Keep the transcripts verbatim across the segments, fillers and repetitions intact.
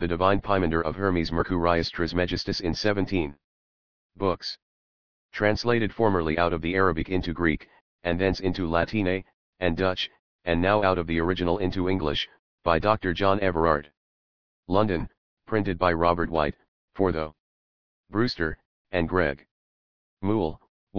the divine Pymander of Hermes Mercurius Trismegistus in seventeen books. Translated formerly out of the Arabic into Greek, and thence into Latine, and Dutch, and now out of the original into English, by Doctor John Everard. London, printed by Robert White, for the Brewster, and Greg Moule,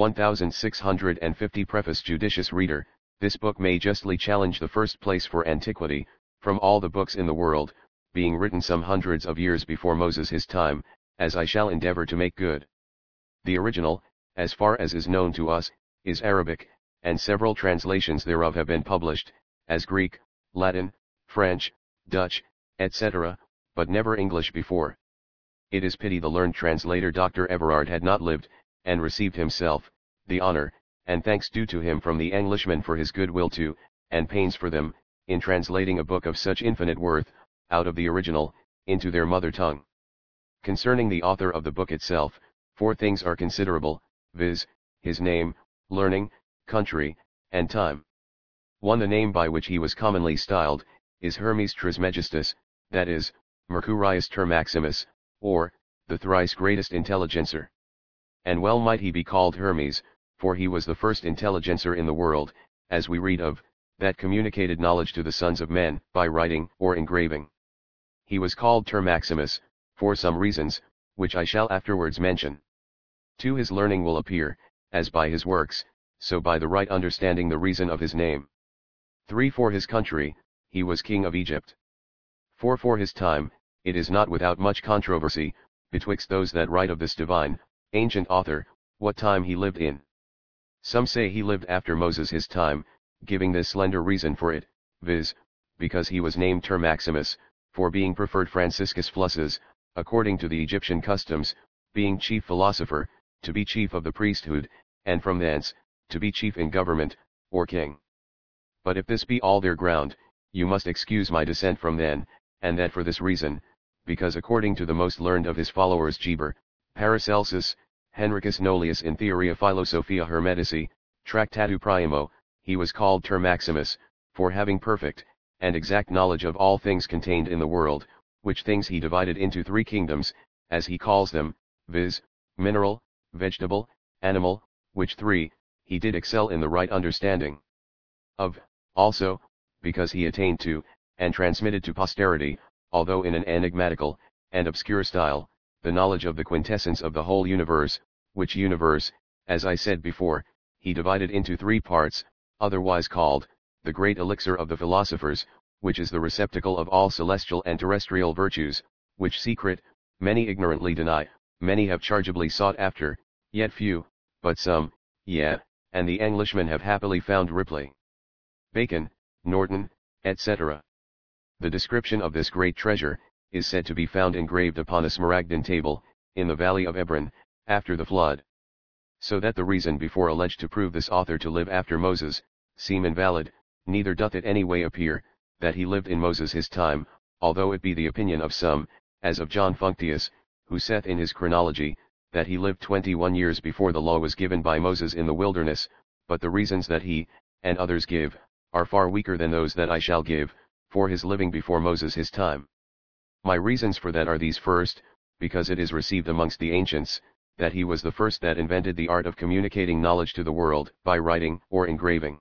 sixteen fifty. Preface. Judicious reader, this book may justly challenge the first place for antiquity, from all the books in the world, being written some hundreds of years before Moses his time, as I shall endeavor to make good. The original, as far as is known to us, is Arabic, and several translations thereof have been published, as Greek, Latin, French, Dutch, et cetera, but never English before. It is pity the learned translator Doctor Everard had not lived, and received himself, the honor, and thanks due to him from the Englishman for his good will to, and pains for them, in translating a book of such infinite worth, out of the original, into their mother tongue. Concerning the author of the book itself, four things are considerable, viz., his name, learning, country, and time. One. The name by which he was commonly styled, is Hermes Trismegistus, that is, Mercurius Ter Maximus, or, the thrice greatest intelligencer. And well might he be called Hermes, for he was the first intelligencer in the world, as we read of, that communicated knowledge to the sons of men, by writing or engraving. He was called Ter Maximus, for some reasons, which I shall afterwards mention. Two. His learning will appear, as by his works, so by the right understanding the reason of his name. Three. For his country, he was king of Egypt. Four. For his time, it is not without much controversy, betwixt those that write of this divine, ancient author, what time he lived in. Some say he lived after Moses his time, giving this slender reason for it, viz., because he was named Ter Maximus, for being preferred Franciscus Flusses, according to the Egyptian customs, being chief philosopher, to be chief of the priesthood, and from thence, to be chief in government, or king. But if this be all their ground, you must excuse my dissent from them, and that for this reason, because according to the most learned of his followers Geber, Paracelsus, Henricus Nolius in Theoria Philosophia Hermetici, Tractatu Primo, he was called Ter Maximus, for having perfect, and exact knowledge of all things contained in the world, which things he divided into three kingdoms, as he calls them, viz., mineral, vegetable, animal, which three, he did excel in the right understanding of, also, because he attained to, and transmitted to posterity, although in an enigmatical, and obscure style, the knowledge of the quintessence of the whole universe, which universe, as I said before, he divided into three parts, otherwise called, the great elixir of the philosophers, which is the receptacle of all celestial and terrestrial virtues, which secret, many ignorantly deny, many have chargeably sought after, yet few, but some, yea, and the Englishmen have happily found Ripley, Bacon, Norton, et cetera. The description of this great treasure, is said to be found engraved upon a Smaragdin table, in the valley of Ebron, after the flood. So that the reason before alleged to prove this author to live after Moses, seem invalid, neither doth it any way appear, that he lived in Moses his time, although it be the opinion of some, as of John Functius, who saith in his chronology, that he lived twenty-one years before the law was given by Moses in the wilderness, but the reasons that he, and others give, are far weaker than those that I shall give, for his living before Moses his time. My reasons for that are these: first, because it is received amongst the ancients, that he was the first that invented the art of communicating knowledge to the world, by writing or engraving.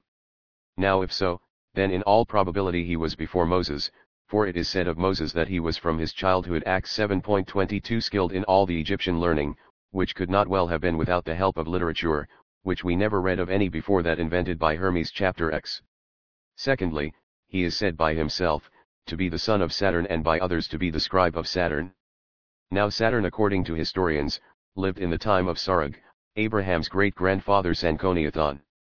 Now if so, then in all probability he was before Moses, for it is said of Moses that he was from his childhood Acts seven twenty-two skilled in all the Egyptian learning, which could not well have been without the help of literature, which we never read of any before that invented by Hermes chapter X. Secondly, he is said by himself, to be the son of Saturn, and by others to be the scribe of Saturn. Now Saturn, according to historians, lived in the time of Sarug, Abraham's great-grandfather Sanconiathon.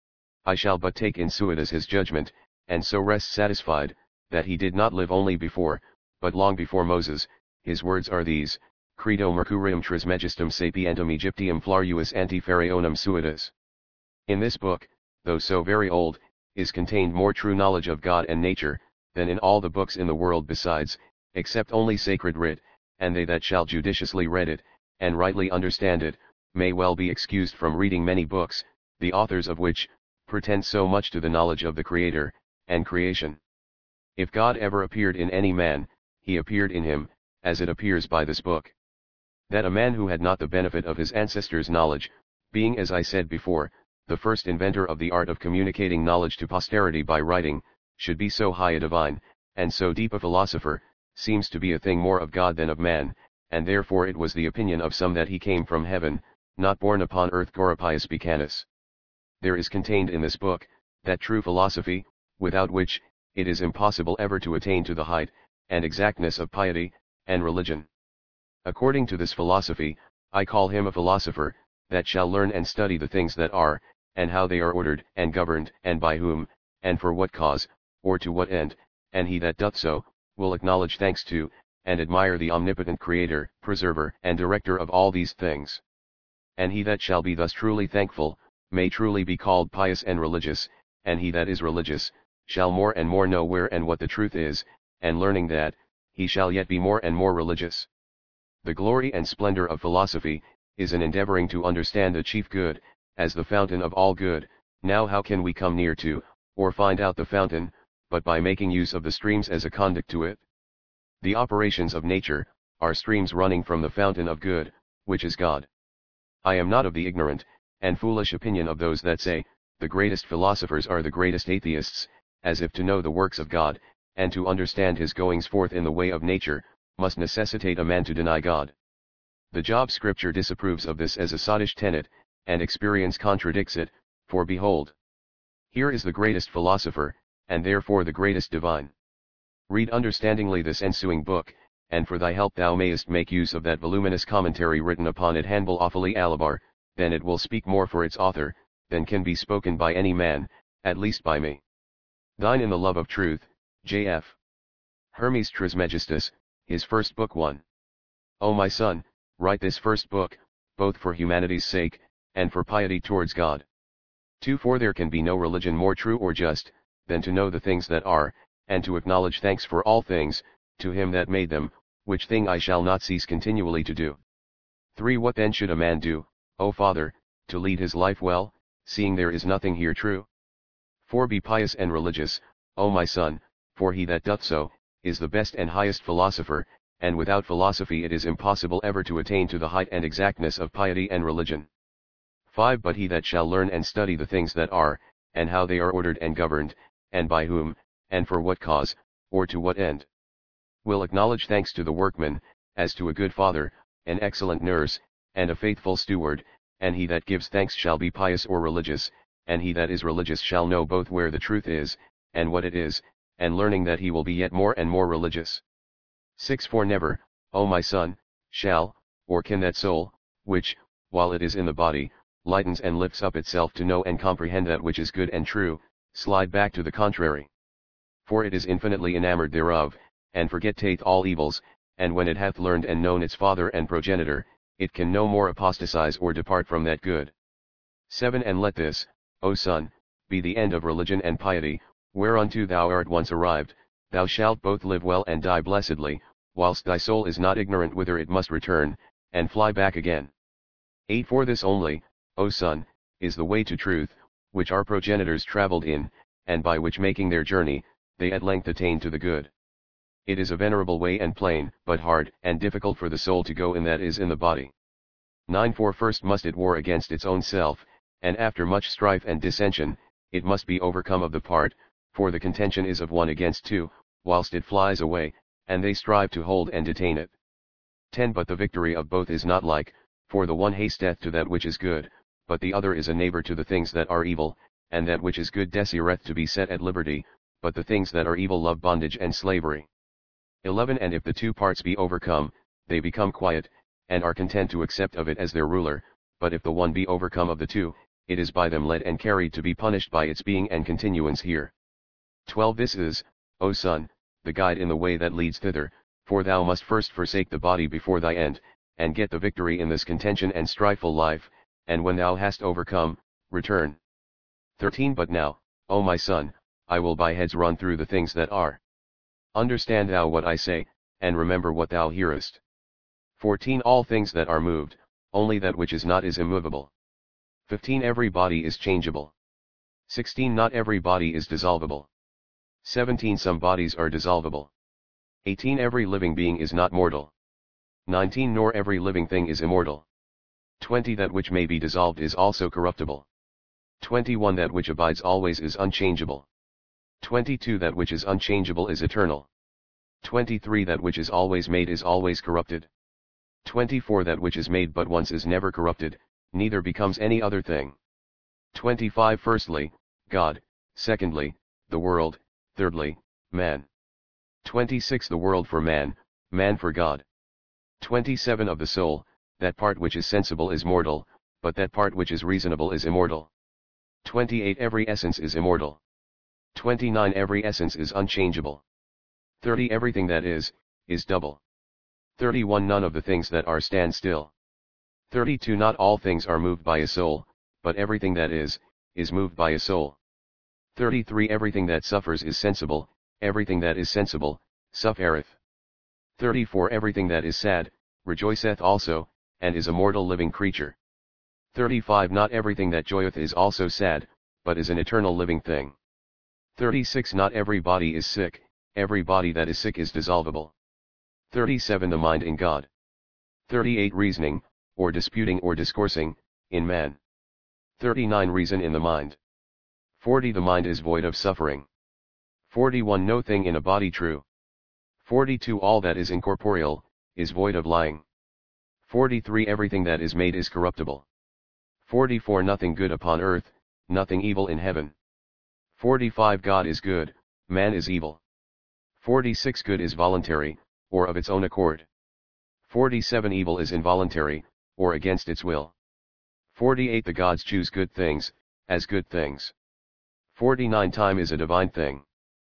I shall but take in suit as his judgment, and so rest satisfied, that he did not live only before, but long before Moses. His words are these: Credo Mercurium Trismegistum Sapientum Egyptium Flaruus Antipharaonum Suidas. In this book, though so very old, is contained more true knowledge of God and nature, than in all the books in the world besides, except only sacred writ, and they that shall judiciously read it, and rightly understand it, may well be excused from reading many books, the authors of which, pretend so much to the knowledge of the Creator, and creation. If God ever appeared in any man, he appeared in him, as it appears by this book. That a man who had not the benefit of his ancestors' knowledge, being as I said before, the first inventor of the art of communicating knowledge to posterity by writing, should be so high a divine, and so deep a philosopher, seems to be a thing more of God than of man, and therefore it was the opinion of some that he came from heaven, not born upon earth. Goropius Becanus. There is contained in this book, that true philosophy, without which, it is impossible ever to attain to the height, and exactness of piety, and religion. According to this philosophy, I call him a philosopher, that shall learn and study the things that are, and how they are ordered and governed, and by whom, and for what cause, or to what end, and he that doth so, will acknowledge thanks to, and admire the omnipotent Creator, Preserver, and Director of all these things. And he that shall be thus truly thankful, may truly be called pious and religious, and he that is religious, shall more and more know where and what the truth is, and learning that, he shall yet be more and more religious. The glory and splendor of philosophy, is in endeavoring to understand the chief good, as the fountain of all good. Now how can we come near to, or find out the fountain, but by making use of the streams as a conduct to it? The operations of nature, are streams running from the fountain of good, which is God. I am not of the ignorant, and foolish opinion of those that say, the greatest philosophers are the greatest atheists, as if to know the works of God, and to understand his goings forth in the way of nature, must necessitate a man to deny God. The Job Scripture disapproves of this as a sottish tenet, and experience contradicts it, for behold, here is the greatest philosopher, and therefore the greatest divine. Read understandingly this ensuing book, and for thy help thou mayest make use of that voluminous commentary written upon it Hanbal Awfully Alabar, then it will speak more for its author, than can be spoken by any man, at least by me. Thine in the love of truth, J F Hermes Trismegistus, his first book one. O my son, write this first book, both for humanity's sake, and for piety towards God. two For there can be no religion more true or just, than to know the things that are, and to acknowledge thanks for all things, to him that made them, which thing I shall not cease continually to do. three What then should a man do, O Father, to lead his life well, seeing there is nothing here true? four Be pious and religious, O my son, for he that doth so, is the best and highest philosopher, and without philosophy it is impossible ever to attain to the height and exactness of piety and religion. five But he that shall learn and study the things that are, and how they are ordered and governed, and by whom, and for what cause, or to what end, will acknowledge thanks to the workman, as to a good father, an excellent nurse, and a faithful steward, and he that gives thanks shall be pious or religious, and he that is religious shall know both where the truth is, and what it is, and learning that he will be yet more and more religious. six For never, O my son, shall, or can that soul, which, while it is in the body, lightens and lifts up itself to know and comprehend that which is good and true, slide back to the contrary. For it is infinitely enamored thereof, and forgetteth all evils, and when it hath learned and known its father and progenitor, it can no more apostatize or depart from that good. seven And let this, O son, be the end of religion and piety, whereunto thou art once arrived, thou shalt both live well and die blessedly, whilst thy soul is not ignorant whither it must return, and fly back again. eight For this only, O son, is the way to truth, which our progenitors travelled in, and by which making their journey, they at length attained to the good. It is a venerable way and plain, but hard and difficult for the soul to go in that is in the body. nine For first must it war against its own self, and after much strife and dissension, it must be overcome of the part, for the contention is of one against two, whilst it flies away, and they strive to hold and detain it. ten But the victory of both is not like, for the one hasteth to that which is good, but the other is a neighbor to the things that are evil, and that which is good desireth to be set at liberty, but the things that are evil love bondage and slavery. eleven And if the two parts be overcome, they become quiet, and are content to accept of it as their ruler, but if the one be overcome of the two, it is by them led and carried to be punished by its being and continuance here. twelve This is, O son, the guide in the way that leads thither, for thou must first forsake the body before thy end, and get the victory in this contention and strifeful life, and when thou hast overcome, return. thirteen But now, O my son, I will by heads run through the things that are. Understand thou what I say, and remember what thou hearest. fourteen All things that are moved, only that which is not is immovable. fifteen Every body is changeable. sixteen Not every body is dissolvable. seventeen Some bodies are dissolvable. eighteen Every living being is not mortal. nineteen Nor every living thing is immortal. twenty That which may be dissolved is also corruptible. twenty-one That which abides always is unchangeable. twenty-two That which is unchangeable is eternal. twenty-three That which is always made is always corrupted. twenty-four That which is made but once is never corrupted, neither becomes any other thing. twenty-five Firstly, God, secondly, the world, thirdly, man. twenty-six The world for man, man for God. twenty-seven Of the soul, that part which is sensible is mortal, but that part which is reasonable is immortal. twenty-eight Every essence is immortal. twenty-nine Every essence is unchangeable. thirty Everything that is, is double. thirty-one None of the things that are stand still. thirty-two Not all things are moved by a soul, but everything that is, is moved by a soul. thirty-three Everything that suffers is sensible, everything that is sensible, suffereth. thirty-four Everything that is sad, rejoiceth also, and is a mortal living creature. thirty-five Not everything that joyeth is also sad, but is an eternal living thing. thirty-six Not every body is sick, every body that is sick is dissolvable. thirty-seven The mind in God. thirty-eight Reasoning, or disputing or discoursing, in man. thirty-nine Reason in the mind. forty The mind is void of suffering. forty-one No thing in a body true. forty-two All that is incorporeal, is void of lying. forty-three Everything that is made is corruptible. forty-four Nothing good upon earth, nothing evil in heaven. forty-five God is good, man is evil. forty-six Good is voluntary, or of its own accord. forty-seven Evil is involuntary, or against its will. forty-eight The gods choose good things, as good things. forty-nine Time is a divine thing.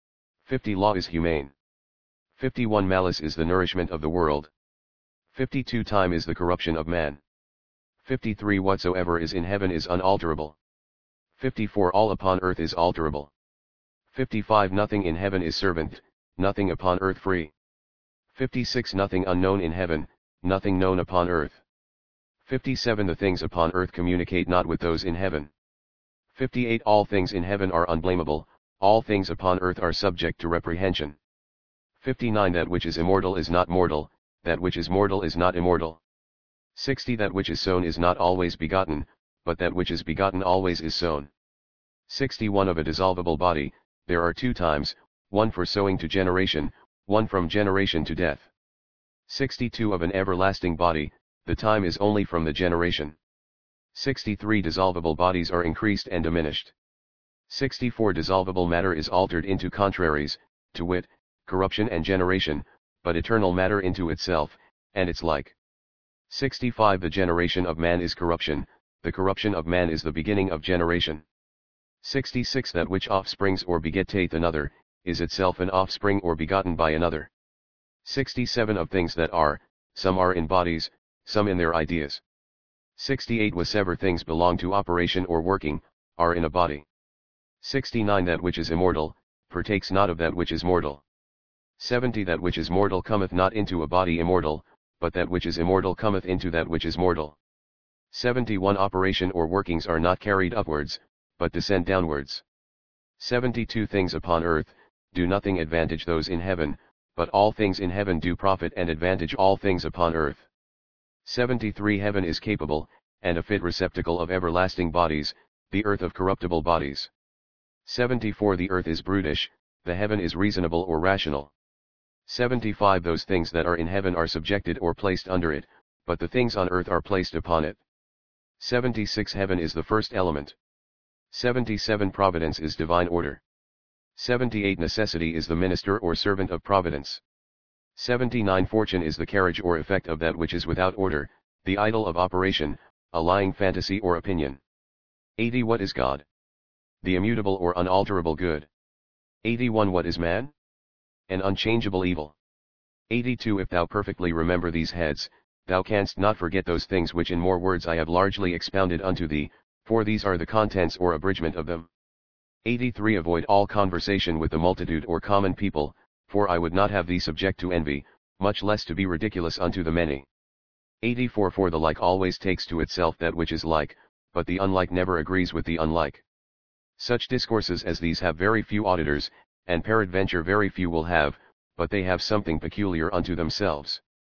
fifty Law is humane. fifty-one Malice is the nourishment of the world. fifty-two Time is the corruption of man. fifty-three Whatsoever is in heaven is unalterable. fifty-four All upon earth is alterable. fifty-five Nothing in heaven is servant, nothing upon earth free. fifty-six Nothing unknown in heaven, nothing known upon earth. fifty-seven The things upon earth communicate not with those in heaven. fifty-eight All things in heaven are unblameable, all things upon earth are subject to reprehension. fifty-nine That which is immortal is not mortal, that which is mortal is not immortal. sixty That which is sown is not always begotten, but that which is begotten always is sown. sixty-one Of a dissolvable body, there are two times, one for sowing to generation, one from generation to death. sixty-two Of an everlasting body, the time is only from the generation. sixty-three Dissolvable bodies are increased and diminished. sixty-four Dissolvable matter is altered into contraries, to wit, corruption and generation, but eternal matter into itself, and its like. sixty-five The generation of man is corruption, the corruption of man is the beginning of generation. sixty-six That which offsprings or begetteth another, is itself an offspring or begotten by another. sixty-seven Of things that are, some are in bodies, some in their ideas. sixty-eight Whatsoever things belong to operation or working, are in a body. sixty-nine That which is immortal, partakes not of that which is mortal. seventy That which is mortal cometh not into a body immortal, but that which is immortal cometh into that which is mortal. seventy-one Operation or workings are not carried upwards, but descend downwards. seventy-two Things upon earth, do nothing advantage those in heaven, but all things in heaven do profit and advantage all things upon earth. seventy-three Heaven is capable, and a fit receptacle of everlasting bodies, the earth of corruptible bodies. seventy-four The earth is brutish, the heaven is reasonable or rational. seventy-five Those things that are in heaven are subjected or placed under it, but the things on earth are placed upon it. seventy-six Heaven is the first element. seventy-seven Providence is divine order. seventy-eight Necessity is the minister or servant of providence. seventy-nine Fortune is the carriage or effect of that which is without order, the idol of operation, a lying fantasy or opinion. eighty What is God? The immutable or unalterable good. eighty-one What is man? An unchangeable evil. eighty-two If thou perfectly remember these heads, thou canst not forget those things which in more words I have largely expounded unto thee, for these are the contents or abridgment of them. eighty-three Avoid all conversation with the multitude or common people, for I would not have thee subject to envy, much less to be ridiculous unto the many. eighty-four For the like always takes to itself that which is like, but the unlike never agrees with the unlike. Such discourses as these have very few auditors, and peradventure very few will have, but they have something peculiar unto themselves.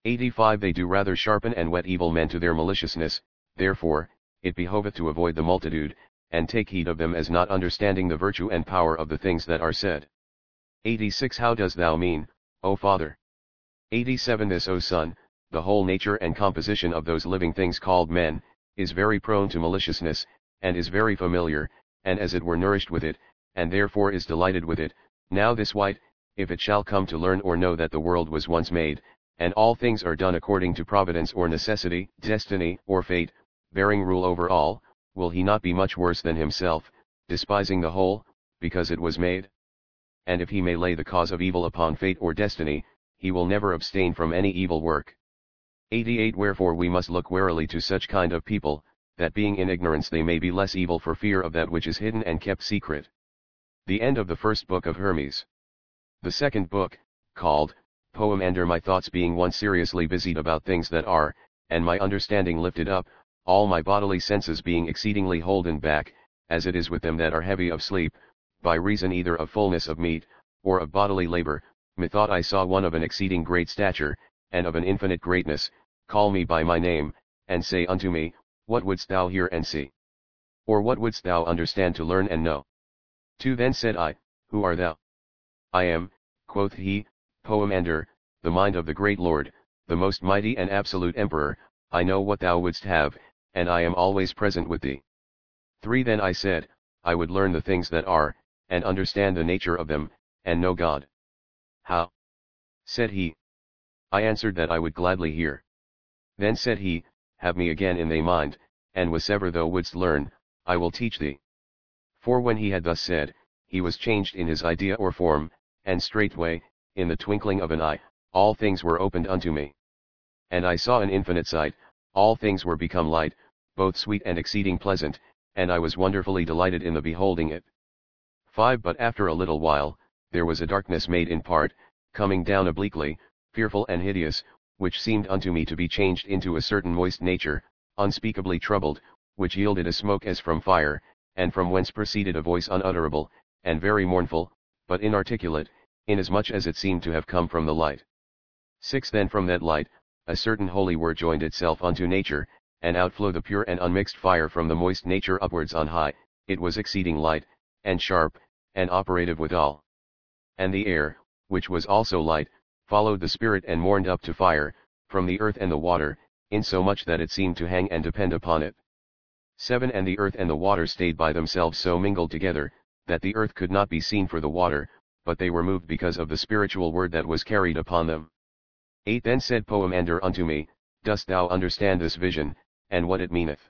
eighty-five They do rather sharpen and whet evil men to their maliciousness, therefore, it behoveth to avoid the multitude, and take heed of them as not understanding the virtue and power of the things that are said. eighty-six How dost thou mean, O Father? eighty-seven This, O Son, the whole nature and composition of those living things called men, is very prone to maliciousness, and is very familiar, and as it were nourished with it, and therefore is delighted with it. Now this wight, if it shall come to learn or know that the world was once made, and all things are done according to providence or necessity, destiny, or fate, bearing rule over all, will he not be much worse than himself, despising the whole, because it was made? And if he may lay the cause of evil upon fate or destiny, he will never abstain from any evil work. eighty-eight Wherefore we must look warily to such kind of people, that being in ignorance they may be less evil for fear of that which is hidden and kept secret. The end of the first book of Hermes. The second book, called Poemander, my thoughts being once seriously busied about things that are, and my understanding lifted up, all my bodily senses being exceedingly holden back, as it is with them that are heavy of sleep, by reason either of fullness of meat, or of bodily labor, methought I saw one of an exceeding great stature, and of an infinite greatness, call me by my name, and say unto me, What wouldst thou hear and see? Or what wouldst thou understand to learn and know? two Then said I, Who art thou? I am, quoth he, Poemander, the mind of the great Lord, the most mighty and absolute Emperor. I know what thou wouldst have, and I am always present with thee. three Then I said, I would learn the things that are, and understand the nature of them, and know God. How? Said he. I answered that I would gladly hear. Then said he, Have me again in thy mind, and whatsoever thou wouldst learn, I will teach thee. For when he had thus said, he was changed in his idea or form, and straightway, in the twinkling of an eye, all things were opened unto me. And I saw an infinite sight, all things were become light, both sweet and exceeding pleasant, and I was wonderfully delighted in the beholding it. five But after a little while, there was a darkness made in part, coming down obliquely, fearful and hideous, which seemed unto me to be changed into a certain moist nature, unspeakably troubled, which yielded a smoke as from fire, and from whence proceeded a voice unutterable, and very mournful, but inarticulate, inasmuch as it seemed to have come from the light. six Then from that light, a certain holy word joined itself unto nature, and outflow the pure and unmixed fire from the moist nature upwards on high. It was exceeding light, and sharp, and operative withal. And the air, which was also light, followed the spirit and mourned up to fire, from the earth and the water, insomuch that it seemed to hang and depend upon it. seven And the earth and the water stayed by themselves so mingled together, that the earth could not be seen for the water, but they were moved because of the spiritual word that was carried upon them. eight Then said Poemander unto me, Dost thou understand this vision, and what it meaneth?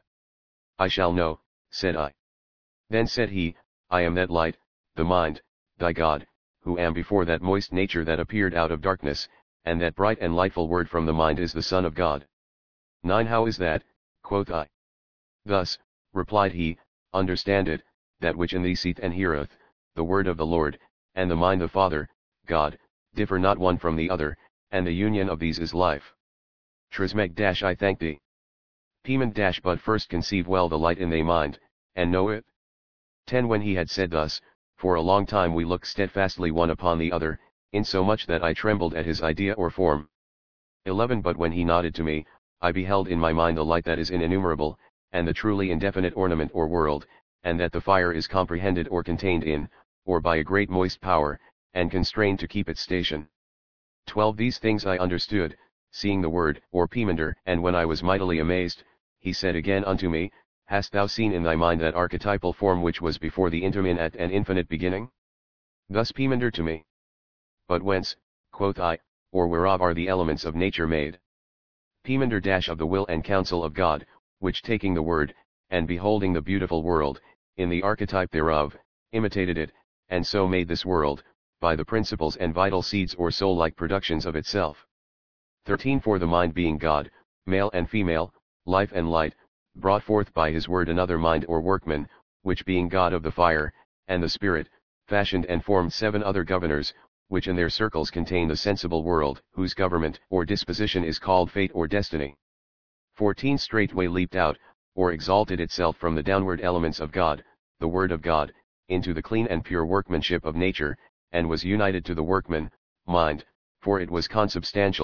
I shall know, said I. Then said he, I am that light, the mind, thy God, who am before that moist nature that appeared out of darkness, and that bright and lightful word from the mind is the Son of God. nine How is that, quoth I? Thus, replied he, understand it, that which in thee seeth and heareth, the word of the Lord, and the mind the Father, God, differ not one from the other, and the union of these is life. Trismeg dash I thank thee. Poemon dash But first conceive well the light in thy mind, and know it. ten When he had said thus, for a long time we looked steadfastly one upon the other, insomuch that I trembled at his idea or form. eleven But when he nodded to me, I beheld in my mind the light that is innumerable, and the truly indefinite ornament or world, and that the fire is comprehended or contained in, or by a great moist power, and constrained to keep its station. twelve These things I understood, seeing the word, or Poemander, and when I was mightily amazed, he said again unto me, Hast thou seen in thy mind that archetypal form which was before the intermin at an infinite beginning? Thus Poemander to me. But whence, quoth I, or whereof are the elements of nature made? Poemander dash Of the will and counsel of God, which taking the word, and beholding the beautiful world, in the archetype thereof, imitated it, and so made this world, by the principles and vital seeds or soul-like productions of itself. thirteen For the mind being God, male and female, life and light, brought forth by his word another mind or workman, which being God of the fire, and the spirit, fashioned and formed seven other governors, which in their circles contain the sensible world, whose government or disposition is called fate or destiny. fourteen Straightway leaped out, or exalted itself from the downward elements of God, the word of God, into the clean and pure workmanship of nature, and was united to the workman, mind, for it was consubstantial,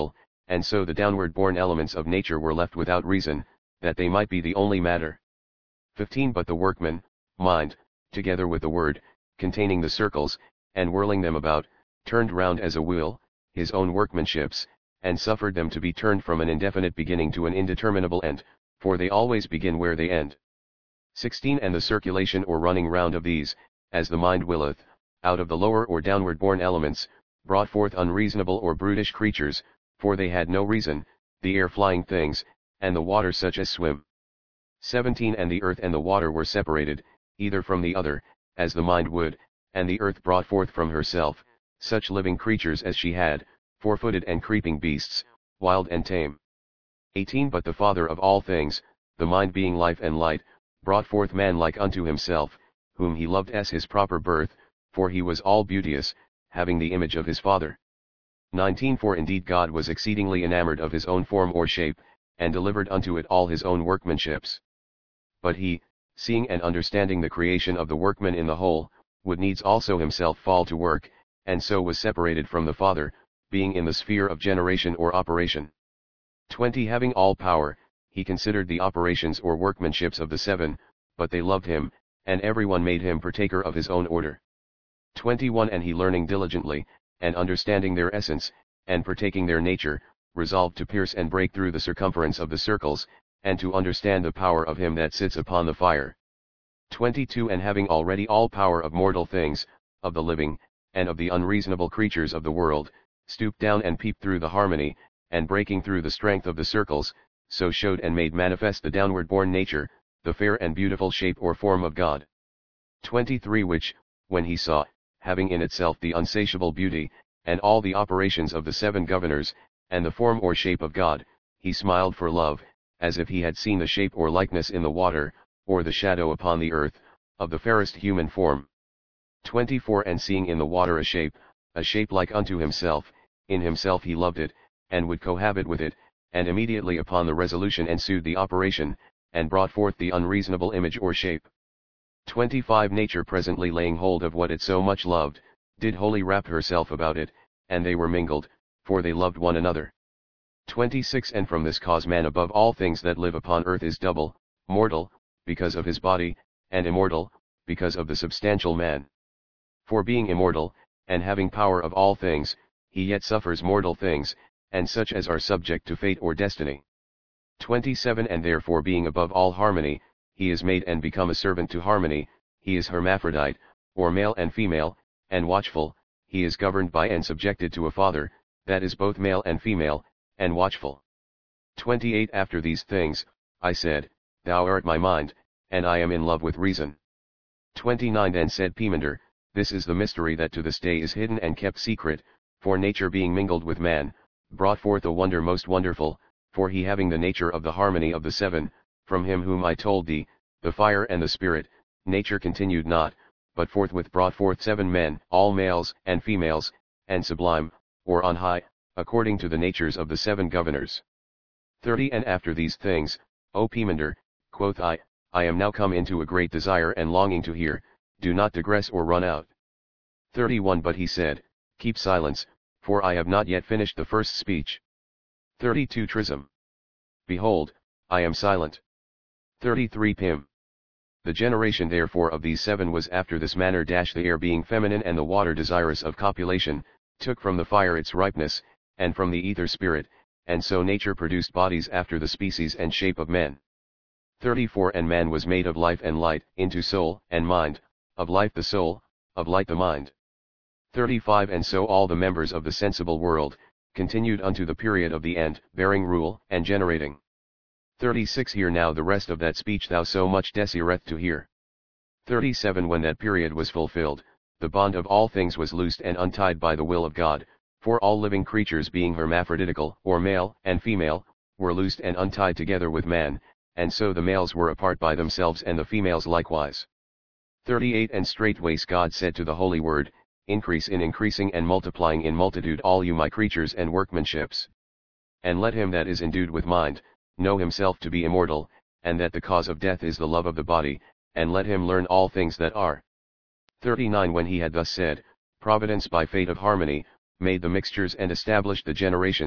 and so the downward-born elements of nature were left without reason, that they might be the only matter. fifteen But the workman, mind, together with the word, containing the circles, and whirling them about, turned round as a wheel, his own workmanships, and suffered them to be turned from an indefinite beginning to an indeterminable end, for they always begin where they end. sixteen And the circulation or running round of these, as the mind willeth, out of the lower or downward-born elements, brought forth unreasonable or brutish creatures, for they had no reason, the air flying things, and the water such as swim. seventeen And the earth and the water were separated, either from the other, as the mind would, and the earth brought forth from herself, such living creatures as she had, four-footed and creeping beasts, wild and tame. eighteen But the Father of all things, the mind being life and light, brought forth man like unto himself, whom he loved as his proper birth, for he was all beauteous, having the image of his Father. nineteen For indeed God was exceedingly enamored of his own form or shape, and delivered unto it all his own workmanships. But he, seeing and understanding the creation of the workman in the whole, would needs also himself fall to work, and so was separated from the Father, being in the sphere of generation or operation. twenty Having all power, he considered the operations or workmanships of the seven, but they loved him, and every one made him partaker of his own order. twenty-one And he learning diligently, and understanding their essence, and partaking their nature, resolved to pierce and break through the circumference of the circles, and to understand the power of him that sits upon the fire. twenty-two And having already all power of mortal things, of the living, and of the unreasonable creatures of the world, stooped down and peeped through the harmony, and breaking through the strength of the circles, so showed and made manifest the downward-born nature, the fair and beautiful shape or form of God. twenty-three Which, when he saw, having in itself the unsatiable beauty, and all the operations of the seven governors, and the form or shape of God, he smiled for love, as if he had seen the shape or likeness in the water, or the shadow upon the earth, of the fairest human form. twenty-four And seeing in the water a shape, a shape like unto himself, in himself he loved it, and would cohabit with it, and immediately upon the resolution ensued the operation, and brought forth the unreasonable image or shape. twenty-five Nature presently laying hold of what it so much loved, did wholly wrap herself about it, and they were mingled, for they loved one another. twenty-six And from this cause man above all things that live upon earth is double, mortal, because of his body, and immortal, because of the substantial man. For being immortal, and having power of all things, he yet suffers mortal things, and such as are subject to fate or destiny. twenty-seven And therefore being above all harmony, he is made and become a servant to harmony, he is hermaphrodite, or male and female, and watchful, he is governed by and subjected to a father, that is both male and female, and watchful. twenty-eight After these things, I said, Thou art my mind, and I am in love with reason. twenty-nine Then said Poemander, This is the mystery that to this day is hidden and kept secret, for nature being mingled with man, brought forth a wonder most wonderful, for he having the nature of the harmony of the seven, from him whom I told thee, the fire and the spirit, nature continued not, but forthwith brought forth seven men, all males and females, and sublime, or on high, according to the natures of the seven governors. thirty And after these things, O Poemander, quoth I, I am now come into a great desire and longing to hear, do not digress or run out. thirty-one But he said, Keep silence, for I have not yet finished the first speech. thirty-two Trism. Behold, I am silent. thirty-three Pim. The generation therefore of these seven was after this manner: the air being feminine and the water desirous of copulation, took from the fire its ripeness, and from the ether spirit, and so nature produced bodies after the species and shape of men. thirty-four And man was made of life and light, into soul and mind, of life the soul, of light the mind. thirty-five And so all the members of the sensible world, continued unto the period of the end, bearing rule and generating. thirty-six Hear now the rest of that speech thou so much desireth to hear. thirty-seven When that period was fulfilled, the bond of all things was loosed and untied by the will of God, for all living creatures being hermaphroditical, or male and female, were loosed and untied together with man, and so the males were apart by themselves and the females likewise. thirty-eight And straightways God said to the Holy Word, Increase in increasing and multiplying in multitude all you my creatures and workmanships. And let him that is endued with mind, know himself to be immortal, and that the cause of death is the love of the body, and let him learn all things that are. thirty-nine When he had thus said, Providence by fate of harmony, made the mixtures and established the generations,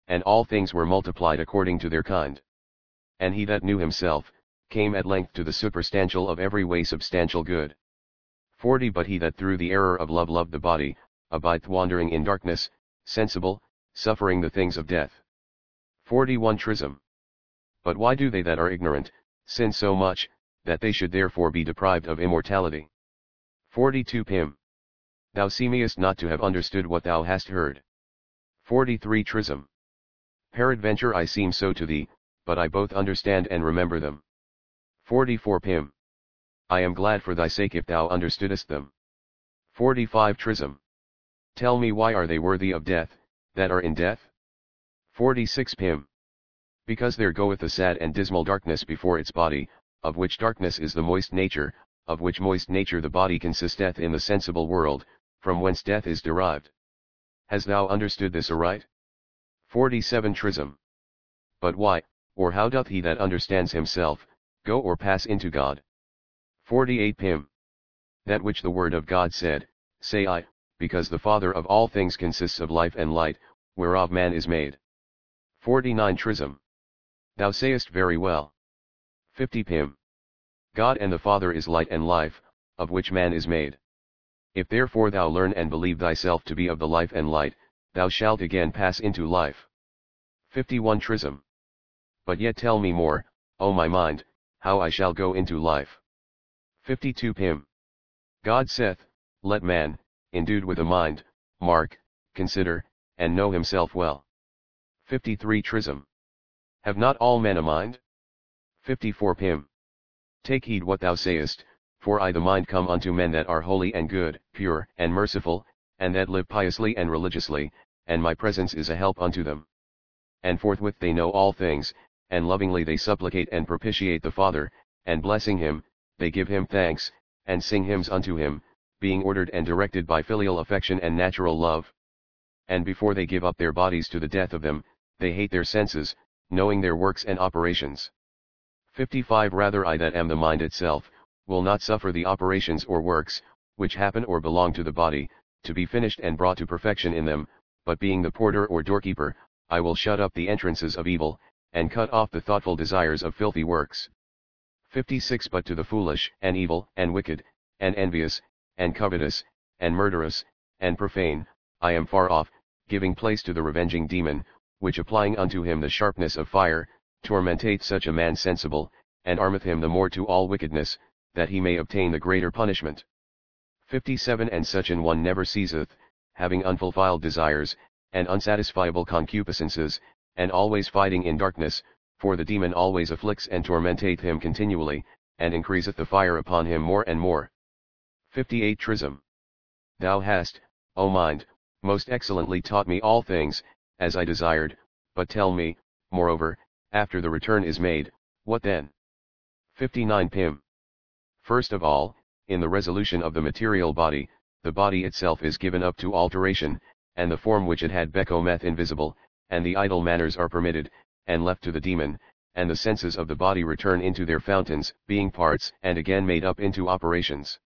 and all things were multiplied according to their kind. And he that knew himself, came at length to the superstantial of every way substantial good. forty But he that through the error of love loved the body, abideth wandering in darkness, sensible, suffering the things of death. forty-one Trism. But why do they that are ignorant, sin so much, that they should therefore be deprived of immortality? forty-two Pim. Thou seemest not to have understood what thou hast heard. forty-three Trism. Peradventure I seem so to thee, but I both understand and remember them. forty-four Pim. I am glad for thy sake if thou understoodest them. forty-five Trism. Tell me why are they worthy of death, that are in death? forty-six Pim. Because there goeth a sad and dismal darkness before its body, of which darkness is the moist nature, of which moist nature the body consisteth in the sensible world, from whence death is derived. Hast thou understood this aright? forty-seven Trism. But why, or how doth he that understands himself, go or pass into God? forty-eight Pim. That which the word of God said, say I, because the Father of all things consists of life and light, whereof man is made. forty-nine Trism. Thou sayest very well. fifty Pim. God and the Father is light and life, of which man is made. If therefore thou learn and believe thyself to be of the life and light, thou shalt again pass into life. fifty-one Trism. But yet tell me more, O my mind, how I shall go into life. fifty-two Pim. God saith, let man, endued with a mind, mark, consider, and know himself well. fifty-three Trism. Have not all men a mind? fifty-four Pim. Take heed what thou sayest, for I the mind come unto men that are holy and good, pure and merciful, and that live piously and religiously, and my presence is a help unto them. And forthwith they know all things, and lovingly they supplicate and propitiate the Father, and blessing him, they give him thanks, and sing hymns unto him, being ordered and directed by filial affection and natural love. And before they give up their bodies to the death of them, they hate their senses, knowing their works and operations. fifty-five Rather I that am the mind itself, will not suffer the operations or works, which happen or belong to the body, to be finished and brought to perfection in them, but being the porter or doorkeeper, I will shut up the entrances of evil, and cut off the thoughtful desires of filthy works. fifty-six But to the foolish, and evil, and wicked, and envious, and covetous, and murderous, and profane, I am far off, giving place to the revenging demon, which applying unto him the sharpness of fire, tormenteth such a man sensible, and armeth him the more to all wickedness, that he may obtain the greater punishment. fifty-seven And such an one never ceaseth, having unfulfilled desires, and unsatisfiable concupiscences, and always fighting in darkness, for the demon always afflicts and tormenteth him continually, and increaseth the fire upon him more and more. fifty-eight Trism. Thou hast, O mind, most excellently taught me all things, as I desired, but tell me, moreover, after the return is made, what then? fifty-nine Pim. First of all, in the resolution of the material body, the body itself is given up to alteration, and the form which it had becometh invisible, and the idle manners are permitted, and left to the demon, and the senses of the body return into their fountains, being parts and again made up into operations.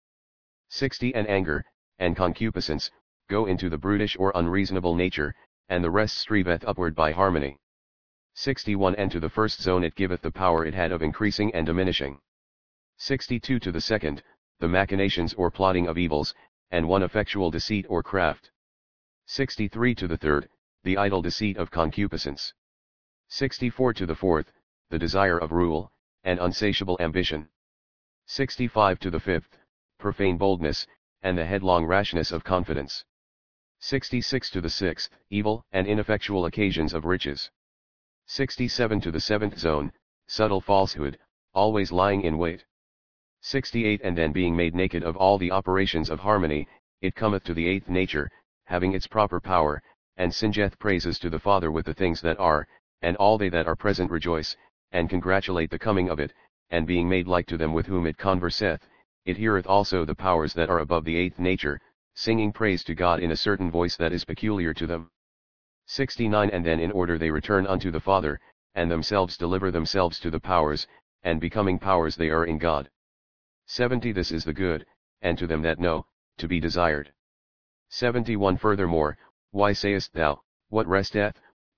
sixty And anger, and concupiscence, go into the brutish or unreasonable nature, and the rest striveth upward by harmony. sixty-one And to the first zone it giveth the power it had of increasing and diminishing. sixty-two To the second, the machinations or plotting of evils, and one effectual deceit or craft. sixty-three To the third, the idle deceit of concupiscence. sixty-four To the fourth, the desire of rule, and unsatiable ambition. sixty-five To the fifth, profane boldness, and the headlong rashness of confidence. sixty-six To the sixth, evil and ineffectual occasions of riches. sixty-seven To the seventh zone, subtle falsehood, always lying in wait. sixty-eight And then being made naked of all the operations of harmony, it cometh to the eighth nature, having its proper power, and singeth praises to the Father with the things that are, and all they that are present rejoice, and congratulate the coming of it, and being made like to them with whom it converseth, it heareth also the powers that are above the eighth nature, singing praise to God in a certain voice that is peculiar to them. sixty-nine And then in order they return unto the Father, and themselves deliver themselves to the powers, and becoming powers they are in God. seventy This is the good, and to them that know, to be desired. seventy-one Furthermore, why sayest thou, what resteth,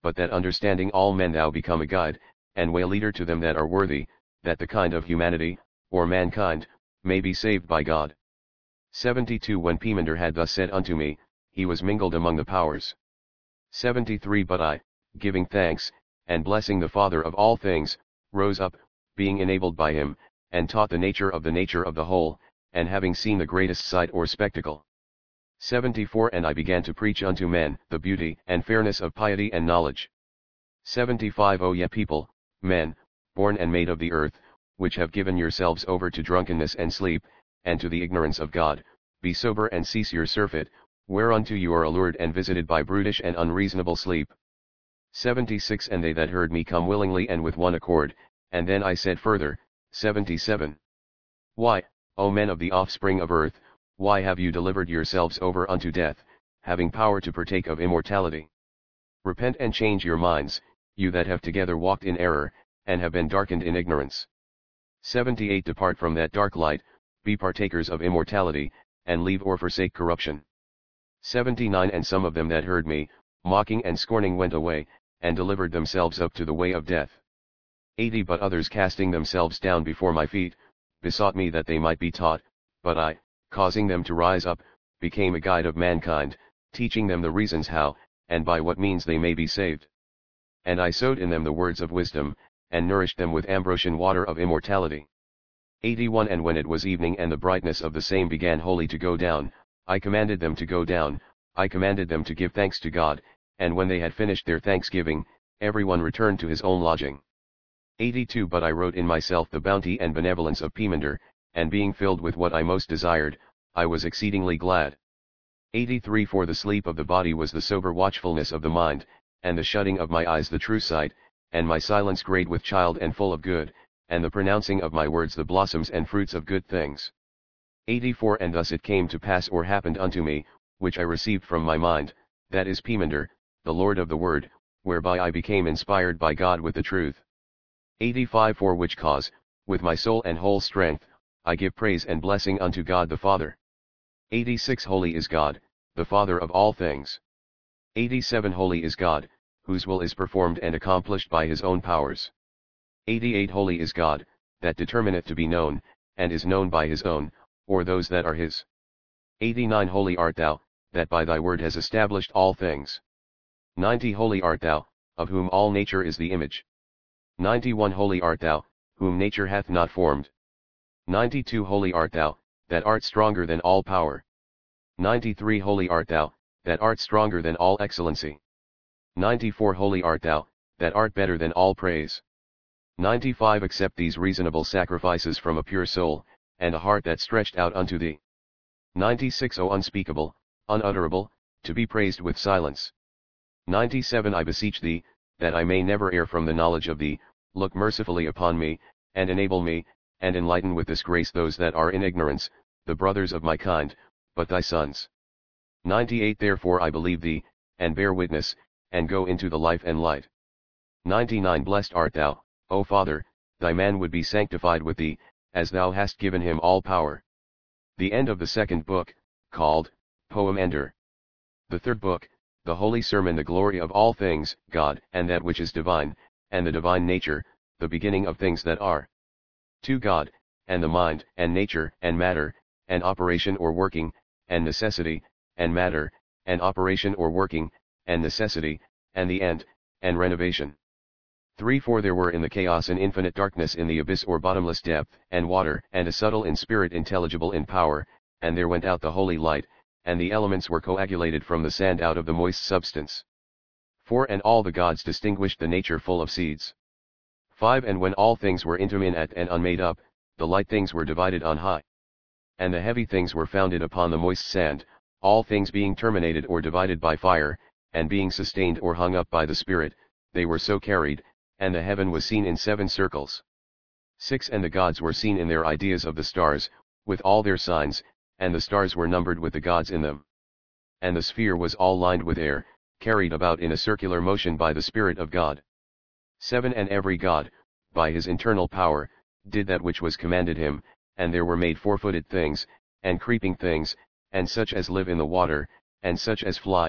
but that understanding all men thou become a guide, and way leader to them that are worthy, that the kind of humanity, or mankind, may be saved by God. seventy-two When Poemander had thus said unto me, he was mingled among the powers. seventy-three But I, giving thanks, and blessing the Father of all things, rose up, being enabled by him, and taught the nature of the nature of the whole, and having seen the greatest sight or spectacle. seventy-four And I began to preach unto men the beauty and fairness of piety and knowledge. seventy-five O ye people, men, born and made of the earth, which have given yourselves over to drunkenness and sleep, and to the ignorance of God, be sober and cease your surfeit, whereunto you are allured and visited by brutish and unreasonable sleep. seventy-six And they that heard me come willingly and with one accord, and then I said further, seventy-seven Why, O men of the offspring of earth, why have you delivered yourselves over unto death, having power to partake of immortality? Repent and change your minds, you that have together walked in error, and have been darkened in ignorance. seventy-eight Depart from that dark light, be partakers of immortality, and leave or forsake corruption. seventy-nine And some of them that heard me, mocking and scorning went away, and delivered themselves up to the way of death. eighty But others casting themselves down before my feet, besought me that they might be taught, but I, causing them to rise up, became a guide of mankind, teaching them the reasons how, and by what means they may be saved. And I sowed in them the words of wisdom, and nourished them with Ambrosian water of immortality. eighty-one And when it was evening and the brightness of the same began wholly to go down, I commanded them to go down, I commanded them to give thanks to God, and when they had finished their thanksgiving, every one returned to his own lodging. eighty-two But I wrote in myself the bounty and benevolence of Poemander, and being filled with what I most desired, I was exceedingly glad. eighty-three For the sleep of the body was the sober watchfulness of the mind, and the shutting of my eyes the true sight, and my silence great with child and full of good, and the pronouncing of my words the blossoms and fruits of good things. eighty-four And thus it came to pass or happened unto me, which I received from my mind, that is Poemander, the Lord of the Word, whereby I became inspired by God with the truth. eighty-five For which cause, with my soul and whole strength, I give praise and blessing unto God the Father. eighty-six Holy is God, the Father of all things. eighty-seven Holy is God, whose will is performed and accomplished by his own powers. eighty-eight Holy is God, that determineth to be known, and is known by his own, or those that are his. eighty-nine Holy art thou, that by thy word has established all things. ninety Holy art thou, of whom all nature is the image. ninety-one Holy art thou, whom nature hath not formed. ninety-two Holy art thou, that art stronger than all power. ninety-three Holy art thou, that art stronger than all excellency. ninety-four Holy art thou, that art better than all praise. ninety-five Accept these reasonable sacrifices from a pure soul, and a heart that stretched out unto thee. ninety-six O unspeakable, unutterable, to be praised with silence. ninety-seven I beseech thee, that I may never err from the knowledge of thee, look mercifully upon me, and enable me, and enlighten with this grace those that are in ignorance, the brothers of my kind, but thy sons. ninety-eight Therefore I believe thee, and bear witness, and go into the life and light. ninety-nine Blessed art thou, O Father, thy man would be sanctified with thee, as thou hast given him all power. The end of the second book, called Poemander. The third book, the Holy Sermon, the glory of all things, God, and that which is divine, and the divine nature, the beginning of things that are. To God, and the mind, and nature, and matter, and operation or working, and necessity, and matter, and operation or working, and necessity, and the end, and renovation. three For there were in the chaos an infinite darkness in the abyss or bottomless depth, and water, and a subtle in spirit intelligible in power, and there went out the holy light, and the elements were coagulated from the sand out of the moist substance. four And all the gods distinguished the nature full of seeds. five And when all things were interminate and unmade up, the light things were divided on high. And the heavy things were founded upon the moist sand, all things being terminated or divided by fire, and being sustained or hung up by the Spirit, they were so carried, and the heaven was seen in seven circles. six And the gods were seen in their ideas of the stars, with all their signs, and the stars were numbered with the gods in them. And the sphere was all lined with air, carried about in a circular motion by the Spirit of God. seven And every god, by his internal power, did that which was commanded him, and there were made four-footed things, and creeping things, and such as live in the water, and such as fly,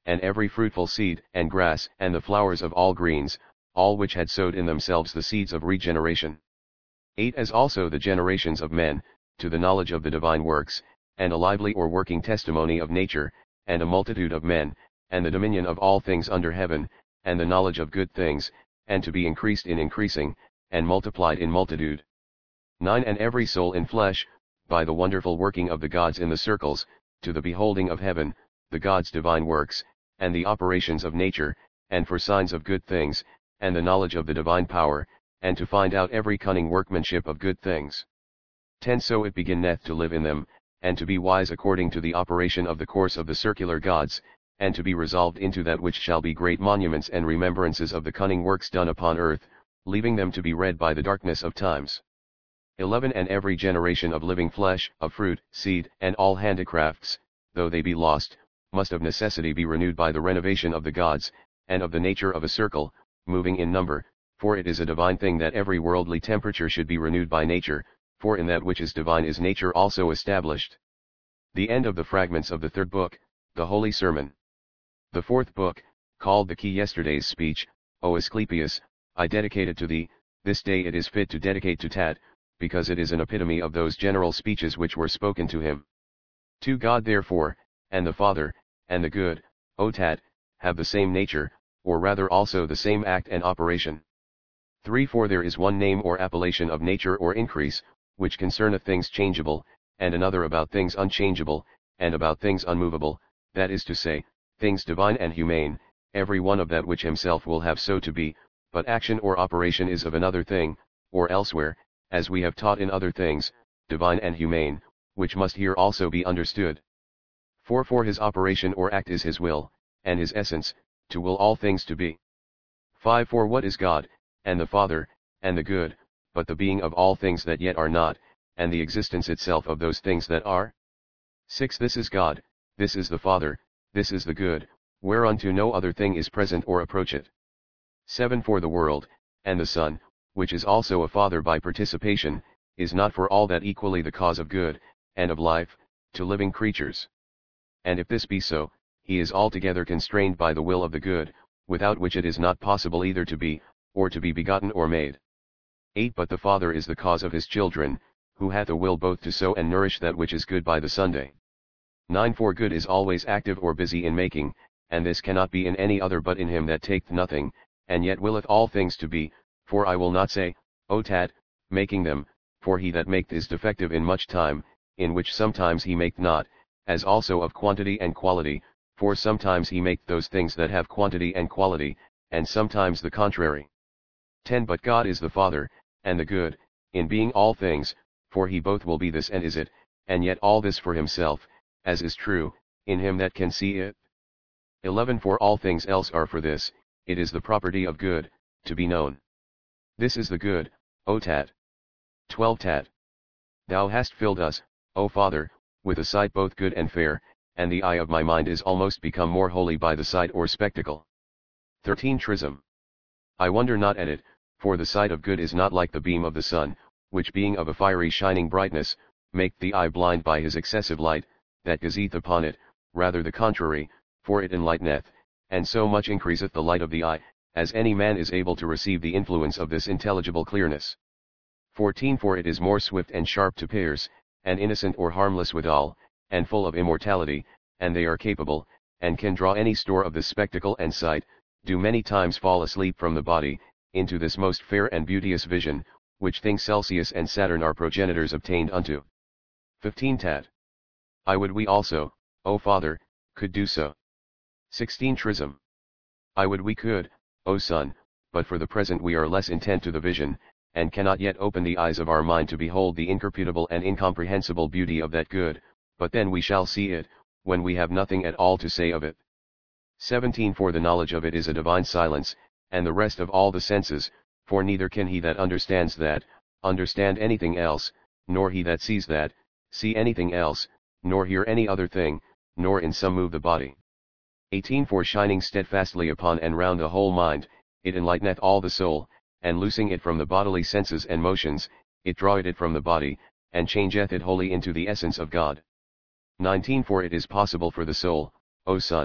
and every fruitful seed, and grass, and the flowers of all greens, all which had sowed in themselves the seeds of regeneration. eight As also the generations of men, to the knowledge of the divine works, and a lively or working testimony of nature, and a multitude of men, and the dominion of all things under heaven, and the knowledge of good things, and to be increased in increasing, and multiplied in multitude. nine And every soul in flesh, by the wonderful working of the gods in the circles, to the beholding of heaven, the gods' divine works, and the operations of nature, and for signs of good things, and the knowledge of the divine power, and to find out every cunning workmanship of good things. ten So it beginneth to live in them, and to be wise according to the operation of the course of the circular gods, and to be resolved into that which shall be great monuments and remembrances of the cunning works done upon earth, leaving them to be read by the darkness of times. eleven And every generation of living flesh, of fruit, seed, and all handicrafts, though they be lost, must of necessity be renewed by the renovation of the gods, and of the nature of a circle, moving in number, for it is a divine thing that every worldly temperature should be renewed by nature, for in that which is divine is nature also established. The end of the fragments of the third book, the Holy Sermon. The fourth book, called the Key Yesterday's Speech, O Asclepius, I dedicate it to thee. This day it is fit to dedicate to Tat, because it is an epitome of those general speeches which were spoken to him. To God therefore, and the Father, and the good, O Tat, have the same nature, or rather also the same act and operation. three For there is one name or appellation of nature or increase, which concerneth things changeable, and another about things unchangeable, and about things unmovable, that is to say, things divine and humane, every one of that which himself will have so to be, but action or operation is of another thing, or elsewhere, as we have taught in other things, divine and humane, which must here also be understood. four For his operation or act is his will, and his essence, to will all things to be. five For what is God, and the Father, and the good, but the being of all things that yet are not, and the existence itself of those things that are? six This is God, this is the Father, this is the good, whereunto no other thing is present or approacheth. seven For the world, and the Son, which is also a Father by participation, is not for all that equally the cause of good, and of life, to living creatures. And if this be so, he is altogether constrained by the will of the good, without which it is not possible either to be, or to be begotten or made. eight But the Father is the cause of his children, who hath a will both to sow and nourish that which is good by the Sunday. nine For good is always active or busy in making, and this cannot be in any other but in him that taketh nothing, and yet willeth all things to be, for I will not say, O Tat, making them, for he that maketh is defective in much time, in which sometimes he maketh not, as also of quantity and quality, for sometimes he maketh those things that have quantity and quality, and sometimes the contrary. ten But God is the Father, and the good, in being all things, for he both will be this and is it, and yet all this for himself, as is true, in him that can see it. eleven For all things else are for this, it is the property of good, to be known. This is the good, O Tat. twelve Tat. Thou hast filled us, O Father, with a sight both good and fair, and the eye of my mind is almost become more holy by the sight or spectacle. thirteen Trism. I wonder not at it, for the sight of good is not like the beam of the sun, which being of a fiery shining brightness, maketh the eye blind by his excessive light, that gazeth upon it, rather the contrary, for it enlighteneth, and so much increaseth the light of the eye, as any man is able to receive the influence of this intelligible clearness. fourteen For it is more swift and sharp to pierce, and innocent or harmless withal, and full of immortality, and they are capable, and can draw any store of this spectacle and sight, do many times fall asleep from the body, into this most fair and beauteous vision, which things Celsius and Saturn our progenitors obtained unto. fifteen Tat. I would we also, O Father, could do so. sixteen Trism. I would we could, O Son, but for the present we are less intent to the vision, and cannot yet open the eyes of our mind to behold the incomparable and incomprehensible beauty of that good, but then we shall see it, when we have nothing at all to say of it. seventeen For the knowledge of it is a divine silence, and the rest of all the senses, for neither can he that understands that, understand anything else, nor he that sees that, see anything else, nor hear any other thing, nor in some move the body. eighteen For shining steadfastly upon and round the whole mind, it enlighteneth all the soul, and loosing it from the bodily senses and motions, it draweth it from the body, and changeth it wholly into the essence of God. nineteen For it is possible for the soul, O Son,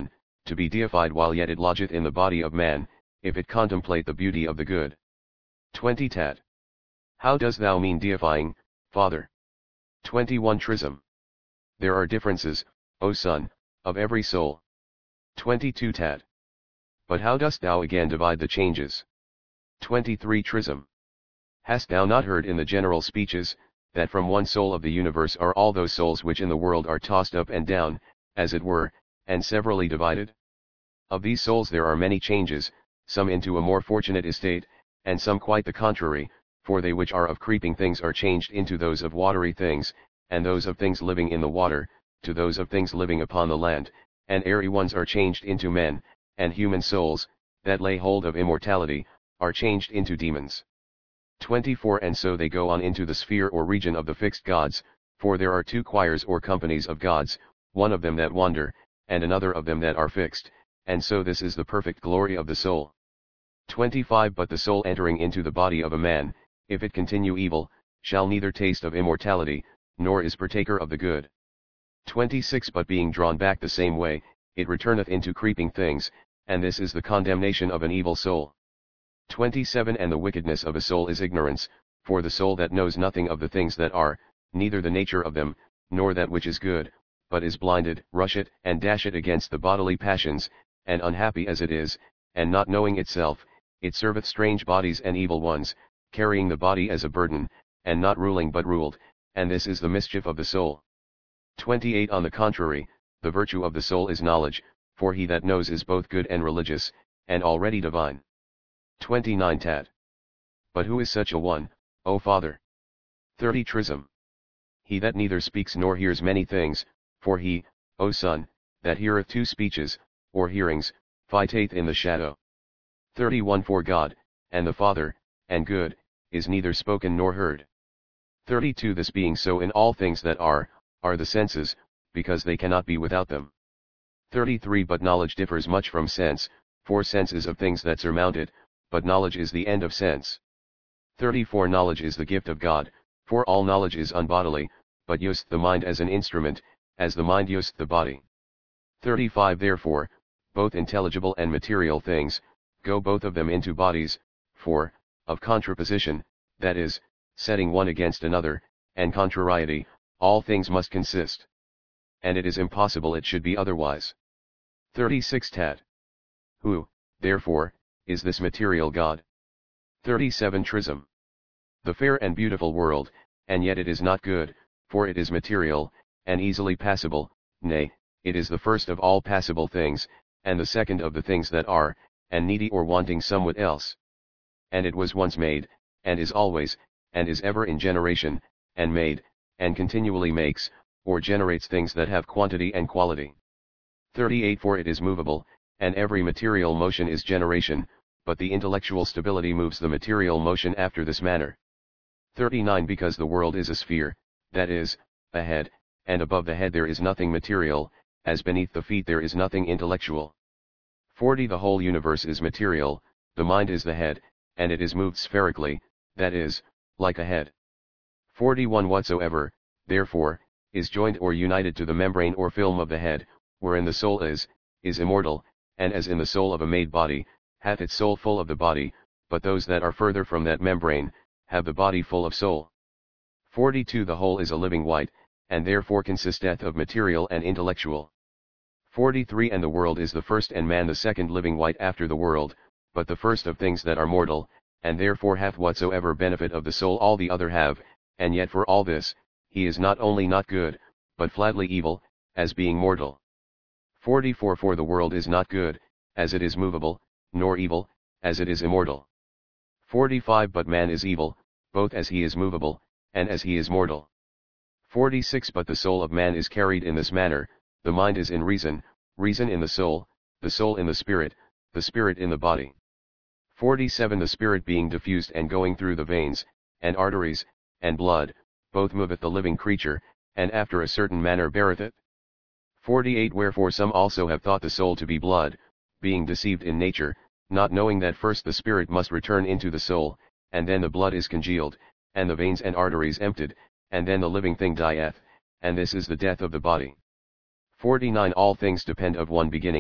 to be deified while yet it lodgeth in the body of man, if it contemplate the beauty of the good. twenty Tat. How dost thou mean deifying, Father? twenty-one Trism. There are differences, O son, of every soul. twenty-two Tat. But how dost thou again divide the changes? twenty-three Trism. Hast thou not heard in the general speeches, that from one soul of the universe are all those souls which in the world are tossed up and down, as it were, and severally divided? Of these souls there are many changes, some into a more fortunate estate, and some quite the contrary, for they which are of creeping things are changed into those of watery things, and those of things living in the water, to those of things living upon the land, and airy ones are changed into men, and human souls, that lay hold of immortality, are changed into demons. twenty-four And so they go on into the sphere or region of the fixed gods, for there are two choirs or companies of gods, one of them that wander, and another of them that are fixed, and so this is the perfect glory of the soul. twenty-five But the soul entering into the body of a man, if it continue evil, shall neither taste of immortality, nor is partaker of the good. twenty-six But being drawn back the same way, it returneth into creeping things, and this is the condemnation of an evil soul. twenty-seven And the wickedness of a soul is ignorance, for the soul that knows nothing of the things that are, neither the nature of them, nor that which is good, but is blinded, rusheth and dasheth against the bodily passions, and unhappy as it is, and not knowing itself, it serveth strange bodies and evil ones, carrying the body as a burden, and not ruling but ruled, and this is the mischief of the soul. twenty-eight On the contrary, the virtue of the soul is knowledge, for he that knows is both good and religious, and already divine. twenty-nine Tat. But who is such a one, O Father? thirty Trism. He that neither speaks nor hears many things, for he, O son, that heareth two speeches, or hearings, fighteth in the shadow. thirty-one For God, and the Father, and good, is neither spoken nor heard. thirty-two This being so in all things that are, are the senses, because they cannot be without them. thirty-three But knowledge differs much from sense, for sense is of things that surmount it, but knowledge is the end of sense. thirty-four Knowledge is the gift of God, for all knowledge is unbodily, but useth the mind as an instrument, as the mind useth the body. thirty-five Therefore, both intelligible and material things, go both of them into bodies, for, of contraposition, that is, setting one against another, and contrariety, all things must consist. And it is impossible it should be otherwise. thirty-six Tat. Who, therefore, is this material God? thirty-seven Trism. The fair and beautiful world, and yet it is not good, for it is material, and easily passable, nay, it is the first of all passable things, and the second of the things that are, and needy or wanting somewhat else. And it was once made, and is always, and is ever in generation, and made, and continually makes, or generates things that have quantity and quality. thirty-eight For it is movable, and every material motion is generation, but the intellectual stability moves the material motion after this manner. thirty-nine Because the world is a sphere, that is, a head, and above the head there is nothing material, as beneath the feet there is nothing intellectual. forty The whole universe is material, the mind is the head, and it is moved spherically, that is, like a head. forty-one Whatsoever, therefore, is joined or united to the membrane or film of the head, wherein the soul is, is immortal, and as in the soul of a made body, hath its soul full of the body, but those that are further from that membrane, have the body full of soul. forty-two The whole is a living white, and therefore consisteth of material and intellectual. forty-three And the world is the first and man the second living white after the world, but the first of things that are mortal, and therefore hath whatsoever benefit of the soul all the other have, and yet for all this, he is not only not good, but flatly evil, as being mortal. forty-four For the world is not good, as it is movable, nor evil, as it is immortal. forty-five But man is evil, both as he is movable, and as he is mortal. forty-six But the soul of man is carried in this manner, the mind is in reason, reason in the soul, the soul in the spirit, the spirit in the body. forty-seven The spirit being diffused and going through the veins, and arteries, and blood, both moveth the living creature, and after a certain manner beareth it. forty-eight Wherefore some also have thought the soul to be blood, being deceived in nature, not knowing that first the spirit must return into the soul, and then the blood is congealed, and the veins and arteries emptied, and then the living thing dieth, and this is the death of the body. forty-nine All things depend of one beginning,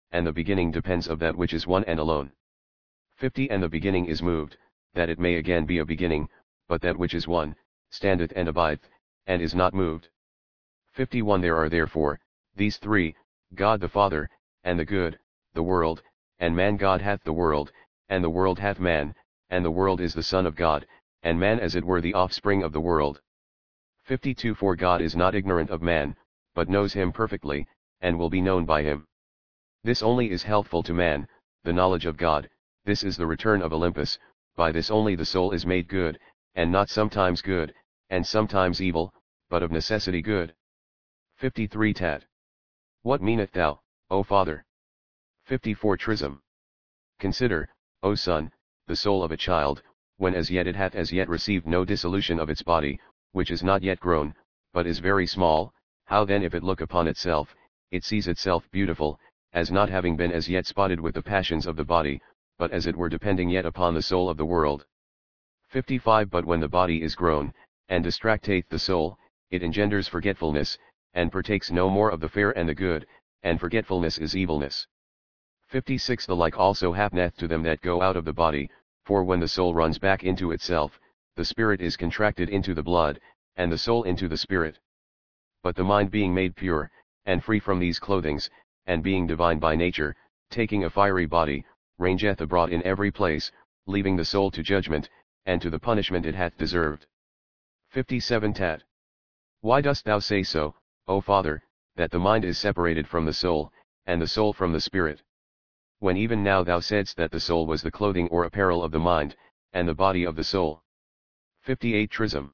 and the beginning depends of that which is one and alone. fifty And the beginning is moved, that it may again be a beginning, but that which is one, standeth and abideth, and is not moved. fifty-one There are therefore, these three, God the Father, and the good, the world, and man. God hath the world, and the world hath man, and the world is the Son of God, and man as it were the offspring of the world. fifty-two For God is not ignorant of man, but knows him perfectly, and will be known by him. This only is healthful to man, the knowledge of God. This is the return of Olympus. By this only the soul is made good, and not sometimes good, and sometimes evil, but of necessity good. fifty-three Tat. What meanest thou, O Father? fifty-four Trism. Consider, O Son, the soul of a child, when as yet it hath as yet received no dissolution of its body, which is not yet grown, but is very small, how then if it look upon itself, it sees itself beautiful, as not having been as yet spotted with the passions of the body, but as it were depending yet upon the soul of the world. fifty-five But when the body is grown, and distracteth the soul, it engenders forgetfulness, and partakes no more of the fair and the good, and forgetfulness is evilness. fifty-six The like also happeneth to them that go out of the body, for when the soul runs back into itself, the spirit is contracted into the blood, and the soul into the spirit. But the mind being made pure, and free from these clothings, and being divine by nature, taking a fiery body, rangeth abroad in every place, leaving the soul to judgment, and to the punishment it hath deserved. fifty-seven Tat. Why dost thou say so, O Father, that the mind is separated from the soul, and the soul from the spirit? When even now thou saidst that the soul was the clothing or apparel of the mind, and the body of the soul. fifty-eight Trism.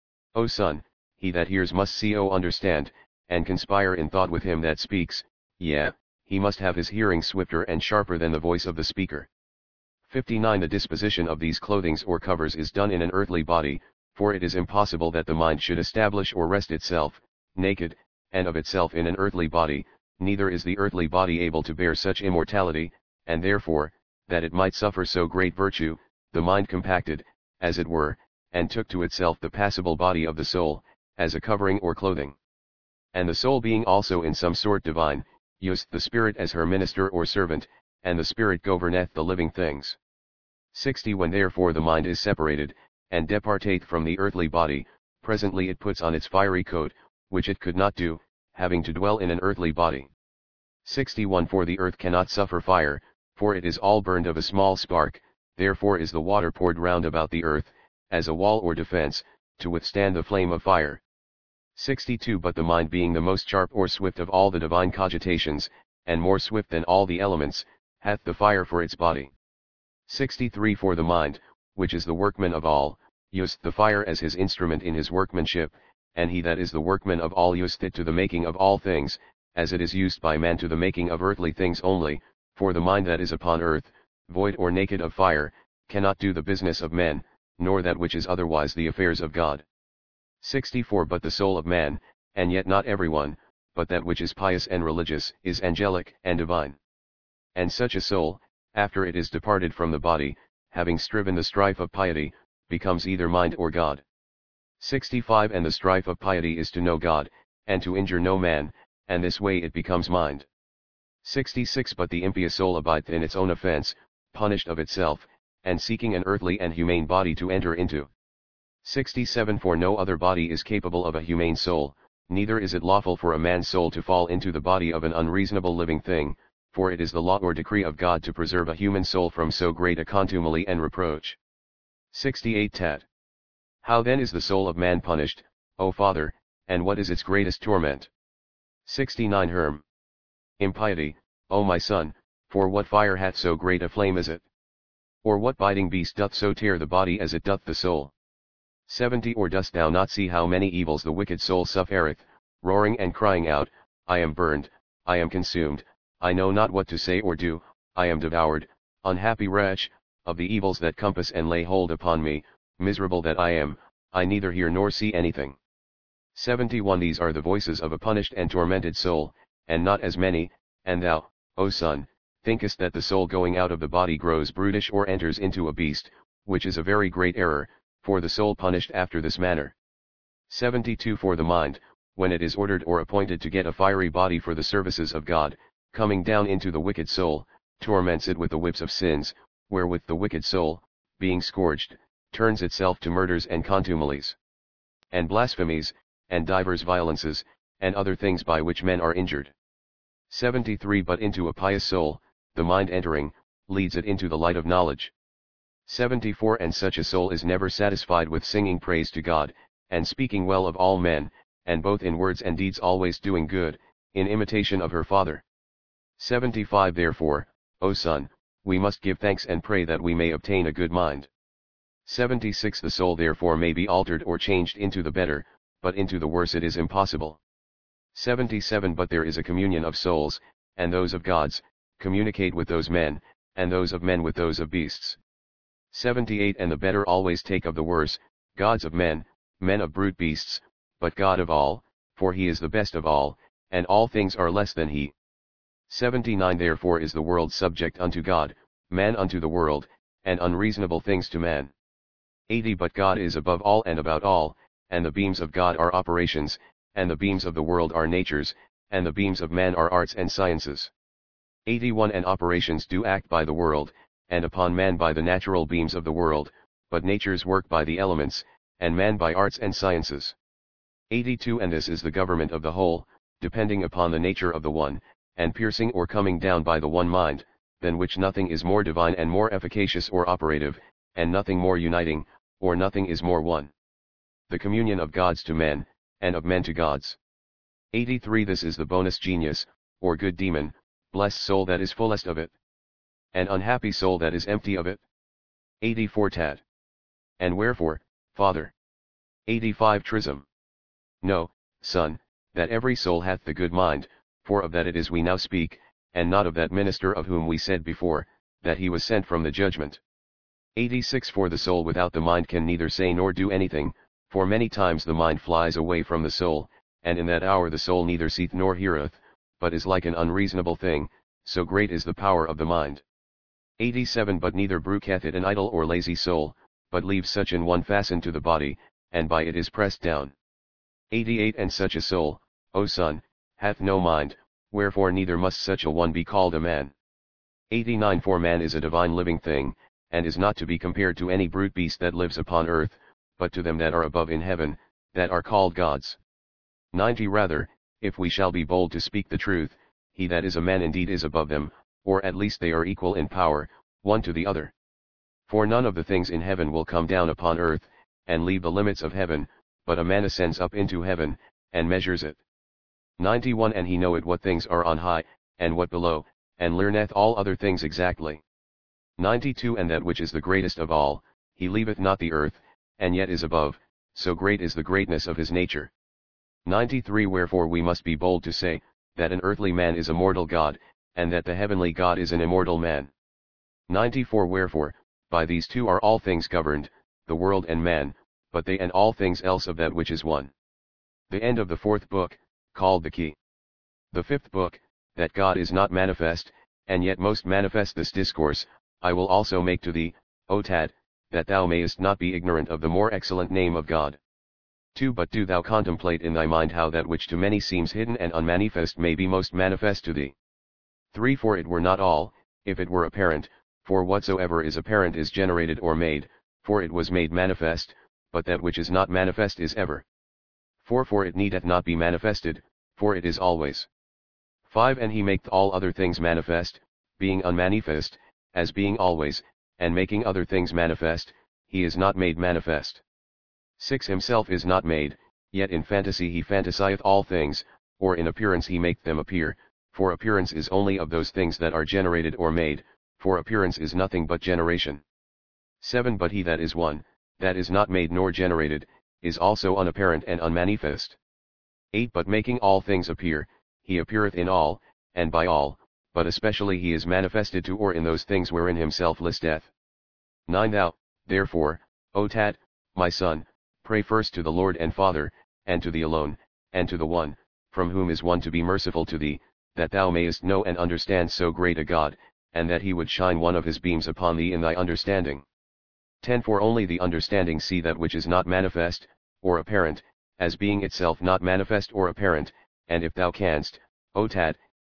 O Son, he that hears must see o understand, and conspire in thought with him that speaks, yea, he must have his hearing swifter and sharper than the voice of the speaker. fifty-nine The disposition of these clothings or covers is done in an earthly body, for it is impossible that the mind should establish or rest itself, naked, and of itself in an earthly body, neither is the earthly body able to bear such immortality, and therefore, that it might suffer so great virtue, the mind compacted, as it were, and took to itself the passible body of the soul, as a covering or clothing. And the soul being also in some sort divine, used the spirit as her minister or servant, and the spirit governeth the living things. sixty When therefore the mind is separated, and departeth from the earthly body, presently it puts on its fiery coat, which it could not do, having to dwell in an earthly body. sixty-one For the earth cannot suffer fire, for it is all burned of a small spark, therefore is the water poured round about the earth, as a wall or defense, to withstand the flame of fire. sixty-two But the mind being the most sharp or swift of all the divine cogitations, and more swift than all the elements, hath the fire for its body. sixty-three For the mind, which is the workman of all, useth the fire as his instrument in his workmanship, and he that is the workman of all useth it to the making of all things, as it is used by man to the making of earthly things only, for the mind that is upon earth, void or naked of fire, cannot do the business of men, nor that which is otherwise the affairs of God. sixty-four But the soul of man, and yet not every one, but that which is pious and religious, is angelic and divine. And such a soul, after it is departed from the body, having striven the strife of piety, becomes either mind or God. sixty-five And the strife of piety is to know God, and to injure no man, and this way it becomes mind. sixty-six But the impious soul abideth in its own offense, punished of itself, and seeking an earthly and humane body to enter into. sixty-seven For no other body is capable of a humane soul, neither is it lawful for a man's soul to fall into the body of an unreasonable living thing, for it is the law or decree of God to preserve a human soul from so great a contumely and reproach. sixty-eight Tat. How then is the soul of man punished, O Father, and what is its greatest torment? sixty-nine Herm. Impiety, O my son, for what fire hath so great a flame as it? Or what biting beast doth so tear the body as it doth the soul? seventy Or dost thou not see how many evils the wicked soul suffereth, roaring and crying out, I am burned, I am consumed, I know not what to say or do, I am devoured, unhappy wretch, of the evils that compass and lay hold upon me, miserable that I am, I neither hear nor see anything. seventy-one These are the voices of a punished and tormented soul, and not as many, and thou, O son, thinkest that the soul going out of the body grows brutish or enters into a beast, which is a very great error, for the soul punished after this manner. seventy-two For the mind, when it is ordered or appointed to get a fiery body for the services of God, coming down into the wicked soul, torments it with the whips of sins, wherewith the wicked soul, being scourged, turns itself to murders and contumelies, and blasphemies, and divers violences, and other things by which men are injured. seventy-three But into a pious soul, the mind entering, leads it into the light of knowledge. seventy-four And such a soul is never satisfied with singing praise to God, and speaking well of all men, and both in words and deeds always doing good, in imitation of her Father. seventy-five Therefore, O son, we must give thanks and pray that we may obtain a good mind. seventy-six The soul therefore may be altered or changed into the better, but into the worse it is impossible. seventy-seven But there is a communion of souls, and those of gods, communicate with those men, and those of men with those of beasts. seventy-eight And the better always take of the worse, gods of men, men of brute beasts, but God of all, for he is the best of all, and all things are less than he. seventy-nine Therefore is the world subject unto God, man unto the world, and unreasonable things to man. eighty But God is above all and about all, and the beams of God are operations, and the beams of the world are natures, and the beams of man are arts and sciences. eighty-one And operations do act by the world, and upon man by the natural beams of the world, but natures work by the elements, and man by arts and sciences. eighty-two And this is the government of the whole, depending upon the nature of the one, and piercing or coming down by the one mind, than which nothing is more divine and more efficacious or operative, and nothing more uniting, or nothing is more one. The communion of gods to men, and of men to gods. eighty-three This is the bonus genius, or good demon, blessed soul that is fullest of it, and unhappy soul that is empty of it. eighty-four Tat. And wherefore, Father? eighty-five Trism. Know, son, that every soul hath the good mind, for of that it is we now speak, and not of that minister of whom we said before, that he was sent from the judgment. eighty-six For the soul without the mind can neither say nor do anything, for many times the mind flies away from the soul, and in that hour the soul neither seeth nor heareth, but is like an unreasonable thing, so great is the power of the mind. eighty-seven But neither brooketh it an idle or lazy soul, but leaves such an one fastened to the body, and by it is pressed down. eighty-eight And such a soul, O son, hath no mind, wherefore neither must such a one be called a man. eighty-nine For man is a divine living thing, and is not to be compared to any brute beast that lives upon earth, but to them that are above in heaven, that are called gods. ninety Rather, if we shall be bold to speak the truth, he that is a man indeed is above them, or at least they are equal in power, one to the other. For none of the things in heaven will come down upon earth, and leave the limits of heaven, but a man ascends up into heaven, and measures it. ninety-one And he knoweth what things are on high, and what below, and learneth all other things exactly. ninety-two And that which is the greatest of all, he leaveth not the earth, and yet is above, so great is the greatness of his nature. ninety-three Wherefore we must be bold to say, that an earthly man is a mortal God, and that the heavenly God is an immortal man. ninety-four Wherefore, by these two are all things governed, the world and man, but they and all things else of that which is one. The end of the fourth book, called the Key. The fifth book, that God is not manifest, and yet most manifest this discourse, I will also make to thee, O Tat, that thou mayest not be ignorant of the more excellent name of God. two But do thou contemplate in thy mind how that which to many seems hidden and unmanifest may be most manifest to thee. three For it were not all, if it were apparent, for whatsoever is apparent is generated or made, for it was made manifest, but that which is not manifest is ever. four For it needeth not be manifested, for it is always. five And he maketh all other things manifest, being unmanifest, as being always, and making other things manifest, he is not made manifest. six Himself is not made, yet in fantasy he fantasieth all things, or in appearance he maketh them appear, for appearance is only of those things that are generated or made, for appearance is nothing but generation. seven But he that is one, that is not made nor generated, is also unapparent and unmanifest. eight But making all things appear, he appeareth in all, and by all, but especially he is manifested to or in those things wherein himself listeth. nine Thou, therefore, O Tat, my son, pray first to the Lord and Father, and to thee alone, and to the one, from whom is one to be merciful to thee, that thou mayest know and understand so great a God, and that he would shine one of his beams upon thee in thy understanding. ten For only the understanding see that which is not manifest, or apparent, as being itself not manifest or apparent, and if thou canst, O Tat,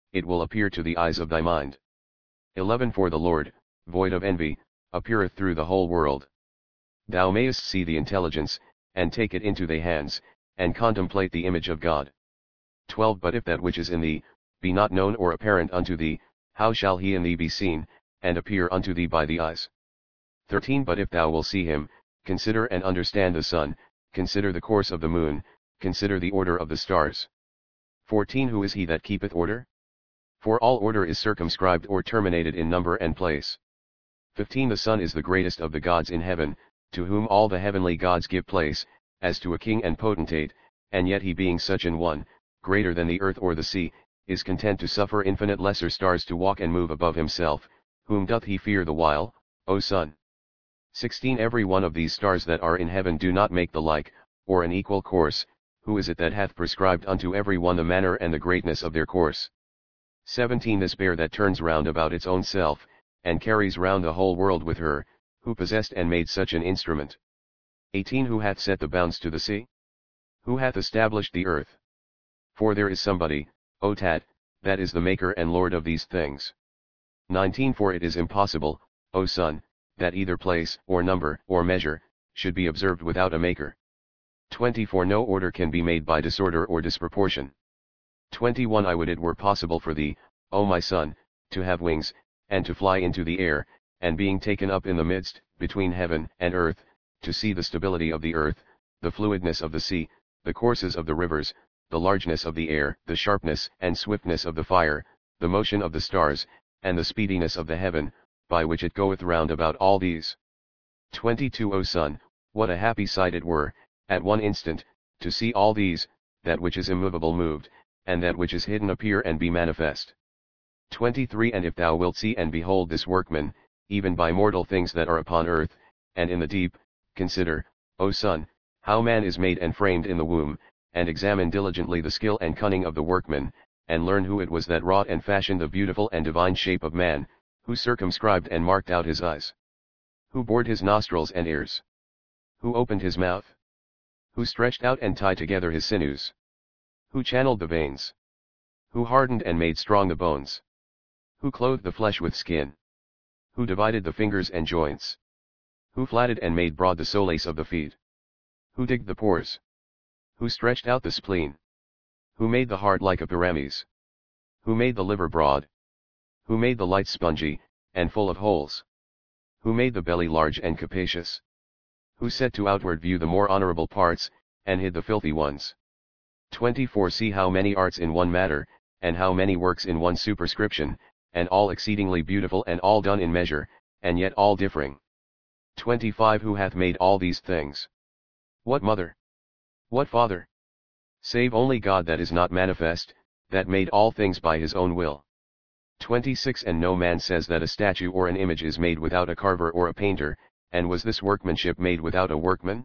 it will appear to the eyes of thy mind. eleven For the Lord, void of envy, appeareth through the whole world. Thou mayest see the intelligence, and take it into thy hands, and contemplate the image of God. twelve But if that which is in thee, be not known or apparent unto thee, how shall he in thee be seen, and appear unto thee by the eyes? thirteen But if thou will see him, consider and understand the sun, consider the course of the moon, consider the order of the stars. fourteen Who is he that keepeth order? For all order is circumscribed or terminated in number and place. fifteen The sun is the greatest of the gods in heaven, to whom all the heavenly gods give place, as to a king and potentate, and yet he being such an one, greater than the earth or the sea, is content to suffer infinite lesser stars to walk and move above himself, whom doth he fear the while, O sun? sixteen Every one of these stars that are in heaven do not make the like, or an equal course. Who is it that hath prescribed unto every one the manner and the greatness of their course? seventeen This bear that turns round about its own self, and carries round the whole world with her, who possessed and made such an instrument? eighteen Who hath set the bounds to the sea? Who hath established the earth? For there is somebody, O Tat, that is the maker and lord of these things. nineteen For it is impossible, O sun, that either place, or number, or measure, should be observed without a maker. twenty For no order can be made by disorder or disproportion. twenty-one I would it were possible for thee, O my son, to have wings, and to fly into the air, and being taken up in the midst, between heaven and earth, to see the stability of the earth, the fluidness of the sea, the courses of the rivers, the largeness of the air, the sharpness and swiftness of the fire, the motion of the stars, and the speediness of the heaven, by which it goeth round about all these. twenty-two O son, what a happy sight it were, at one instant, to see all these, that which is immovable moved, and that which is hidden appear and be manifest. twenty-three And if thou wilt see and behold this workman, even by mortal things that are upon earth, and in the deep, consider, O son, how man is made and framed in the womb, and examine diligently the skill and cunning of the workman, and learn who it was that wrought and fashioned the beautiful and divine shape of man, who circumscribed and marked out his eyes, who bored his nostrils and ears, who opened his mouth, who stretched out and tied together his sinews, who channeled the veins, who hardened and made strong the bones, who clothed the flesh with skin, who divided the fingers and joints, who flatted and made broad the solace of the feet, who digged the pores, who stretched out the spleen, who made the heart like a pyramis, who made the liver broad, who made the light spongy, and full of holes, who made the belly large and capacious, who set to outward view the more honorable parts, and hid the filthy ones. twenty-four See how many arts in one matter, and how many works in one superscription, and all exceedingly beautiful and all done in measure, and yet all differing. twenty-five Who hath made all these things? What mother? What father? Save only God that is not manifest, that made all things by his own will. twenty-six And no man says that a statue or an image is made without a carver or a painter, and was this workmanship made without a workman?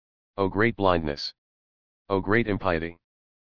O great blindness! O great impiety!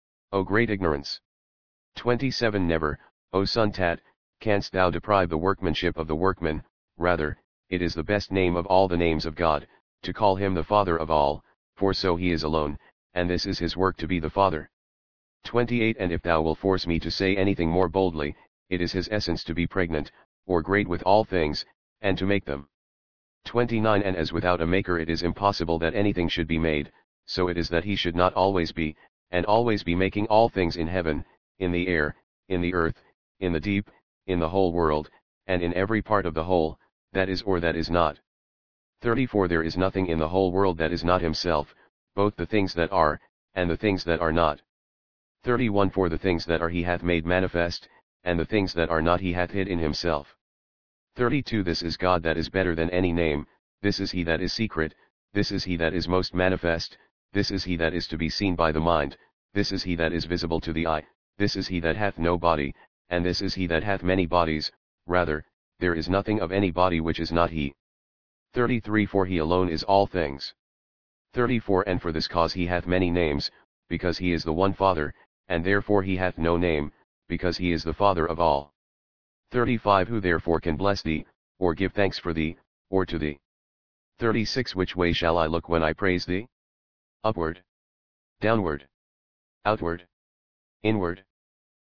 O great ignorance! twenty-seven Never, O son Tat, canst thou deprive the workmanship of the workman, rather, it is the best name of all the names of God, to call him the Father of all, for so he is alone, and this is his work to be the Father. twenty-eight And if thou will force me to say anything more boldly, it is his essence to be pregnant, or great with all things, and to make them. twenty-nine And as without a maker it is impossible that anything should be made, so it is that he should not always be, and always be making all things in heaven, in the air, in the earth, in the deep, in the whole world, and in every part of the whole, that is or that is not. thirty-four There is nothing in the whole world that is not himself, both the things that are, and the things that are not. thirty-one For the things that are he hath made manifest, and the things that are not he hath hid in himself. thirty-two This is God that is better than any name, this is he that is secret, this is he that is most manifest, this is he that is to be seen by the mind, this is he that is visible to the eye, this is he that hath no body, and this is he that hath many bodies, rather, there is nothing of any body which is not he. thirty-three For he alone is all things. thirty-four And for this cause he hath many names, because he is the one Father, and therefore he hath no name, because he is the Father of all. thirty-five Who therefore can bless thee, or give thanks for thee, or to thee? thirty-six Which way shall I look when I praise thee? Upward? Downward? Outward? Inward?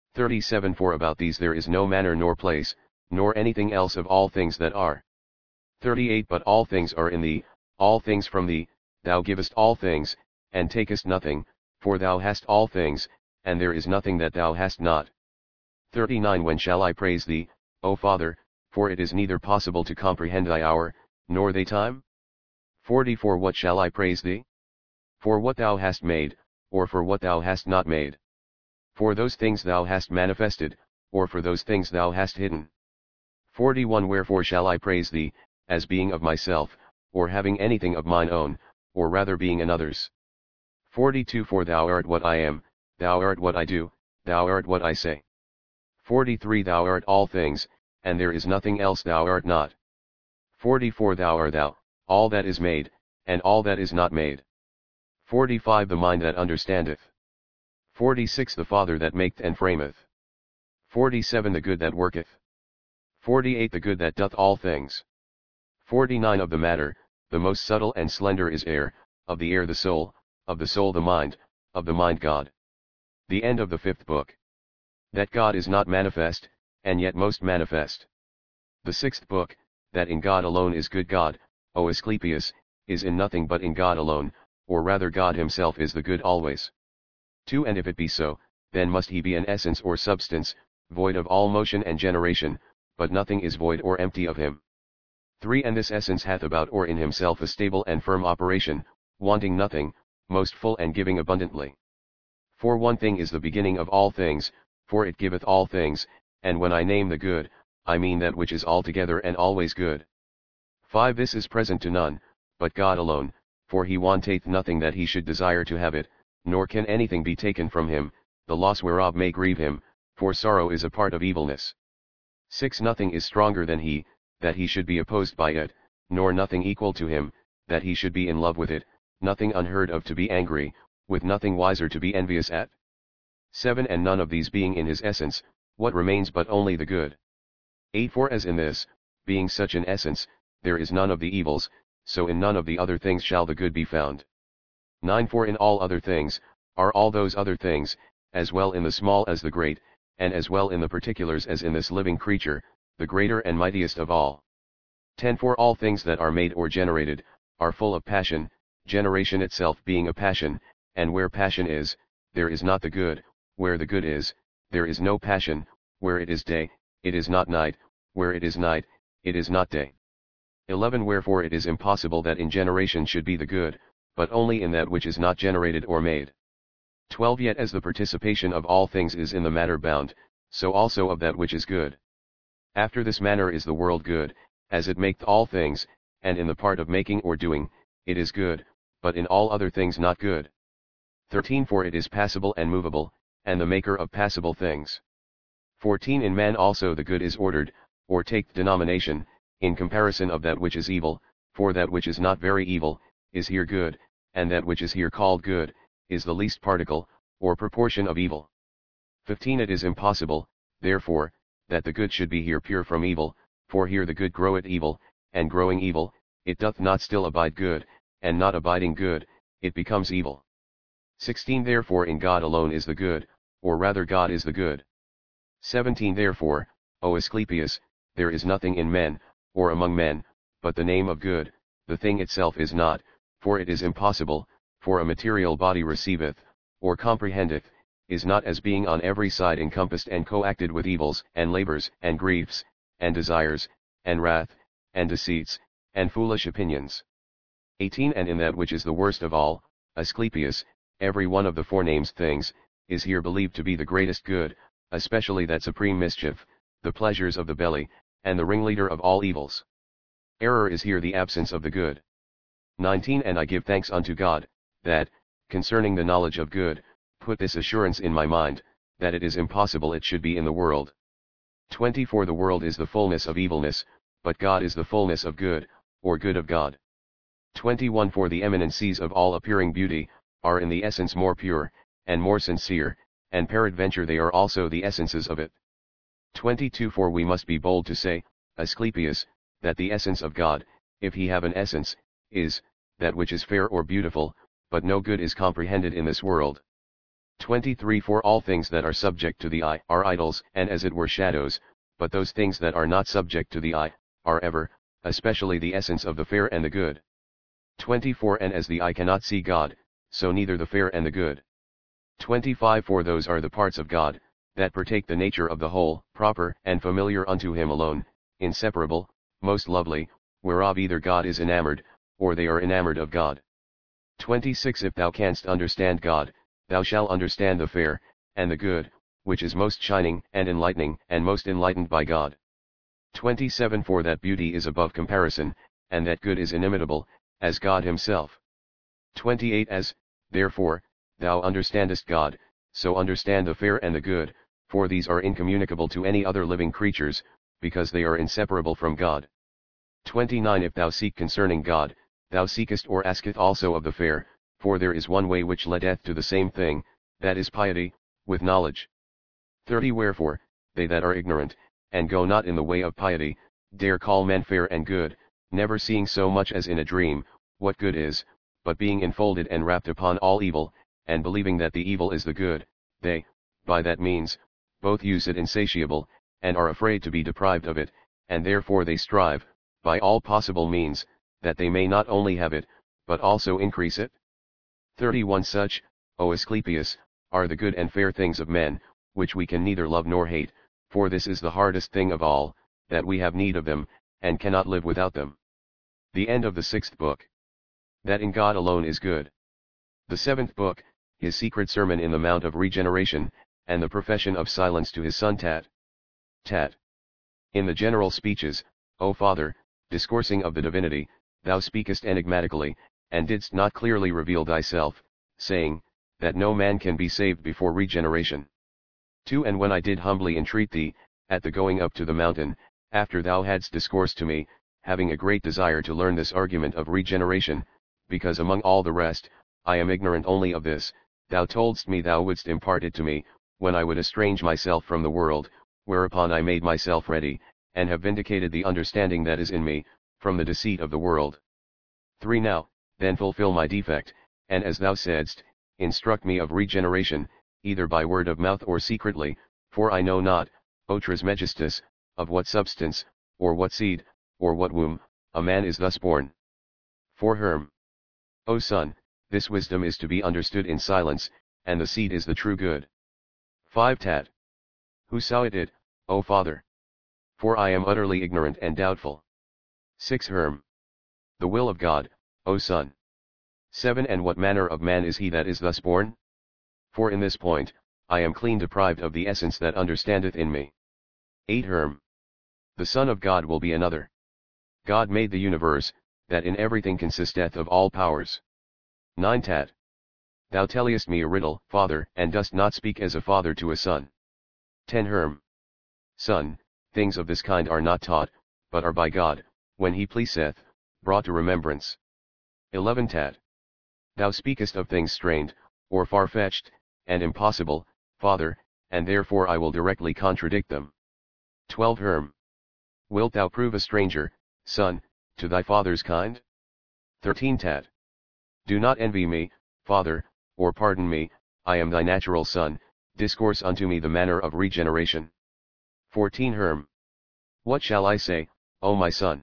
thirty-seven For about these there is no manner nor place, nor anything else of all things that are. thirty-eight But all things are in thee, all things from thee, thou givest all things, and takest nothing, for thou hast all things, and there is nothing that thou hast not. thirty-nine When shall I praise thee, O Father, for it is neither possible to comprehend thy hour, nor thy time? forty For what shall I praise thee? For what thou hast made, or for what thou hast not made? For those things thou hast manifested, or for those things thou hast hidden? forty-one Wherefore shall I praise thee, as being of myself, or having anything of mine own, or rather being another's? forty-two For thou art what I am, thou art what I do, thou art what I say. forty-three Thou art all things, and there is nothing else thou art not. forty-four Thou art thou, all that is made, and all that is not made. forty-five The mind that understandeth. forty-six The Father that maketh and frameth. forty-seven The good that worketh. forty-eight The good that doth all things. forty-nine Of the matter, the most subtle and slender is air, of the air the soul, of the soul the mind, of the mind God. The end of the fifth book. That God is not manifest, and yet most manifest. The sixth book, that in God alone is good. God, O Asclepius, is in nothing but in God alone, or rather God himself is the good always. two And if it be so, then must he be an essence or substance, void of all motion and generation, but nothing is void or empty of him. three And this essence hath about or in himself a stable and firm operation, wanting nothing, most full and giving abundantly. four One thing is the beginning of all things, for it giveth all things, and when I name the good, I mean that which is altogether and always good. five This is present to none, but God alone, for he wanteth nothing that he should desire to have it, nor can anything be taken from him, the loss whereof may grieve him, for sorrow is a part of evilness. six Nothing is stronger than he, that he should be opposed by it, nor nothing equal to him, that he should be in love with it, nothing unheard of to be angry, with nothing wiser to be envious at. seven And none of these being in his essence, what remains but only the good? eight For as in this, being such an essence, there is none of the evils, so in none of the other things shall the good be found. nine For in all other things, are all those other things, as well in the small as the great, and as well in the particulars as in this living creature, the greater and mightiest of all. ten For all things that are made or generated, are full of passion, generation itself being a passion, and where passion is, there is not the good, where the good is, there is no passion, where it is day, it is not night, where it is night, it is not day. eleven Wherefore it is impossible that in generation should be the good, but only in that which is not generated or made. twelve Yet as the participation of all things is in the matter bound, so also of that which is good. After this manner is the world good, as it maketh all things, and in the part of making or doing, it is good, but in all other things not good. thirteen For it is passible and movable, and the maker of passible things. fourteen In man also the good is ordered, or taketh denomination, in comparison of that which is evil, for that which is not very evil, is here good, and that which is here called good, is the least particle, or proportion of evil. fifteen It is impossible, therefore, that the good should be here pure from evil, for here the good groweth evil, and growing evil, it doth not still abide good, and not abiding good, it becomes evil. sixteen Therefore in God alone is the good, or rather God is the good. seventeen Therefore, O Asclepius, there is nothing in men, or among men, but the name of good, the thing itself is not, for it is impossible, for a material body receiveth, or comprehendeth, is not as being on every side encompassed and coacted with evils, and labors, and griefs, and desires, and wrath, and deceits, and foolish opinions. eighteen And in that which is the worst of all, Asclepius, every one of the forenamed things, is here believed to be the greatest good, especially that supreme mischief, the pleasures of the belly, and the ringleader of all evils. Error is here the absence of the good. nineteen And I give thanks unto God, that, concerning the knowledge of good, put this assurance in my mind, that it is impossible it should be in the world. twenty For the world is the fullness of evilness, but God is the fullness of good, or good of God. twenty-one For the eminencies of all appearing beauty, are in the essence more pure, and more sincere, and peradventure they are also the essences of it. twenty-two For we must be bold to say, Asclepius, that the essence of God, if he have an essence, is, that which is fair or beautiful, but no good is comprehended in this world. twenty-three For all things that are subject to the eye are idols and as it were shadows, but those things that are not subject to the eye, are ever, especially the essence of the fair and the good. twenty-four And as the eye cannot see God, so neither the fair and the good. twenty-five For those are the parts of God, that partake the nature of the whole, proper and familiar unto him alone, inseparable, most lovely, whereof either God is enamored, or they are enamored of God. twenty-six If thou canst understand God, thou shalt understand the fair, and the good, which is most shining and enlightening and most enlightened by God. twenty-seven For that beauty is above comparison, and that good is inimitable, as God himself. twenty-eight As, therefore, thou understandest God, so understand the fair and the good, for these are incommunicable to any other living creatures, because they are inseparable from God. twenty-nine If thou seek concerning God, thou seekest or asketh also of the fair, for there is one way which leadeth to the same thing, that is piety, with knowledge. thirty Wherefore, they that are ignorant, and go not in the way of piety, dare call men fair and good, never seeing so much as in a dream, what good is, but being enfolded and wrapped upon all evil, and believing that the evil is the good, they, by that means, both use it insatiable, and are afraid to be deprived of it, and therefore they strive, by all possible means, that they may not only have it, but also increase it. thirty-one Such, O Asclepius, are the good and fair things of men, which we can neither love nor hate, for this is the hardest thing of all, that we have need of them, and cannot live without them. The end of the sixth book. That in God alone is good. The seventh book, his secret sermon in the Mount of Regeneration, and the profession of silence to his son Tat. Tat. In the general speeches, O Father, discoursing of the divinity, thou speakest enigmatically, and didst not clearly reveal thyself, saying, that no man can be saved before regeneration. two And when I did humbly entreat thee, at the going up to the mountain, after thou hadst discoursed to me, having a great desire to learn this argument of regeneration, because among all the rest, I am ignorant only of this, thou toldst me thou wouldst impart it to me, when I would estrange myself from the world, whereupon I made myself ready, and have vindicated the understanding that is in me, from the deceit of the world. three Now, then fulfill my defect, and as thou saidst, instruct me of regeneration, either by word of mouth or secretly, for I know not, O Trismegistus, of what substance, or what seed, or what womb, a man is thus born. four Herm. O son, this wisdom is to be understood in silence, and the seed is the true good. five Tat. Who saw it it, O father? For I am utterly ignorant and doubtful. six Herm. The will of God, O son. seven And what manner of man is he that is thus born? For in this point, I am clean deprived of the essence that understandeth in me. eight Herm. The Son of God will be another. God made the universe, that in everything consisteth of all powers. nine Tat. Thou tellest me a riddle, father, and dost not speak as a father to a son. ten Herm. Son, things of this kind are not taught, but are by God, when he pleaseth, brought to remembrance. eleven Tat. Thou speakest of things strained, or far-fetched, and impossible, father, and therefore I will directly contradict them. twelve Herm. Wilt thou prove a stranger, son, to thy father's kind? thirteen Tat. Do not envy me, father, or pardon me, I am thy natural son, discourse unto me the manner of regeneration. fourteen Herm. What shall I say, O my son?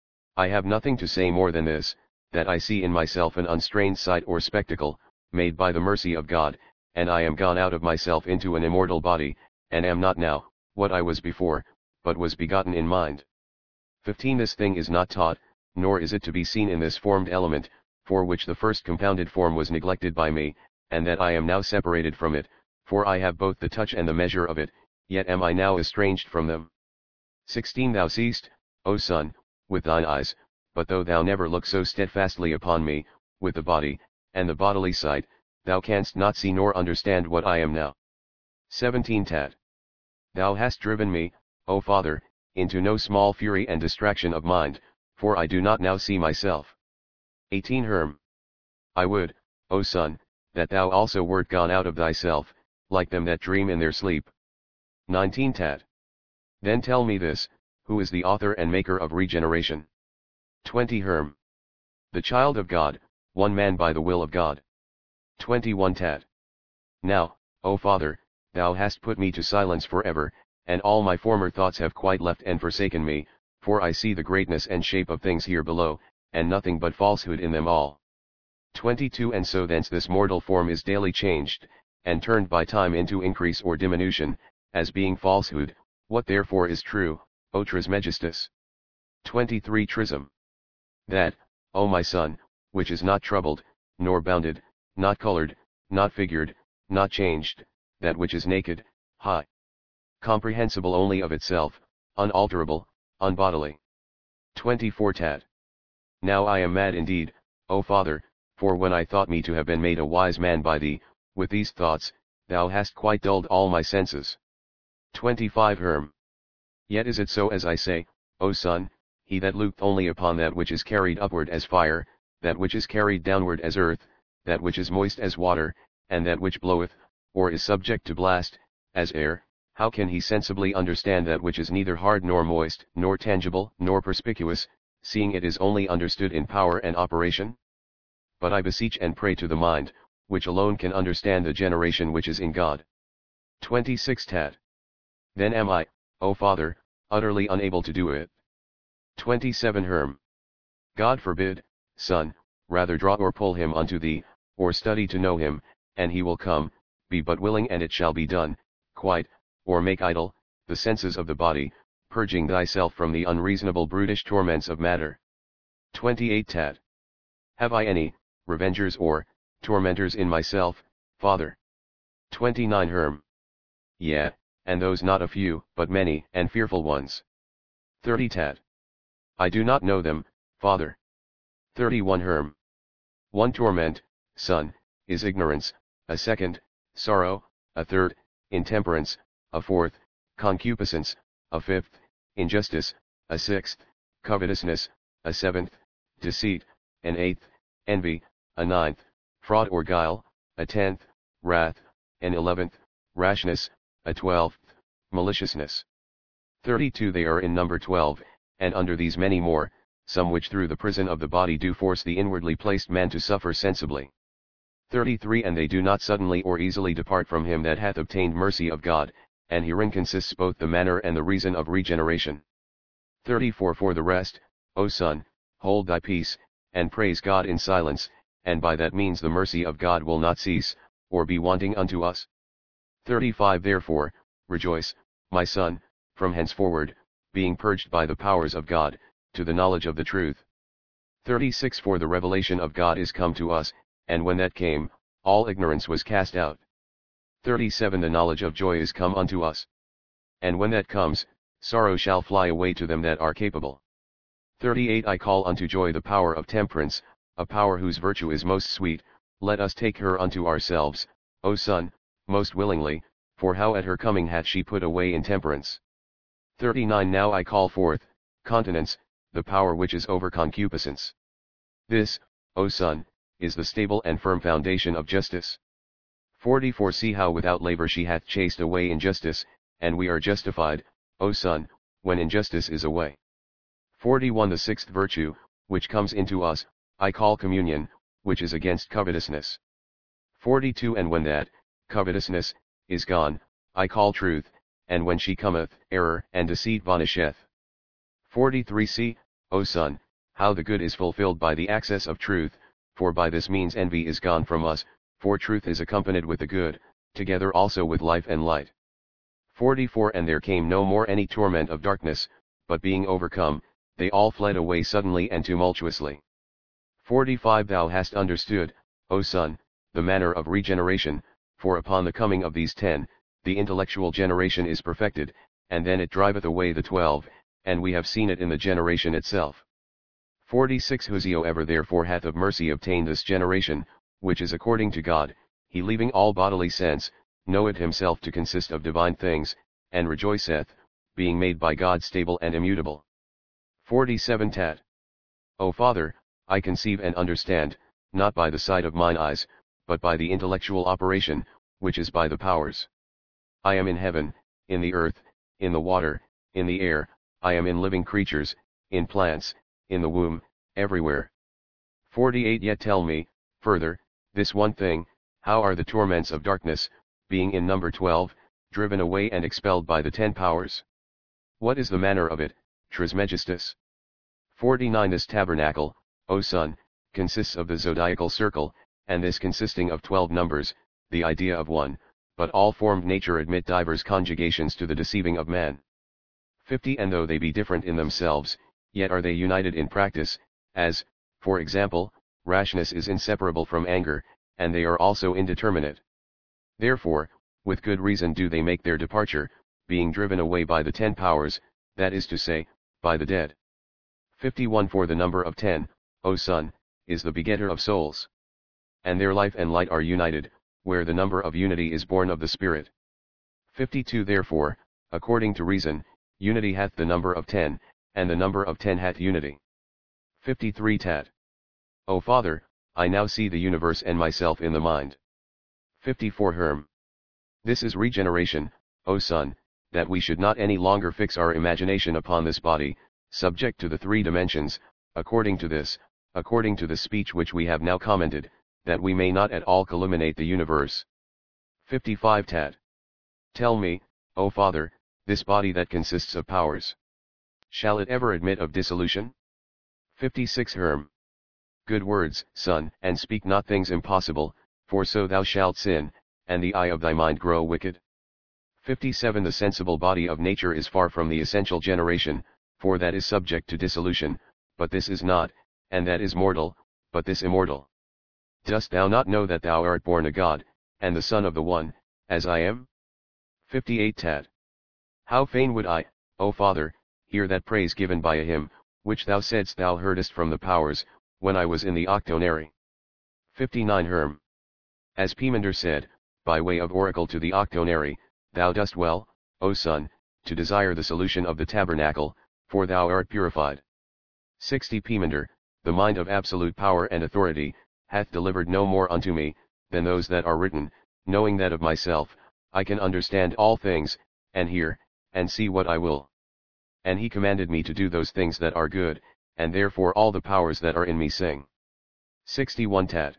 I have nothing to say more than this, that I see in myself an unstrained sight or spectacle, made by the mercy of God, and I am gone out of myself into an immortal body, and am not now, what I was before, but was begotten in mind. fifteen This thing is not taught, nor is it to be seen in this formed element, for which the first compounded form was neglected by me, and that I am now separated from it, for I have both the touch and the measure of it, yet am I now estranged from them. sixteen Thou seest, O son, with thine eyes, but though thou never look so steadfastly upon me, with the body, and the bodily sight, thou canst not see nor understand what I am now. seventeen Tat. Thou hast driven me, O Father, into no small fury and distraction of mind, for I do not now see myself. eighteen Herm. I would, O son, that thou also wert gone out of thyself, like them that dream in their sleep. nineteen Tat. Then tell me this, who is the author and maker of regeneration? twenty Herm. The child of God, one man by the will of God. twenty-one Tat. Now, O Father, thou hast put me to silence forever, and all my former thoughts have quite left and forsaken me, for I see the greatness and shape of things here below, and nothing but falsehood in them all. twenty-two And so thence this mortal form is daily changed, and turned by time into increase or diminution, as being falsehood, what therefore is true, O Trismegistus? twenty-three Trism. That, O my son, which is not troubled, nor bounded, not colored, not figured, not changed, that which is naked, high, comprehensible only of itself, unalterable, unbodily. twenty-four Tat. Now I am mad indeed, O Father, for when I thought me to have been made a wise man by thee, with these thoughts, thou hast quite dulled all my senses. twenty-five Herm. Yet is it so as I say, O son, he that looketh only upon that which is carried upward as fire, that which is carried downward as earth, that which is moist as water, and that which bloweth, or is subject to blast, as air, how can he sensibly understand that which is neither hard nor moist, nor tangible, nor perspicuous, seeing it is only understood in power and operation? But I beseech and pray to the mind, which alone can understand the generation which is in God. twenty-six Tat. Then am I, O Father, utterly unable to do it. twenty-seven Herm. God forbid, son, rather draw or pull him unto thee, or study to know him, and he will come, be but willing and it shall be done, quite, or make idle, the senses of the body, purging thyself from the unreasonable brutish torments of matter. twenty-eight Tat. Have I any, revengers or, tormentors in myself, Father? twenty-nine Herm. Yea, and those not a few, but many, and fearful ones. thirty Tat. I do not know them, Father. thirty-one Herm. One torment, son, is ignorance, a second, sorrow, a third, intemperance, a fourth, concupiscence, a fifth, injustice, a sixth, covetousness, a seventh, deceit, an eighth, envy, a ninth, fraud or guile, a tenth, wrath, an eleventh, rashness, a twelfth, maliciousness. thirty-two They are in number twelve, and under these many more, some which through the prison of the body do force the inwardly placed man to suffer sensibly. thirty-three And they do not suddenly or easily depart from him that hath obtained mercy of God, and herein consists both the manner and the reason of regeneration. thirty-four For the rest, O son, hold thy peace, and praise God in silence, and by that means the mercy of God will not cease, or be wanting unto us. thirty-five Therefore, rejoice, my son, from henceforward, being purged by the powers of God, to the knowledge of the truth. thirty-six For the revelation of God is come to us, and when that came, all ignorance was cast out. thirty-seven The knowledge of joy is come unto us. And when that comes, sorrow shall fly away to them that are capable. thirty-eight I call unto joy the power of temperance, a power whose virtue is most sweet, let us take her unto ourselves, O son, most willingly, for how at her coming hath she put away intemperance. thirty-nine Now I call forth, continence, the power which is over concupiscence. This, O son, is the stable and firm foundation of justice. forty-four See how without labor she hath chased away injustice, and we are justified, O son, when injustice is away. forty-one The sixth virtue, which comes into us, I call communion, which is against covetousness. forty-two And when that, covetousness, is gone, I call truth, and when she cometh, error and deceit vanisheth. forty-three See, O son, how the good is fulfilled by the access of truth, for by this means envy is gone from us, for truth is accompanied with the good, together also with life and light. forty-four And there came no more any torment of darkness, but being overcome, they all fled away suddenly and tumultuously. forty-five Thou hast understood, O son, the manner of regeneration, for upon the coming of these ten, the intellectual generation is perfected, and then it driveth away the twelve, and we have seen it in the generation itself. forty-six Whosoever therefore hath of mercy obtained this generation, which is according to God, he leaving all bodily sense, knoweth himself to consist of divine things, and rejoiceth, being made by God stable and immutable. forty-seven Tat. O Father, I conceive and understand, not by the sight of mine eyes, but by the intellectual operation, which is by the powers. I am in heaven, in the earth, in the water, in the air, I am in living creatures, in plants, in the womb, everywhere. forty-eight Yet tell me, further, this one thing, how are the torments of darkness, being in number twelve, driven away and expelled by the ten powers. What is the manner of it, Trismegistus? forty-nine This tabernacle, O Son, consists of the zodiacal circle, and this consisting of twelve numbers, the idea of one, but all formed nature admit divers conjugations to the deceiving of man. fifty And though they be different in themselves, yet are they united in practice, as, for example, rashness is inseparable from anger, and they are also indeterminate. Therefore, with good reason do they make their departure, being driven away by the ten powers, that is to say, by the dead. fifty-one For the number of ten, O Son, is the begetter of souls. And their life and light are united, where the number of unity is born of the Spirit. fifty-two Therefore, according to reason, unity hath the number of ten, and the number of ten hath unity. fifty-three Tat. O Father, I now see the universe and myself in the mind. fifty-four Herm. This is regeneration, O Son, that we should not any longer fix our imagination upon this body, subject to the three dimensions, according to this, according to the speech which we have now commented, that we may not at all calumniate the universe. fifty-five Tat. Tell me, O Father, this body that consists of powers, shall it ever admit of dissolution? fifty-six Herm. Good words, Son, and speak not things impossible, for so thou shalt sin, and the eye of thy mind grow wicked. fifty-seven The sensible body of nature is far from the essential generation, for that is subject to dissolution, but this is not, and that is mortal, but this immortal. Dost thou not know that thou art born a God, and the Son of the One, as I am? fifty-eight Tat. How fain would I, O Father, hear that praise given by a hymn, which thou saidst thou heardest from the powers, when I was in the octonary. fifty-nine Herm. As Poemander said, by way of oracle to the octonary, thou dost well, O Son, to desire the solution of the tabernacle, for thou art purified. sixty Poemander, the mind of absolute power and authority, hath delivered no more unto me, than those that are written, knowing that of myself, I can understand all things, and hear, and see what I will. And he commanded me to do those things that are good, and therefore all the powers that are in me sing. sixty-one Tat.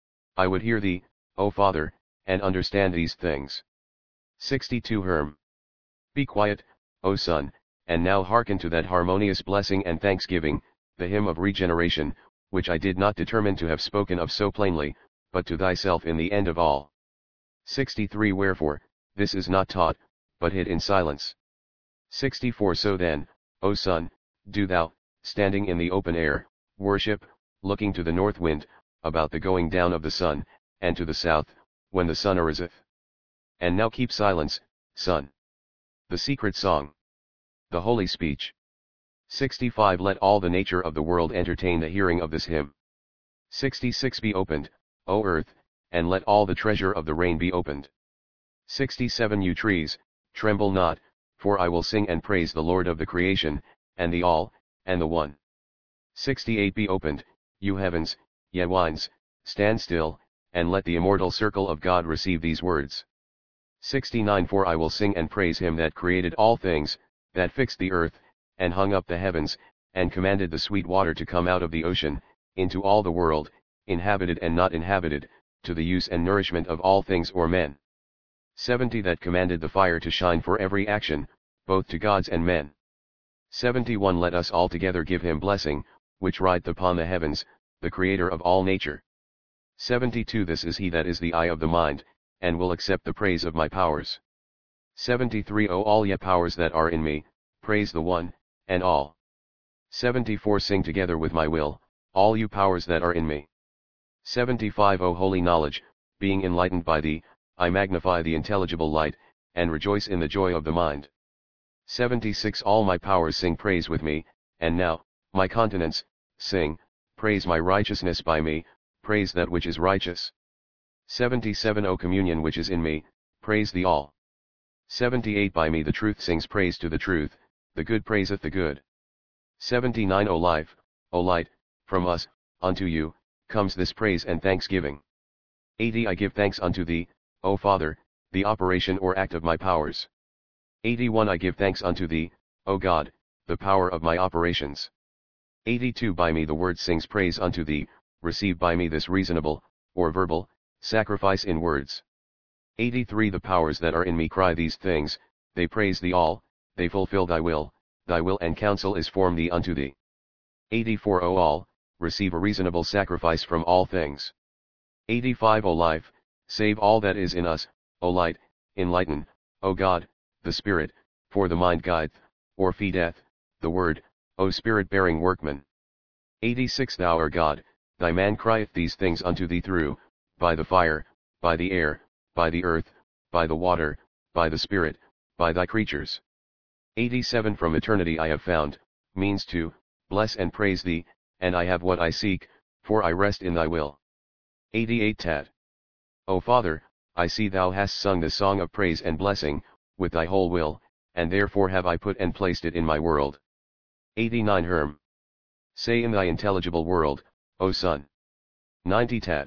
I would hear thee, O Father, and understand these things. sixty-two Herm. Be quiet, O Son, and now hearken to that harmonious blessing and thanksgiving, the hymn of regeneration, which I did not determine to have spoken of so plainly, but to thyself in the end of all. sixty-three Wherefore, this is not taught, but hid in silence. sixty-four So then, O Son, do thou, standing in the open air, worship, looking to the north wind, about the going down of the sun, and to the south, when the sun ariseth. And now keep silence, Son. The secret song. The holy speech. sixty-five Let all the nature of the world entertain the hearing of this hymn. sixty-six Be opened, O earth, and let all the treasure of the rain be opened. sixty-seven You trees, tremble not, for I will sing and praise the Lord of the creation, and the all, and the one. sixty-eight Be opened, you heavens, ye winds, stand still, and let the immortal circle of God receive these words. sixty-nine For I will sing and praise him that created all things, that fixed the earth, and hung up the heavens, and commanded the sweet water to come out of the ocean, into all the world, inhabited and not inhabited, to the use and nourishment of all things or men. seventy That commanded the fire to shine for every action, both to gods and men. seventy-one Let us all together give him blessing, which rideth upon the heavens, the creator of all nature. seventy-two This is he that is the eye of the mind, and will accept the praise of my powers. seventy-three O all ye powers that are in me, praise the one, and all. seventy-four Sing together with my will, all you powers that are in me. seventy-five O holy knowledge, being enlightened by thee, I magnify the intelligible light, and rejoice in the joy of the mind. seventy-six All my powers sing praise with me, and now, my countenance, sing, praise my righteousness by me, praise that which is righteous. seventy-seven O communion which is in me, praise thee all. seventy-eight By me the truth sings praise to the truth, the good praiseth the good. seventy-nine O life, O light, from us, unto you, comes this praise and thanksgiving. eighty I give thanks unto thee, O Father, the operation or act of my powers. eighty-one I give thanks unto thee, O God, the power of my operations. eighty-two By me the word sings praise unto thee, receive by me this reasonable, or verbal, sacrifice in words. eighty-three The powers that are in me cry these things, they praise thee all, they fulfill thy will, thy will and counsel is formed thee unto thee. eighty-four O all, receive a reasonable sacrifice from all things. eighty-five O life, save all that is in us, O light, enlighten, O God, the Spirit, for the mind guideth, or feedeth, the word, O Spirit-bearing workman. eighty-six Thou art God, thy man crieth these things unto thee through, by the fire, by the air, by the earth, by the water, by the Spirit, by thy creatures. eighty-seven From eternity I have found, means to, bless and praise thee, and I have what I seek, for I rest in thy will. eighty-eight Tat. O Father, I see thou hast sung the song of praise and blessing, with thy whole will, and therefore have I put and placed it in my world. eighty-nine Herm. Say in thy intelligible world, O Son. ninety Tat.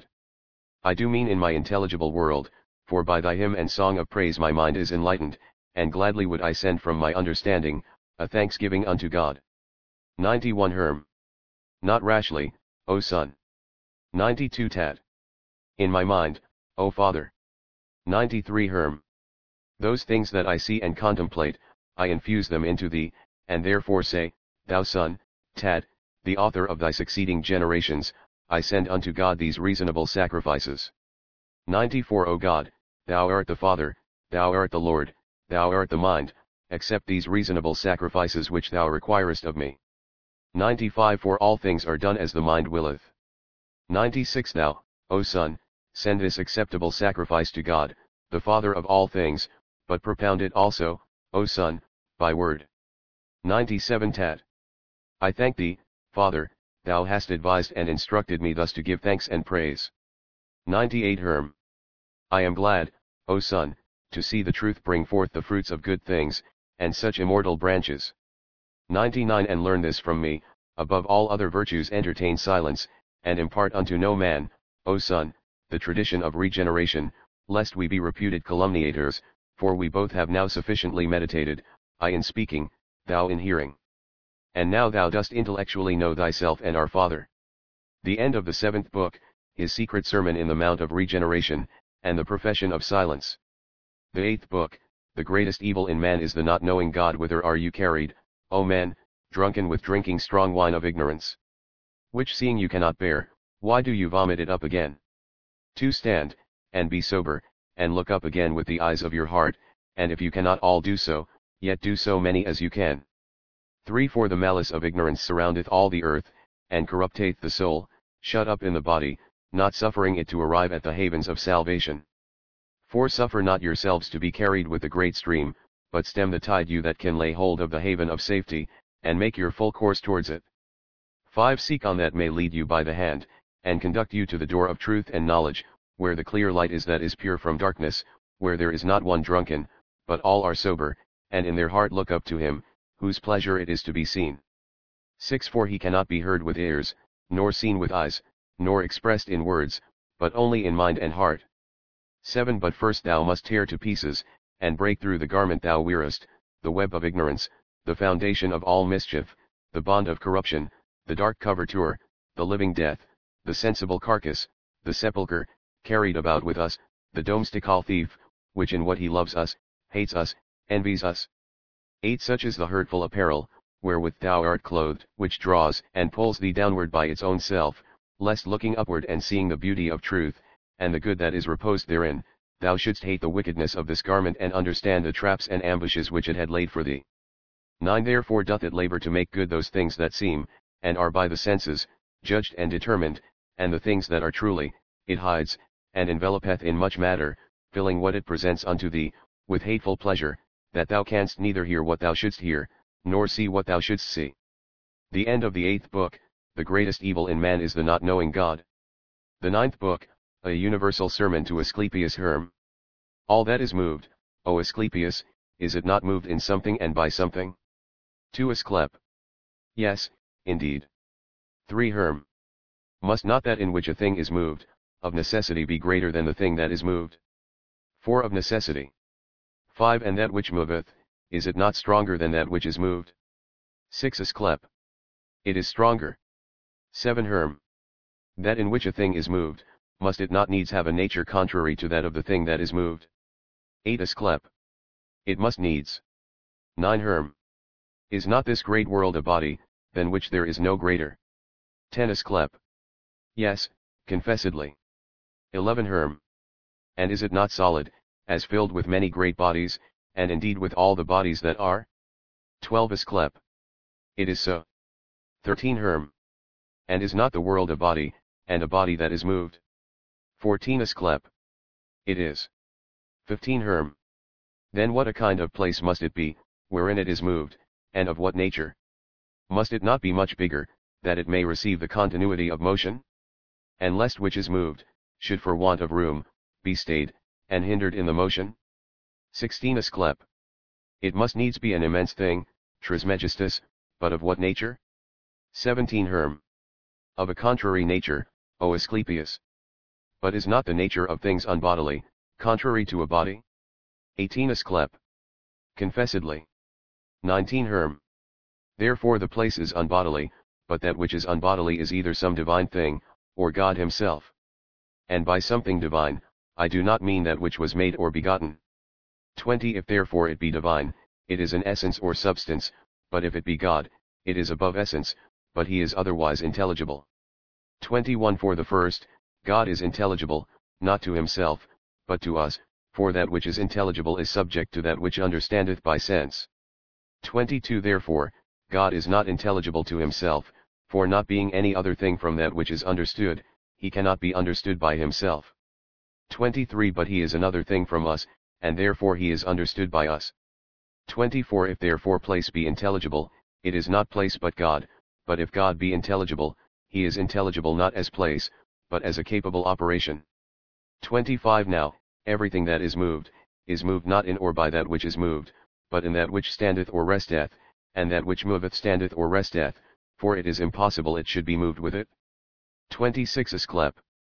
I do mean in my intelligible world, for by thy hymn and song of praise my mind is enlightened, and gladly would I send from my understanding, a thanksgiving unto God. ninety-one Herm. Not rashly, O Son. ninety-two Tat. In my mind, O Father. ninety-three Herm. Those things that I see and contemplate, I infuse them into thee, and therefore say, Thou Son, Tat, the author of thy succeeding generations, I send unto God these reasonable sacrifices. ninety-four O God, thou art the Father, thou art the Lord, thou art the mind, accept these reasonable sacrifices which thou requirest of me. ninety-five For all things are done as the mind willeth. ninety-six Thou, O Son, send this acceptable sacrifice to God, the Father of all things, but propound it also, O Son, by word. ninety-seven Tat. I thank thee, Father, thou hast advised and instructed me thus to give thanks and praise. ninety-eight Herm. I am glad, O Son, to see the truth bring forth the fruits of good things, and such immortal branches. ninety-nine And learn this from me, above all other virtues entertain silence, and impart unto no man, O Son, the tradition of regeneration, lest we be reputed calumniators, for we both have now sufficiently meditated, I in speaking, thou in hearing. And now thou dost intellectually know thyself and our Father. The end of the seventh book, his secret sermon in the Mount of Regeneration, and the profession of silence. The eighth book, the greatest evil in man is the not knowing God. Whither are you carried, O men, drunken with drinking strong wine of ignorance? Which seeing you cannot bear, why do you vomit it up again? To stand, and be sober, and look up again with the eyes of your heart, and if you cannot all do so, yet do so many as you can. three For the malice of ignorance surroundeth all the earth, and corrupteth the soul, shut up in the body, not suffering it to arrive at the havens of salvation. four Suffer not yourselves to be carried with the great stream, but stem the tide you that can lay hold of the haven of safety, and make your full course towards it. five Seek on that may lead you by the hand, and conduct you to the door of truth and knowledge, where the clear light is that is pure from darkness, where there is not one drunken, but all are sober, and in their heart look up to him, whose pleasure it is to be seen. six For he cannot be heard with ears, nor seen with eyes, nor expressed in words, but only in mind and heart. seven But first thou must tear to pieces, and break through the garment thou wearest, the web of ignorance, the foundation of all mischief, the bond of corruption, the dark coverture, the living death, the sensible carcass, the sepulchre, carried about with us, the domestical thief, which in what he loves us, hates us, envies us. eight Such is the hurtful apparel, wherewith thou art clothed, which draws and pulls thee downward by its own self, lest looking upward and seeing the beauty of truth, and the good that is reposed therein, thou shouldst hate the wickedness of this garment and understand the traps and ambushes which it had laid for thee. nine Therefore doth it labor to make good those things that seem, and are by the senses, judged and determined, and the things that are truly, it hides, and envelopeth in much matter, filling what it presents unto thee, with hateful pleasure, that thou canst neither hear what thou shouldst hear, nor see what thou shouldst see. The end of the eighth book, the greatest evil in man is the not knowing God. The ninth book, a universal sermon to Asclepius Herm. All that is moved, O Asclepius, is it not moved in something and by something? To Asclep. Yes, indeed. three Herm. Must not that in which a thing is moved, of necessity be greater than the thing that is moved? four Of necessity. five And that which moveth, is it not stronger than that which is moved? six Asclep. It is stronger. seven Herm. That in which a thing is moved, must it not needs have a nature contrary to that of the thing that is moved? eight Asclep. It must needs. nine Herm. Is not this great world a body, than which there is no greater? ten Asclep. Yes, confessedly. eleven Herm. And is it not solid, as filled with many great bodies, and indeed with all the bodies that are? twelve Asclep. It is so. thirteen Herm. And is not the world a body, and a body that is moved? fourteen Asclep. It is. fifteen Herm. Then what a kind of place must it be, wherein it is moved, and of what nature? Must it not be much bigger, that it may receive the continuity of motion? And lest which is moved, should for want of room, be stayed, and hindered in the motion? sixteen Asclep. It must needs be an immense thing, Trismegistus, but of what nature? seventeen Herm. Of a contrary nature, O Asclepius. But is not the nature of things unbodily, contrary to a body? eighteen Asclep. Confessedly. nineteen Herm. Therefore the place is unbodily, but that which is unbodily is either some divine thing, or God himself. And by something divine, I do not mean that which was made or begotten. twenty If therefore it be divine, it is an essence or substance, but if it be God, it is above essence, but he is otherwise intelligible. twenty-one For the first, God is intelligible, not to himself, but to us, for that which is intelligible is subject to that which understandeth by sense. twenty-two Therefore, God is not intelligible to himself, for not being any other thing from that which is understood, he cannot be understood by himself. twenty-three But he is another thing from us, and therefore he is understood by us. twenty-four If therefore place be intelligible, it is not place but God, but if God be intelligible, he is intelligible not as place, but as a capable operation. twenty-five Now, everything that is moved, is moved not in or by that which is moved, but in that which standeth or resteth, and that which moveth standeth or resteth, for it is impossible it should be moved with it. twenty-six Asclep.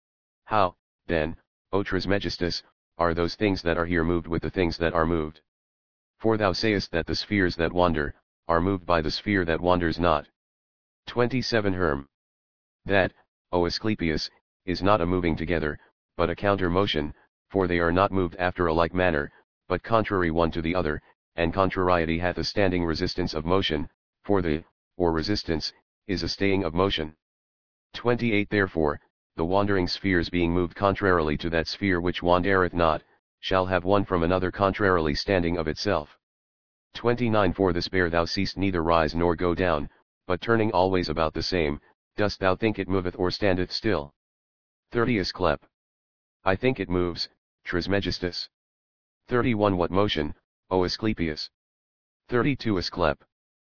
How, then, O Trismegistus, are those things that are here moved with the things that are moved? For thou sayest that the spheres that wander, are moved by the sphere that wanders not. twenty-seven Herm. That, O Asclepius, is not a moving together, but a counter motion, for they are not moved after a like manner, but contrary one to the other, and contrariety hath a standing resistance of motion, for the, or resistance, is a staying of motion. twenty-eight Therefore, the wandering spheres being moved contrarily to that sphere which wandereth not, shall have one from another contrarily standing of itself. twenty-nine For the spare thou seest neither rise nor go down, but turning always about the same, dost thou think it moveth or standeth still? thirty Asclep. I think it moves, Trismegistus. thirty-one What motion, O Asclepius? thirty-two Asclep.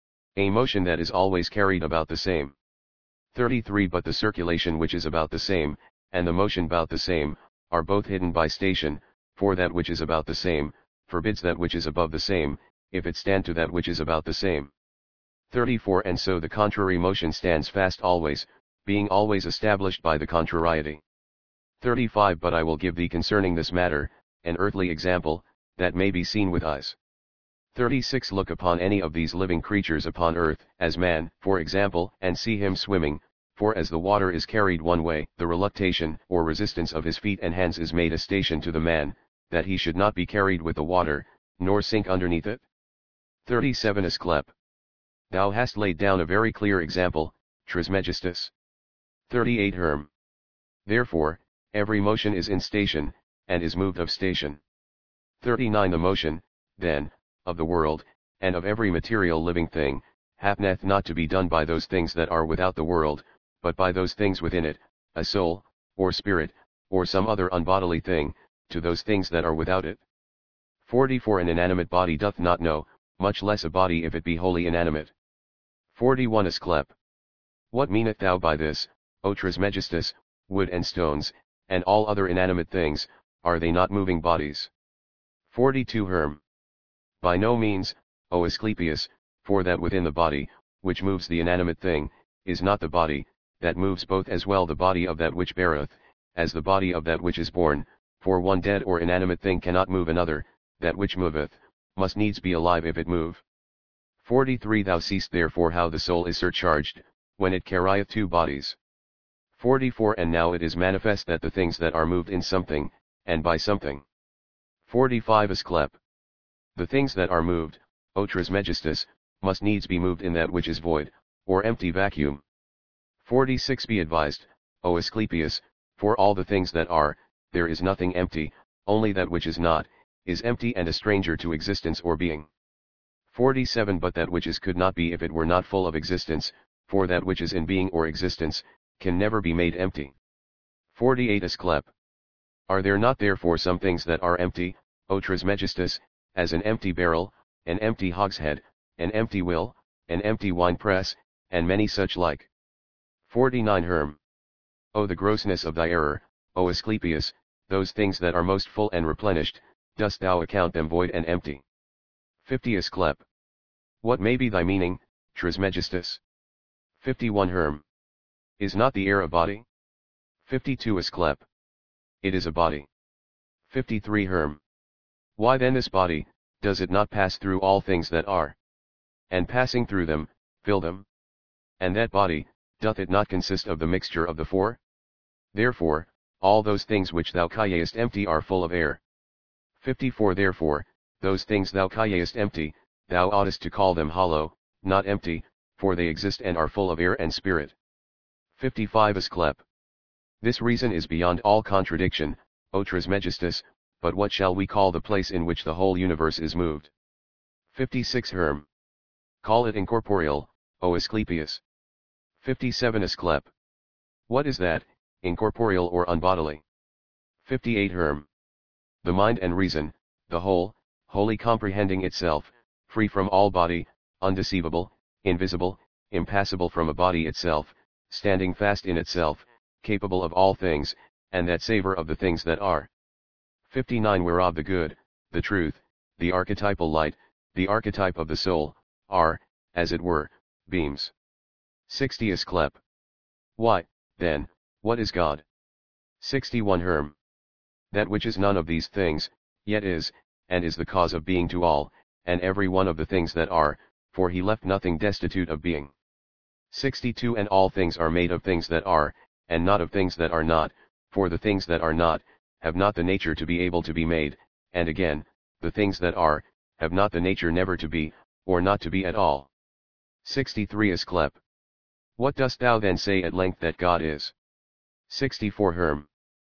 A motion that is always carried about the same. thirty-three But the circulation which is about the same, and the motion about the same, are both hidden by station, for that which is about the same, forbids that which is above the same, if it stand to that which is about the same. thirty-four And so the contrary motion stands fast always, being always established by the contrariety. thirty-five But I will give thee concerning this matter, an earthly example, that may be seen with eyes. thirty-six Look upon any of these living creatures upon earth, as man, for example, and see him swimming, for as the water is carried one way, the reluctation or resistance of his feet and hands is made a station to the man, that he should not be carried with the water, nor sink underneath it. thirty-seven Asclep. Thou hast laid down a very clear example, Trismegistus. thirty-eight Herm. Therefore, every motion is in station, and is moved of station. thirty-nine The motion, then, of the world, and of every material living thing, happeneth not to be done by those things that are without the world, but by those things within it, a soul, or spirit, or some other unbodily thing, to those things that are without it. forty-four An inanimate body doth not know, much less a body if it be wholly inanimate. forty-one Asclep. What meanest thou by this, O Trismegistus? Wood and stones, and all other inanimate things, are they not moving bodies? forty-two Herm. By no means, O Asclepius, for that within the body, which moves the inanimate thing, is not the body, that moves both as well the body of that which beareth, as the body of that which is born, for one dead or inanimate thing cannot move another, that which moveth, must needs be alive if it move. forty-three Thou seest therefore how the soul is surcharged, when it carrieth two bodies. forty-four And now it is manifest that the things that are moved in something, and by something. forty-five Asclep. The things that are moved, O Trismegistus, must needs be moved in that which is void, or empty vacuum. forty-six Be advised, O Asclepius, for all the things that are, there is nothing empty, only that which is not, is empty and a stranger to existence or being. forty-seven But that which is could not be if it were not full of existence, for that which is in being or existence, can never be made empty. forty-eight Asclep. Are there not therefore some things that are empty, O Trismegistus, as an empty barrel, an empty hogshead, an empty will, an empty winepress, and many such like? forty-nine Herm. O the grossness of thy error, O Asclepius, those things that are most full and replenished, dost thou account them void and empty? fifty Asclep. What may be thy meaning, Trismegistus? fifty-one Herm. Is not the air a body? fifty-two Asclep. It is a body. fifty-three Herm. Why then this body, does it not pass through all things that are? And passing through them, fill them? And that body, doth it not consist of the mixture of the four? Therefore, all those things which thou callest empty are full of air. fifty-four Therefore, those things thou callest empty, thou oughtest to call them hollow, not empty, for they exist and are full of air and spirit. fifty-five Asclep. This reason is beyond all contradiction, O Trismegistus, but what shall we call the place in which the whole universe is moved? fifty-six Herm. Call it incorporeal, O Asclepius. fifty-seven Asclep. What is that, incorporeal or unbodily? fifty-eight Herm. The mind and reason, the whole, wholly comprehending itself, free from all body, undeceivable, invisible, impassible from a body itself, standing fast in itself, capable of all things, and that savor of the things that are. fifty-nine Whereof the good, the truth, the archetypal light, the archetype of the soul, are, as it were, beams. sixty Asclep. Why, then, what is God? sixty-one Herm. That which is none of these things, yet is, and is the cause of being to all, and every one of the things that are, for he left nothing destitute of being. sixty-two And all things are made of things that are, and not of things that are not, for the things that are not, have not the nature to be able to be made, and again, the things that are, have not the nature never to be, or not to be at all. sixty-three Asclep. What dost thou then say at length that God is? sixty-four Herm.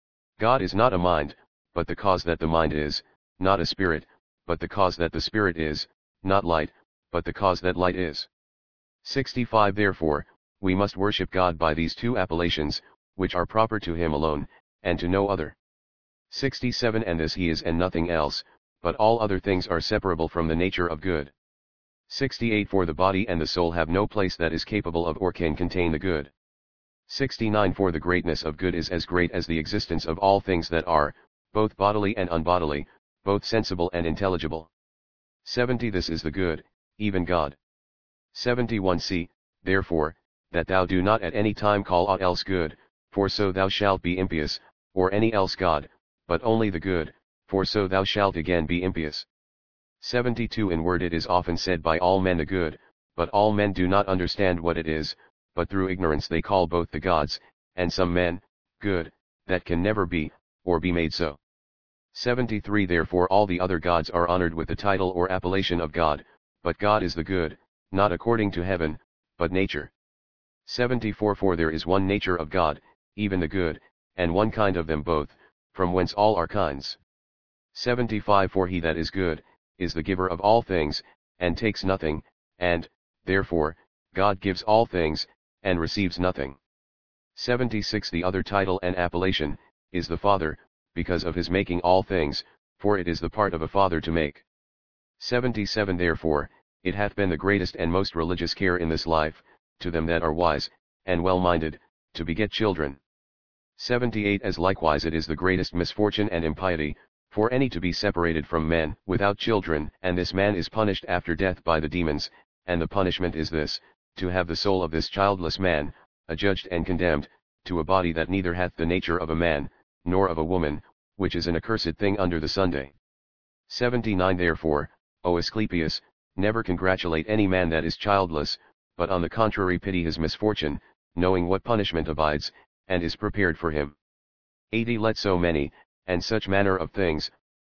God is not a mind, but the cause that the mind is, not a spirit, but the cause that the spirit is, not light, but the cause that light is. sixty-five Therefore, we must worship God by these two appellations, which are proper to him alone, and to no other. sixty-seven And this he is and nothing else, but all other things are separable from the nature of good. sixty-eight For the body and the soul have no place that is capable of or can contain the good. sixty-nine For the greatness of good is as great as the existence of all things that are, both bodily and unbodily, both sensible and intelligible. seventy This is the good, even God. seventy-one See, therefore, that thou do not at any time call aught else good, for so thou shalt be impious, or any else God, but only the good, for so thou shalt again be impious. seventy-two In word it is often said by all men the good, but all men do not understand what it is, but through ignorance they call both the gods, and some men, good, that can never be, or be made so. seventy-three Therefore all the other gods are honored with the title or appellation of God, but God is the good, not according to heaven, but nature. seventy-four For there is one nature of God, even the good, and one kind of them both, from whence all are kinds. seventy-five For he that is good, is the giver of all things, and takes nothing, and, therefore, God gives all things, and receives nothing. seventy-six The other title and appellation, is the Father, because of his making all things, for it is the part of a father to make. seventy-seven Therefore, it hath been the greatest and most religious care in this life, to them that are wise, and well-minded, to beget children. seventy-eight As likewise it is the greatest misfortune and impiety, for any to be separated from men, without children, and this man is punished after death by the demons, and the punishment is this, to have the soul of this childless man, adjudged and condemned, to a body that neither hath the nature of a man, nor of a woman, which is an accursed thing under the Sunday. seventy-nine Therefore, O Asclepius, never congratulate any man that is childless, but on the contrary pity his misfortune, knowing what punishment abides, and is prepared for him. eighty Let so many, and such manner of things,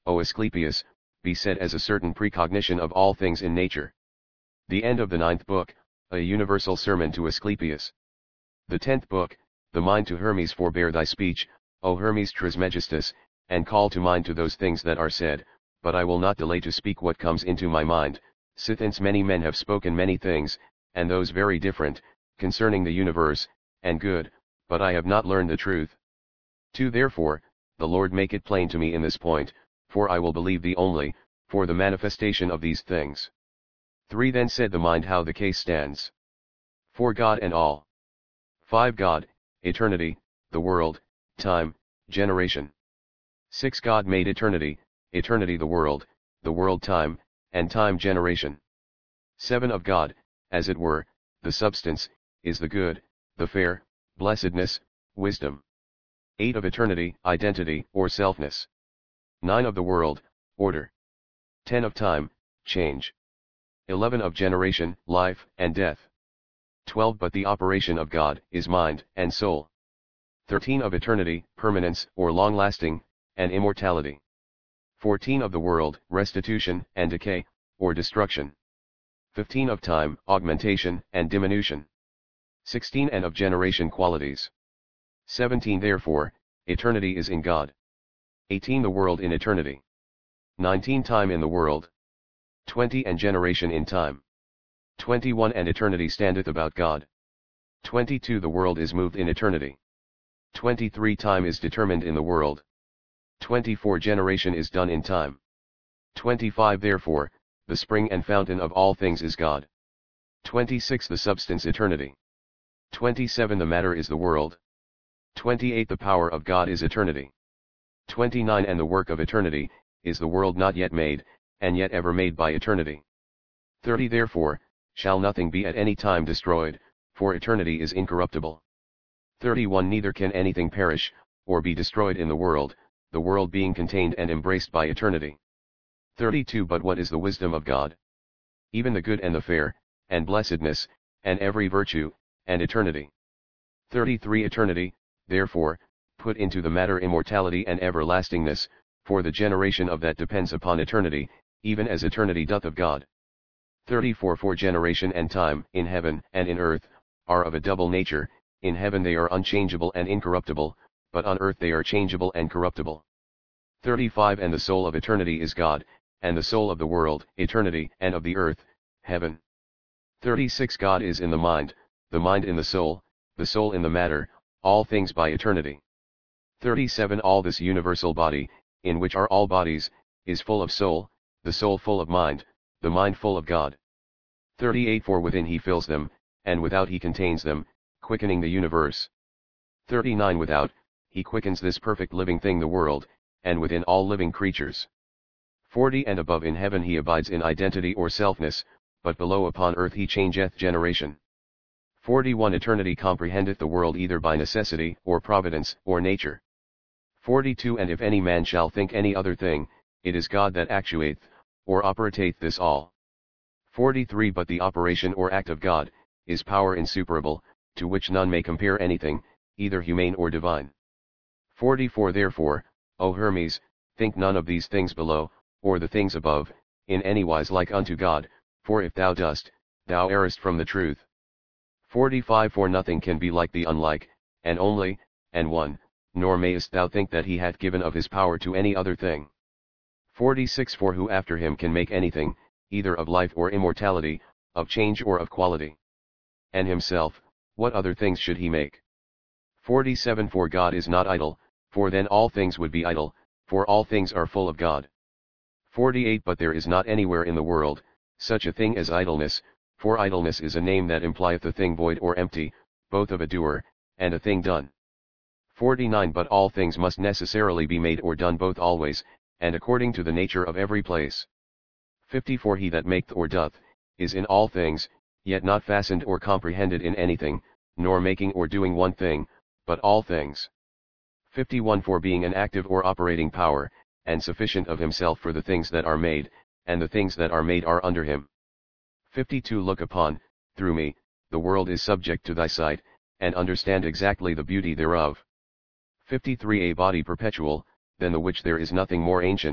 O Asclepius, be said as a certain precognition of all things in nature. The end of the ninth book, a universal sermon to Asclepius. The tenth book, the mind to Hermes. Forbear thy speech, O Hermes Trismegistus, and call to mind to those things that are said, but I will not delay to speak what comes into my mind, sithence many men have spoken many things, and those very different, concerning the universe, and good, but I have not learned the truth. two Therefore, the Lord make it plain to me in this point, for I will believe thee only, for the manifestation of these things. three Then said the mind how the case stands. four God and all. five God, eternity, the world, time, generation. six God made eternity, eternity the world, the world time, and time generation. seven Of God, as it were, the substance, is the good, the fair, blessedness, wisdom. eight Of eternity, identity, or selfness. nine Of the world, order. ten Of time, change. eleven Of generation, life, and death. twelve But the operation of God, is mind, and soul. thirteen Of eternity, permanence, or long-lasting, and immortality. fourteen Of the world, restitution, and decay, or destruction. fifteen Of time, augmentation, and diminution. sixteen And of generation qualities. seventeen Therefore, eternity is in God. eighteen The world in eternity. nineteen Time in the world. twenty And generation in time. twenty-one And eternity standeth about God. twenty-two The world is moved in eternity. twenty-three Time is determined in the world. twenty-four Generation is done in time. twenty-five Therefore, the spring and fountain of all things is God. twenty-six The substance eternity. twenty-seven The matter is the world. twenty-eight The power of God is eternity. twenty-nine And the work of eternity, is the world not yet made, and yet ever made by eternity. thirty Therefore, shall nothing be at any time destroyed, for eternity is incorruptible. thirty-one Neither can anything perish, or be destroyed in the world, the world being contained and embraced by eternity. thirty-two But what is the wisdom of God? Even the good and the fair, and blessedness, and every virtue, and eternity. thirty-three Eternity, therefore, put into the matter immortality and everlastingness, for the generation of that depends upon eternity, even as eternity doth of God. thirty-four For generation and time, in heaven and in earth, are of a double nature, in heaven they are unchangeable and incorruptible, but on earth they are changeable and corruptible. thirty-five And the soul of eternity is God, and the soul of the world, eternity, and of the earth, heaven. thirty-six God is in the mind, the mind in the soul, the soul in the matter, all things by eternity. thirty-seven All this universal body, in which are all bodies, is full of soul, the soul full of mind, the mind full of God. thirty-eight For within he fills them, and without he contains them, quickening the universe. thirty-nine Without, he quickens this perfect living thing the world, and within all living creatures. forty And above in heaven he abides in identity or selfness, but below upon earth he changeth generation. forty-one Eternity comprehendeth the world either by necessity, or providence, or nature. forty-two And if any man shall think any other thing, it is God that actuateth, or operateth this all. forty-three But the operation or act of God, is power insuperable, to which none may compare anything, either humane or divine. forty-four Therefore, O Hermes, think none of these things below, or the things above, in any wise like unto God, for if thou dost, thou errest from the truth. forty-five For nothing can be like the unlike, and only, and one, nor mayest thou think that he hath given of his power to any other thing. forty-six For who after him can make anything, either of life or immortality, of change or of quality? And himself, what other things should he make? forty-seven For God is not idle, for then all things would be idle, for all things are full of God. forty-eight But there is not anywhere in the world, such a thing as idleness, for idleness is a name that implieth a thing void or empty, both of a doer, and a thing done. forty-nine But all things must necessarily be made or done both always, and according to the nature of every place. fifty For he that maketh or doth, is in all things, yet not fastened or comprehended in anything, nor making or doing one thing, but all things. fifty-one For being an active or operating power, and sufficient of himself for the things that are made, and the things that are made are under him. fifty-two Look upon, through me, the world is subject to thy sight, and understand exactly the beauty thereof. fifty-three A body perpetual, than the which there is nothing more ancient,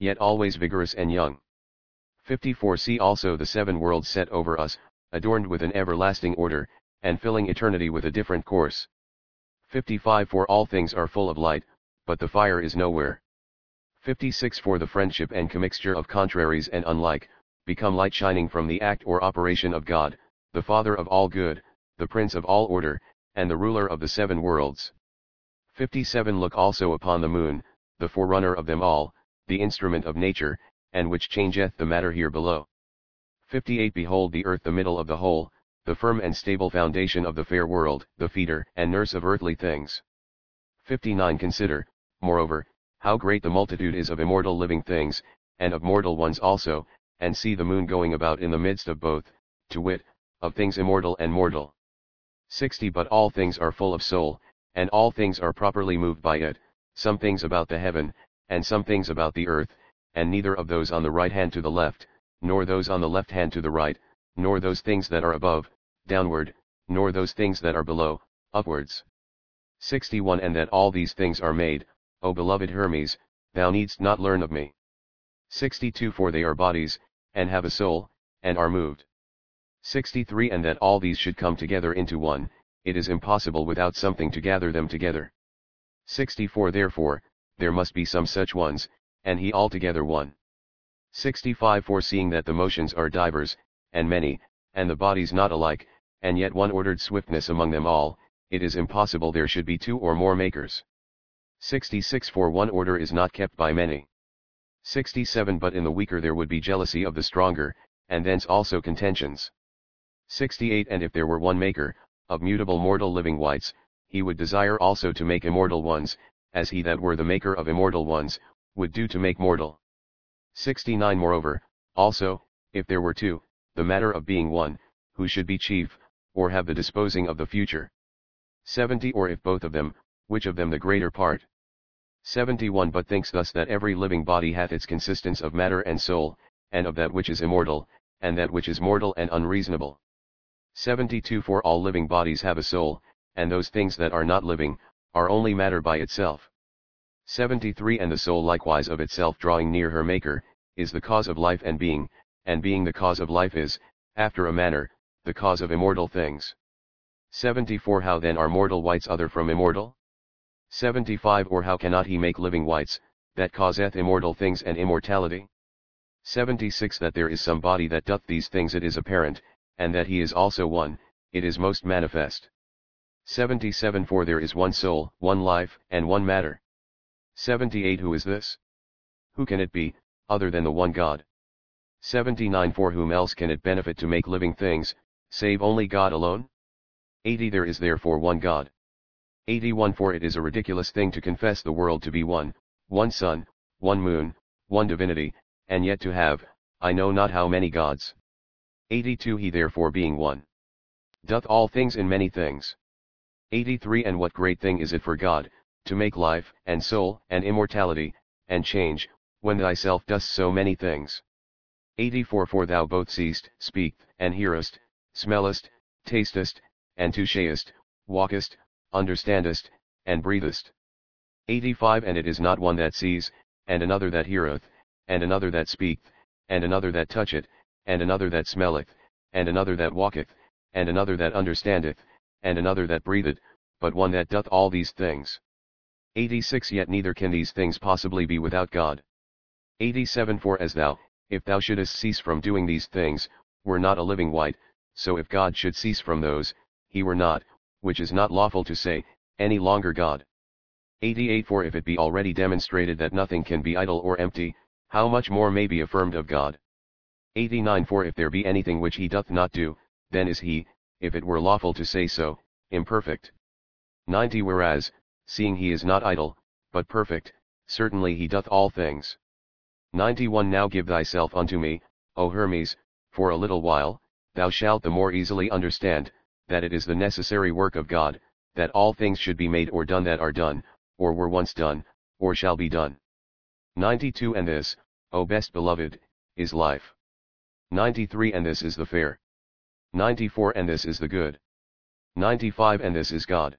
yet always vigorous and young. fifty-four See also the seven worlds set over us, adorned with an everlasting order, and filling eternity with a different course. fifty-five For all things are full of light, but the fire is nowhere. fifty-six For the friendship and commixture of contraries and unlike, become light shining from the act or operation of God, the Father of all good, the Prince of all order, and the ruler of the seven worlds. fifty-seven Look also upon the moon, the forerunner of them all, the instrument of nature, and which changeth the matter here below. fifty-eight Behold the earth the middle of the whole, the firm and stable foundation of the fair world, the feeder and nurse of earthly things. fifty-nine Consider, moreover, how great the multitude is of immortal living things, and of mortal ones also, and see the moon going about in the midst of both, to wit, of things immortal and mortal. sixty But all things are full of soul, and all things are properly moved by it, some things about the heaven, and some things about the earth, and neither of those on the right hand to the left, nor those on the left hand to the right, nor those things that are above, downward, nor those things that are below, upwards. sixty-one And that all these things are made, O beloved Hermes, thou needst not learn of me. sixty-two For they are bodies, and have a soul, and are moved. sixty-three And that all these should come together into one, it is impossible without something to gather them together. sixty-four Therefore, there must be some such ones, and he altogether one. sixty-five Foreseeing that the motions are divers, and many, and the bodies not alike, and yet one ordered swiftness among them all, it is impossible there should be two or more makers. sixty-six For one order is not kept by many. sixty-seven But in the weaker there would be jealousy of the stronger, and thence also contentions. sixty-eight And if there were one maker, of mutable mortal living wights, he would desire also to make immortal ones, as he that were the maker of immortal ones, would do to make mortal. sixty-nine Moreover, also, if there were two, the matter of being one, who should be chief, or have the disposing of the future. seventy Or if both of them, which of them the greater part? seventy-one But thinks thus that every living body hath its consistence of matter and soul, and of that which is immortal, and that which is mortal and unreasonable. seventy-two For all living bodies have a soul, and those things that are not living, are only matter by itself. seventy-three And the soul likewise of itself drawing near her Maker, is the cause of life and being, and being the cause of life is, after a manner, the cause of immortal things. seventy-four How then are mortal wights other from immortal? seventy-five Or how cannot he make living wights, that causeth immortal things and immortality? seventy-six That there is some body that doth these things it is apparent, and that he is also one, it is most manifest. seventy-seven For there is one soul, one life, and one matter. seventy-eight Who is this? Who can it be, other than the one God? seventy-nine For whom else can it benefit to make living things, save only God alone? eighty There is therefore one God. eighty-one For it is a ridiculous thing to confess the world to be one, one sun, one moon, one divinity, and yet to have, I know not how many gods. eighty-two He therefore being one, doth all things in many things. eighty-three And what great thing is it for God, to make life, and soul, and immortality, and change, when thyself dost so many things. eighty-four For thou both seest, speakest, and hearest, smellest, tastest, and touchest, walkest, understandest, and breathest. eighty-five And it is not one that sees, and another that heareth, and another that speaketh, and another that toucheth, and another that smelleth, and another that walketh, and another that understandeth, and another that breatheth, but one that doth all these things. eighty-six Yet neither can these things possibly be without God. eighty-seven For as thou, if thou shouldest cease from doing these things, were not a living wight, so if God should cease from those, he were not, which is not lawful to say, any longer God. eighty-eight For if it be already demonstrated that nothing can be idle or empty, how much more may be affirmed of God? eighty-nine For if there be anything which he doth not do, then is he, if it were lawful to say so, imperfect. ninety Whereas, seeing he is not idle, but perfect, certainly he doth all things. ninety-one Now give thyself unto me, O Hermes, for a little while, thou shalt the more easily understand, that it is the necessary work of God, that all things should be made or done that are done, or were once done, or shall be done. ninety-two And this, O best beloved, is life. ninety-three And this is the fair. ninety-four And this is the good. ninety-five And this is God.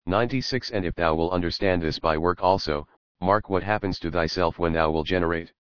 ninety-six And if thou will understand this by work also, mark what happens to thyself when thou will generate.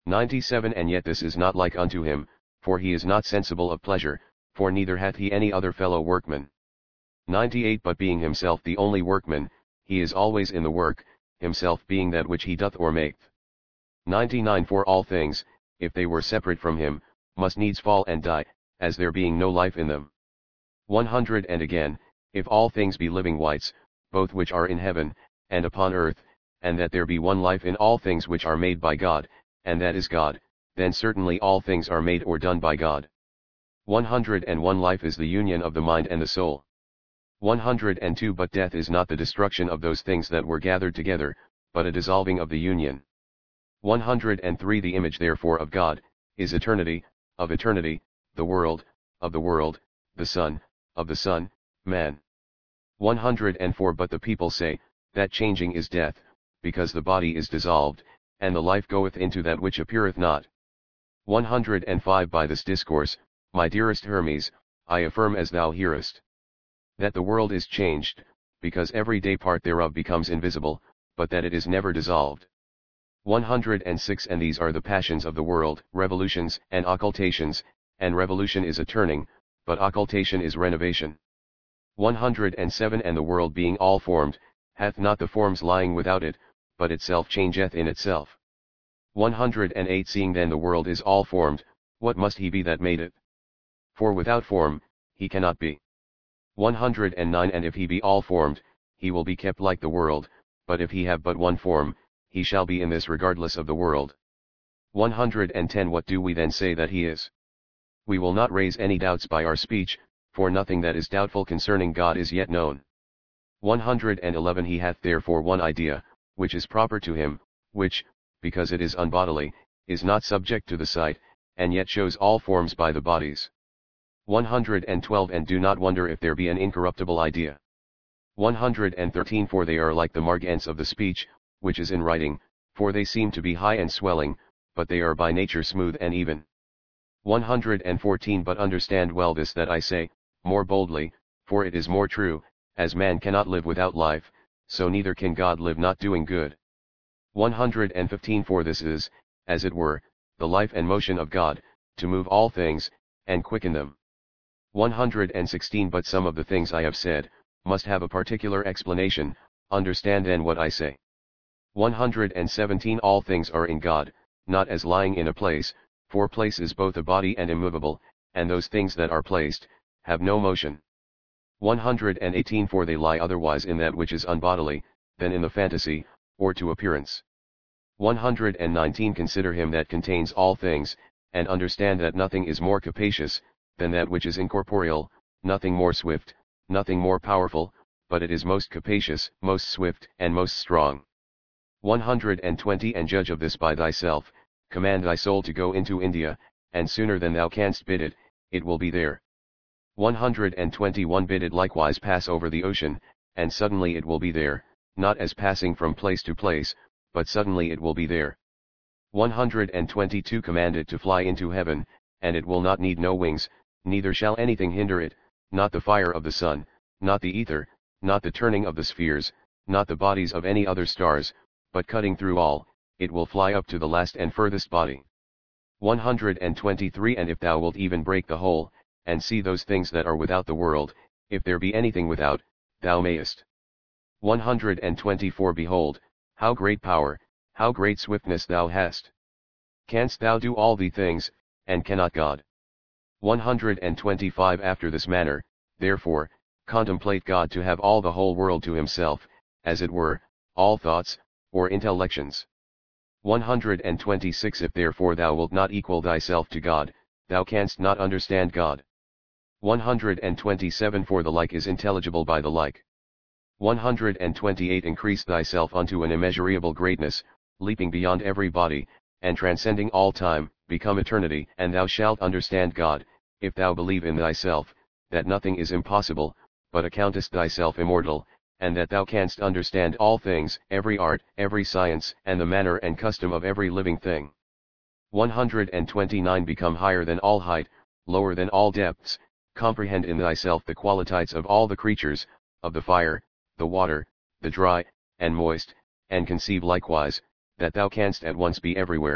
ninety-seven And yet this is not like unto him, for he is not sensible of pleasure, for neither hath he any other fellow workman. ninety-eight But being himself the only workman, he is always in the work, himself being that which he doth or maketh. ninety-nine For all things, if they were separate from him, must needs fall and die, as there being no life in them. one hundred And again, if all things be living wights, both which are in heaven, and upon earth, and that there be one life in all things which are made by God, and that is God, then certainly all things are made or done by God. one hundred And one Life is the union of the mind and the soul. one hundred And two But death is not the destruction of those things that were gathered together, but a dissolving of the union. one hundred And three The image therefore of God, is eternity, of eternity, the world, of the world, the Son, of the Son, man. one hundred And four But the people say, that changing is death, because the body is dissolved, and the life goeth into that which appeareth not. one hundred And five By this discourse, my dearest Hermes, I affirm as thou hearest, that the world is changed, because every day part thereof becomes invisible, but that it is never dissolved. one hundred And six And these are the passions of the world, revolutions and occultations, and revolution is a turning, but occultation is renovation. one hundred And seven And the world being all formed, hath not the forms lying without it, but itself changeth in itself. one hundred And eight Seeing then the world is all formed, what must he be that made it? For without form, he cannot be. one hundred And nine And if he be all formed, he will be kept like the world, but if he have but one form, he shall be in this regardless of the world. one hundred And ten What do we then say that he is? We will not raise any doubts by our speech, for nothing that is doubtful concerning God is yet known. one hundred And eleven He hath therefore one idea, which is proper to him, which, because it is unbodily, is not subject to the sight, and yet shows all forms by the bodies. one hundred And twelve And do not wonder if there be an incorruptible idea. one hundred And thirteen For they are like the margents of the speech, which is in writing, for they seem to be high and swelling, but they are by nature smooth and even. one hundred And fourteen But understand well this that I say, more boldly, for it is more true, as man cannot live without life, so neither can God live not doing good. one hundred And fifteen For this is, as it were, the life and motion of God, to move all things, and quicken them. one hundred And sixteen But some of the things I have said, must have a particular explanation, understand then what I say. one hundred And seventeen All things are in God, not as lying in a place, for place is both a body and immovable, and those things that are placed, have no motion. one hundred And eighteen For they lie otherwise in that which is unbodily, than in the fantasy, or to appearance. one hundred And nineteen Consider him that contains all things, and understand that nothing is more capacious, than that which is incorporeal, nothing more swift, nothing more powerful, but it is most capacious, most swift, and most strong. one hundred And twenty And judge of this by thyself, command thy soul to go into India, and sooner than thou canst bid it, it will be there. one hundred And twenty-one Bid it likewise pass over the ocean, and suddenly it will be there, not as passing from place to place, but suddenly it will be there. one hundred And twenty-two Command it to fly into heaven, and it will not need no wings, neither shall anything hinder it, not the fire of the sun, not the ether, not the turning of the spheres, not the bodies of any other stars, but cutting through all, it will fly up to the last and furthest body. one hundred And twenty-three And if thou wilt even break the whole, and see those things that are without the world, if there be anything without, thou mayest. one hundred And twenty-four Behold, how great power, how great swiftness thou hast. Canst thou do all the things, and cannot God? one hundred And twenty-five After this manner, therefore, contemplate God to have all the whole world to himself, as it were, all thoughts, or intellections. one hundred And twenty-six If therefore thou wilt not equal thyself to God, thou canst not understand God. one hundred And twenty-seven For the like is intelligible by the like. one hundred And twenty-eight Increase thyself unto an immeasurable greatness, leaping beyond every body, and transcending all time, become eternity, and thou shalt understand God, if thou believe in thyself, that nothing is impossible, but accountest thyself immortal, and that thou canst understand all things, every art, every science, and the manner and custom of every living thing. one hundred And twenty-nine Become higher than all height, lower than all depths, comprehend in thyself the qualities of all the creatures, of the fire, the water, the dry, and moist, and conceive likewise, that thou canst at once be everywhere,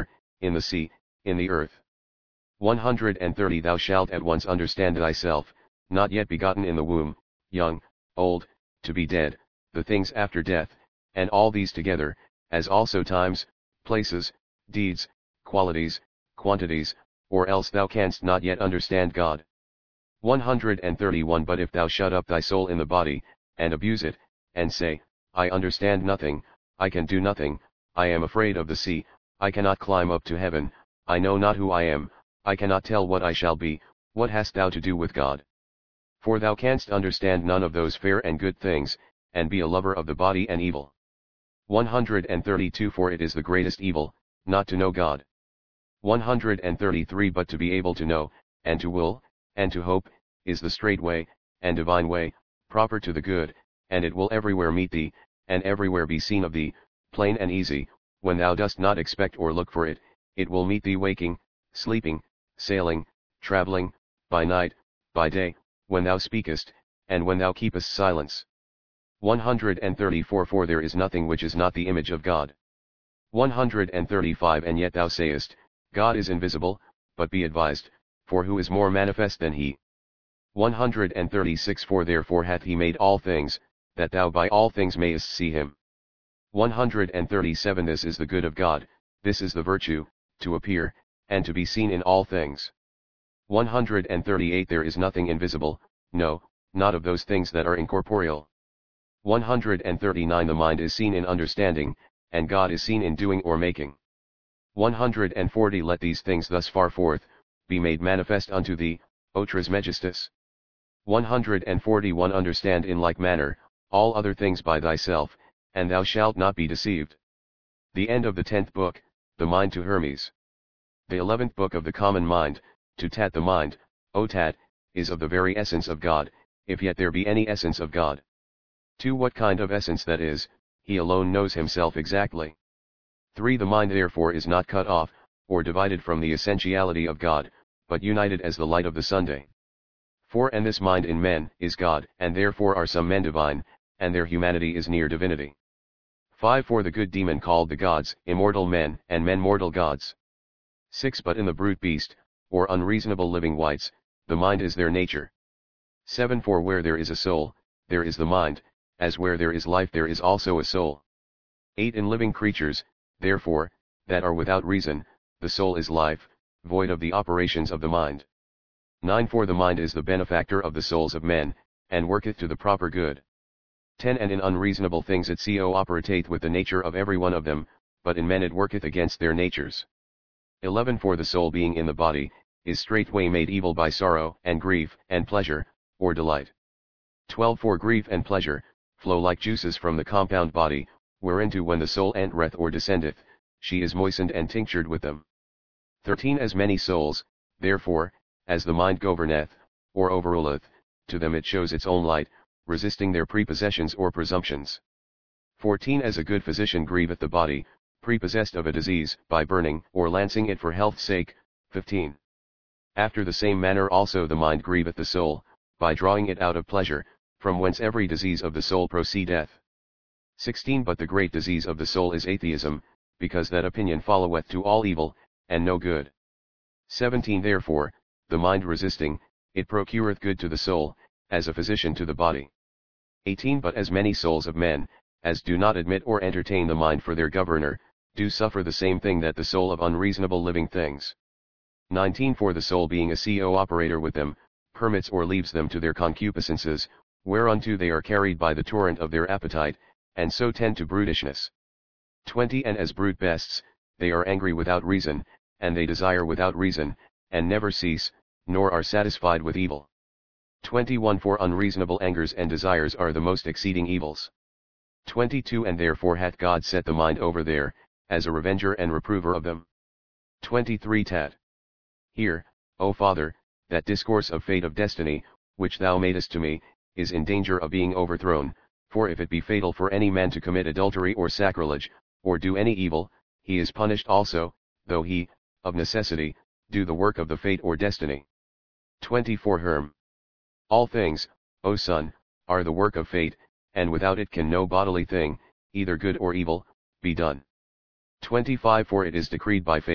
in the sea, in the earth. one hundred thirty Thou shalt at once understand thyself, not yet begotten in the womb, young, old, to be dead, the things after death, and all these together, as also times, places, deeds, qualities, quantities, or else thou canst not yet understand God. one hundred thirty-one But if thou shut up thy soul in the body, and abuse it, and say, I understand nothing, I can do nothing, I am afraid of the sea, I cannot climb up to heaven, I know not who I am, I cannot tell what I shall be, what hast thou to do with God? For thou canst understand none of those fair and good things, and be a lover of the body and evil. one hundred thirty-two For it is the greatest evil, not to know God. one hundred thirty-three But to be able to know, and to will, and to hope, is the straight way, and divine way, proper to the good, and it will everywhere meet thee, and everywhere be seen of thee, plain and easy, when thou dost not expect or look for it, it will meet thee waking, sleeping, sailing, traveling, by night, by day, when thou speakest, and when thou keepest silence. one hundred thirty-four For there is nothing which is not the image of God. one hundred thirty-five And yet thou sayest, God is invisible, but be advised, for who is more manifest than he? one hundred thirty-six For therefore hath he made all things, that thou by all things mayest see him. one hundred thirty-seven This is the good of God, this is the virtue, to appear, and to be seen in all things. one hundred thirty-eight There is nothing invisible, no, not of those things that are incorporeal. one hundred thirty-nine The mind is seen in understanding, and God is seen in doing or making. one hundred forty Let these things thus far forth, be made manifest unto thee, O Trismegistus. one hundred forty-one Understand in like manner, all other things by thyself, and thou shalt not be deceived. The end of the tenth book, the mind to Hermes. The eleventh book of the common mind, to Tat the mind, O Tat, is of the very essence of God, if yet there be any essence of God. two What kind of essence that is, he alone knows himself exactly. three The mind therefore is not cut off, or divided from the essentiality of God, but united as the light of the Sunday. four And this mind in men is God, and therefore are some men divine, and their humanity is near divinity. five For the good demon called the gods immortal men, and men mortal gods. six But in the brute beast, or unreasonable living wights, the mind is their nature. seven For where there is a soul, there is the mind, as where there is life there is also a soul. eight In living creatures, therefore, that are without reason, the soul is life, void of the operations of the mind. nine For the mind is the benefactor of the souls of men, and worketh to the proper good. ten And in unreasonable things it co operateth with the nature of every one of them, but in men it worketh against their natures. eleven For the soul being in the body, is straightway made evil by sorrow, and grief, and pleasure, or delight. twelve For grief and pleasure, flow like juices from the compound body, whereinto when the soul entereth or descendeth, she is moistened and tinctured with them. thirteen As many souls, therefore, as the mind governeth, or overruleth, to them it shows its own light, resisting their prepossessions or presumptions. fourteen As a good physician grieveth the body, prepossessed of a disease, by burning or lancing it for health's sake. fifteen After the same manner also the mind grieveth the soul, by drawing it out of pleasure, from whence every disease of the soul proceedeth. sixteen But the great disease of the soul is atheism, because that opinion followeth to all evil, and no good. seventeen Therefore, the mind resisting, it procureth good to the soul, as a physician to the body. eighteen But as many souls of men, as do not admit or entertain the mind for their governor, do suffer the same thing that the soul of unreasonable living things. nineteen For the soul being a co-operator with them, permits or leaves them to their concupiscences, whereunto they are carried by the torrent of their appetite, and so tend to brutishness. twenty And as brute beasts, they are angry without reason, and they desire without reason, and never cease, nor are satisfied with evil. twenty-one For unreasonable angers and desires are the most exceeding evils. twenty-two And therefore hath God set the mind over there, as a revenger and reprover of them. twenty-three Tat. Here, O Father, that discourse of fate of destiny, which thou madest to me, is in danger of being overthrown, for if it be fatal for any man to commit adultery or sacrilege, or do any evil, he is punished also, though he, of necessity, do the work of the fate or destiny. twenty-four Herm. All things, O Son, are the work of fate, and without it can no bodily thing, either good or evil, be done. twenty-five For it is decreed by fate,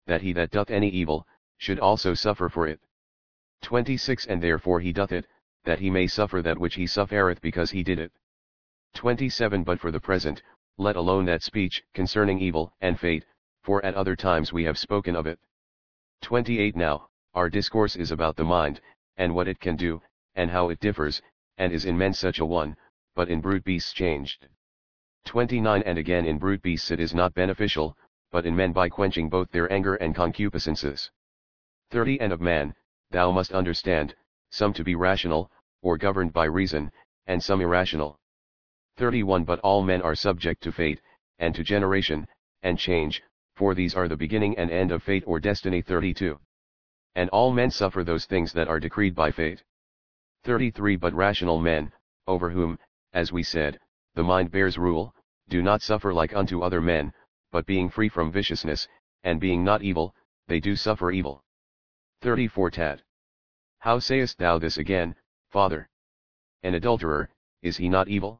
that he that doth any evil, should also suffer for it. twenty-six And therefore he doth it, that he may suffer that which he suffereth because he did it. twenty-seven But for the present, let alone that speech concerning evil and fate, for at other times we have spoken of it. twenty-eight Now, our discourse is about the mind, and what it can do, and how it differs, and is in men such a one, but in brute beasts changed. twenty-nine And again in brute beasts it is not beneficial, but in men by quenching both their anger and concupiscences. thirty And of man, thou must understand, some to be rational, or governed by reason, and some irrational. thirty-one But all men are subject to fate, and to generation, and change, for these are the beginning and end of fate or destiny. thirty-two And all men suffer those things that are decreed by fate. thirty-three But rational men, over whom, as we said, the mind bears rule, do not suffer like unto other men, but being free from viciousness, and being not evil, they do suffer evil. thirty-four Tat. How sayest thou this again, Father? An adulterer, is he not evil?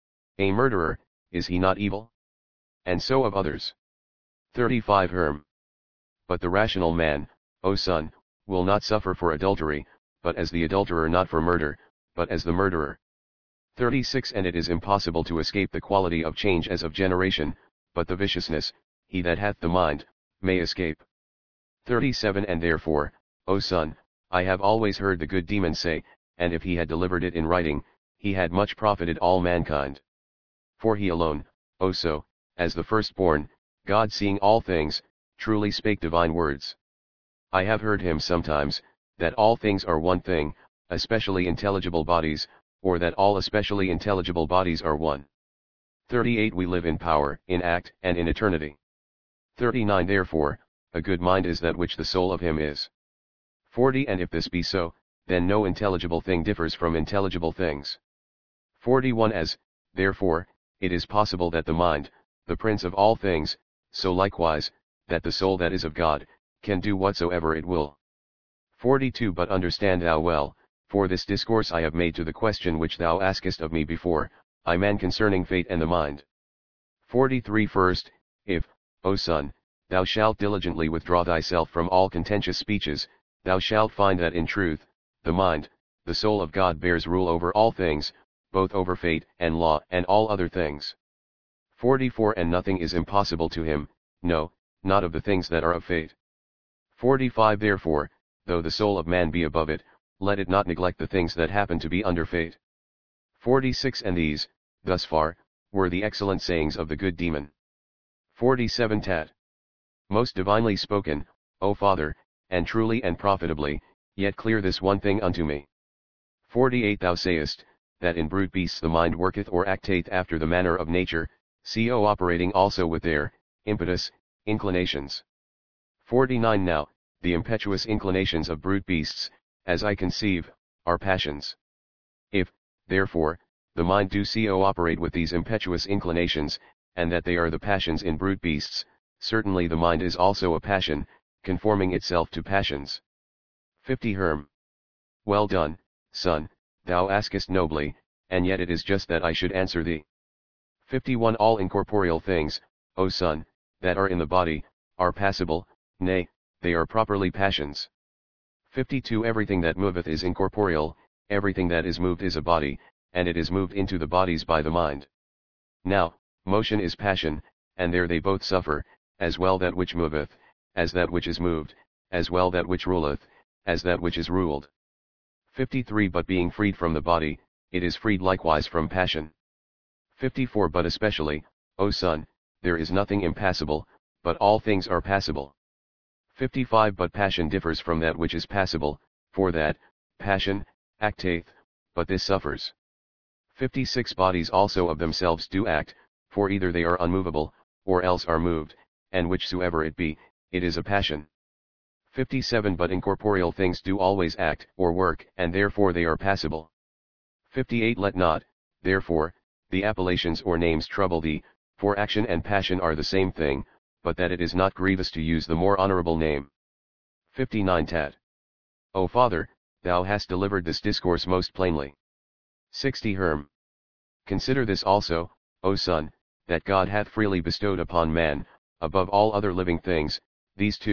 A murderer, is he not evil? And so of others. thirty-five Herm. But the rational man, O son, will not suffer for adultery, but as the adulterer, not for murder, but as the murderer. thirty-six And it is impossible to escape the quality of change as of generation, but the viciousness, he that hath the mind, may escape. thirty-seven And therefore, O son, I have always heard the good demon say, and if he had delivered it in writing, he had much profited all mankind. For he alone, O so, as the firstborn, God seeing all things, truly spake divine words. I have heard him sometimes, that all things are one thing, especially intelligible bodies, or that all especially intelligible bodies are one. thirty-eight We live in power, in act, and in eternity. thirty-nine Therefore, a good mind is that which the soul of him is. forty And if this be so, then no intelligible thing differs from intelligible things. forty-one As, therefore, it is possible that the mind, the prince of all things, so likewise, that the soul that is of God, can do whatsoever it will. forty-two But understand thou well, for this discourse I have made to the question which thou askest of me before, I man concerning fate and the mind. forty-three First, if, O son, thou shalt diligently withdraw thyself from all contentious speeches, thou shalt find that in truth, the mind, the soul of God bears rule over all things, both over fate and law and all other things. forty-four And nothing is impossible to him, no, not of the things that are of fate. forty-five Therefore, though the soul of man be above it, let it not neglect the things that happen to be under fate. forty-six And these, thus far, were the excellent sayings of the good demon. forty-seven Tat. Most divinely spoken, O Father, and truly and profitably, yet clear this one thing unto me. forty-eight Thou sayest, that in brute beasts the mind worketh or acteth after the manner of nature, co operating also with their impetus, inclinations. forty-nine Now, the impetuous inclinations of brute beasts, as I conceive, are passions. If, therefore, the mind do co operate with these impetuous inclinations, and that they are the passions in brute beasts, certainly the mind is also a passion, conforming itself to passions. fifty Herm. Well done, son, thou askest nobly, and yet it is just that I should answer thee. fifty-one All incorporeal things, O son, that are in the body, are passible, nay, they are properly passions. fifty-two Everything that moveth is incorporeal, everything that is moved is a body, and it is moved into the bodies by the mind. Now, motion is passion, and there they both suffer, as well that which moveth, as that which is moved, as well that which ruleth, as that which is ruled. fifty-three But being freed from the body, it is freed likewise from passion. fifty-four But especially, O son, there is nothing impassible, but all things are passible. fifty-five But passion differs from that which is passible, for that, passion, acteth, but this suffers. fifty-six Bodies also of themselves do act, for either they are unmovable, or else are moved, and whichsoever it be, it is a passion. fifty-seven But incorporeal things do always act or work, and therefore they are passible. fifty-eight Let not, therefore, the appellations or names trouble thee, for action and passion are the same thing, but that it is not grievous to use the more honorable name. fifty-nine Tat. O Father, thou hast delivered this discourse most plainly. sixty Herm. Consider this also, O son, that God hath freely bestowed upon man, above all other living things, these two,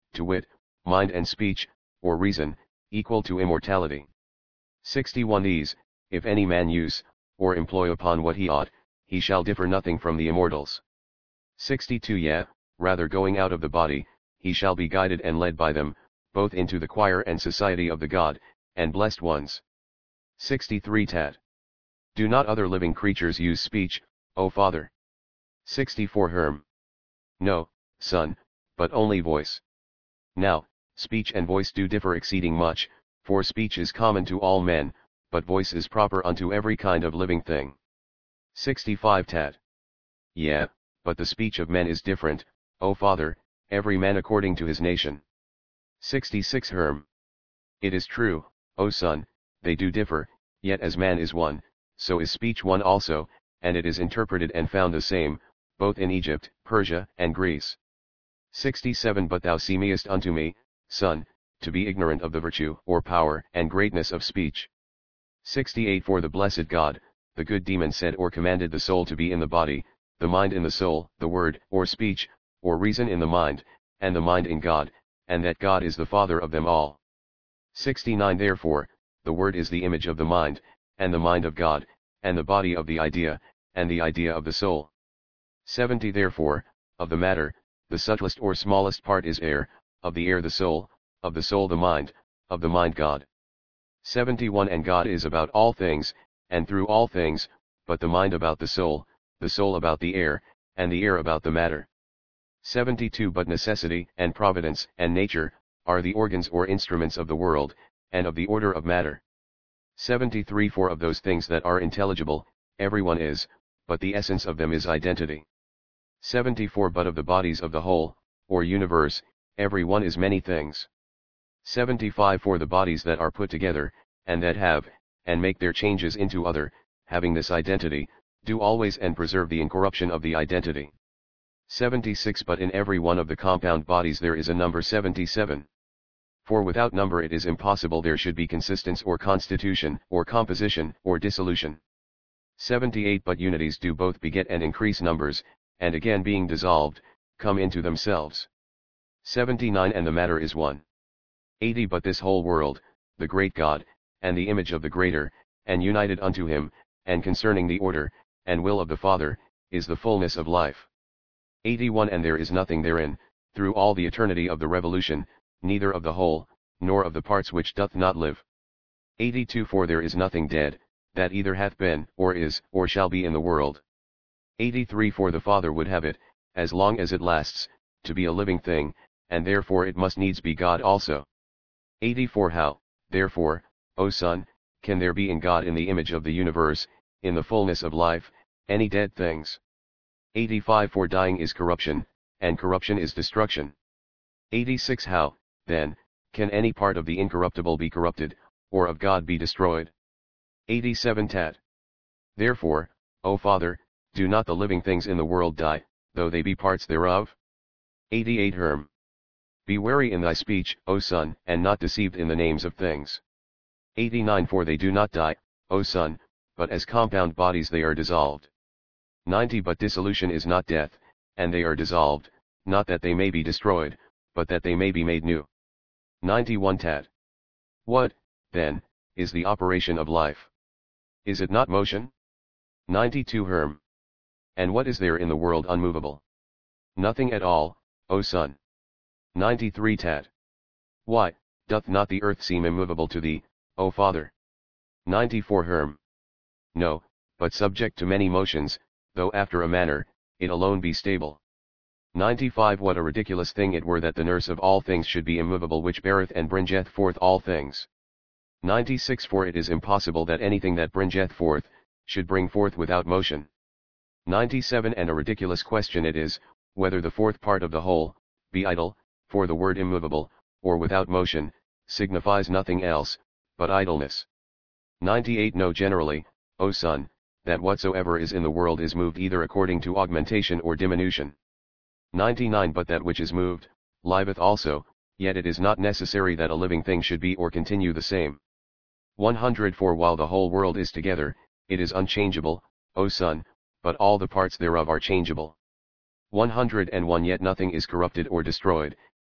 to wit, mind and speech, or reason, equal to immortality. sixty-one These, if any man use, or employ upon what he ought, he shall differ nothing from the immortals. sixty-two Yea, rather going out of the body, he shall be guided and led by them, both into the choir and society of the God, and blessed ones. sixty-three Tat. Do not other living creatures use speech, O Father? sixty-four Herm. No, Son, but only voice. Now, speech and voice do differ exceeding much, for speech is common to all men, but voice is proper unto every kind of living thing. sixty-five Tat. Yea, but the speech of men is different, O Father, every man according to his nation. sixty-six Herm. It is true, O Son, they do differ, yet as man is one, so is speech one also, and it is interpreted and found the same, both in Egypt, Persia, and Greece. sixty-seven But thou seemest unto me, Son, to be ignorant of the virtue, or power, and greatness of speech. sixty-eight For the blessed God, the good demon said or commanded the soul to be in the body, the mind in the soul, the word, or speech, or reason in the mind, and the mind in God, and that God is the Father of them all. sixty-nine Therefore, the word is the image of the mind, and the mind of God, and the body of the idea, and the idea of the soul. seventy Therefore, of the matter, the subtlest or smallest part is air, of the air the soul, of the soul the mind, of the mind God. seventy-one And God is about all things, and through all things, but the mind about the soul, the soul about the air, and the air about the matter. seventy-two But necessity, and providence, and nature, are the organs or instruments of the world, and of the order of matter. seventy-three For of those things that are intelligible, everyone is, but the essence of them is identity. seventy-four But of the bodies of the whole, or universe, every one is many things. seventy-five For the bodies that are put together, and that have, and make their changes into other, having this identity, do always and preserve the incorruption of the identity. seventy-six But in every one of the compound bodies there is a number seventy-seven. For without number it is impossible there should be consistence or constitution, or composition, or dissolution. seventy-eight But unities do both beget and increase numbers, and again being dissolved, come into themselves. seventy-nine And the matter is one. eighty But this whole world, the great God, and the image of the greater, and united unto him, and concerning the order, and will of the Father, is the fullness of life. eighty-one And there is nothing therein, through all the eternity of the revolution, neither of the whole, nor of the parts which doth not live. eighty-two For there is nothing dead, that either hath been, or is, or shall be in the world. eighty-three For the Father would have it, as long as it lasts, to be a living thing, and therefore it must needs be God also. eighty-four How, therefore, O Son, can there be in God in the image of the universe, in the fullness of life, any dead things? eighty-five For dying is corruption, and corruption is destruction. eighty-six How, then, can any part of the incorruptible be corrupted, or of God be destroyed? eighty-seven Tat. Therefore, O Father, do not the living things in the world die, though they be parts thereof? eighty-eight Herm. Be wary in thy speech, O Son, and not deceived in the names of things. eighty-nine For they do not die, O Son, but as compound bodies they are dissolved. ninety But dissolution is not death, and they are dissolved, not that they may be destroyed, but that they may be made new. ninety-one Tat. What, then, is the operation of life? Is it not motion? ninety-two Herm. And what is there in the world unmovable? Nothing at all, O Son. ninety-three Tat. Why, doth not the earth seem immovable to thee, O Father? ninety-four Herm. No, but subject to many motions, though after a manner, it alone be stable. ninety-five What a ridiculous thing it were that the nurse of all things should be immovable which beareth and bringeth forth all things. ninety-six For it is impossible that anything that bringeth forth, should bring forth without motion. ninety-seven And a ridiculous question it is, whether the fourth part of the whole, be idle, for the word immovable, or without motion, signifies nothing else, but idleness. ninety-eight Know generally, O Son, that whatsoever is in the world is moved either according to augmentation or diminution. ninety-nine But that which is moved, liveth also, yet it is not necessary that a living thing should be or continue the same. one hundred For while the whole world is together, it is unchangeable, O Son, but all the parts thereof are changeable. one hundred and one Yet nothing is corrupted or destroyed,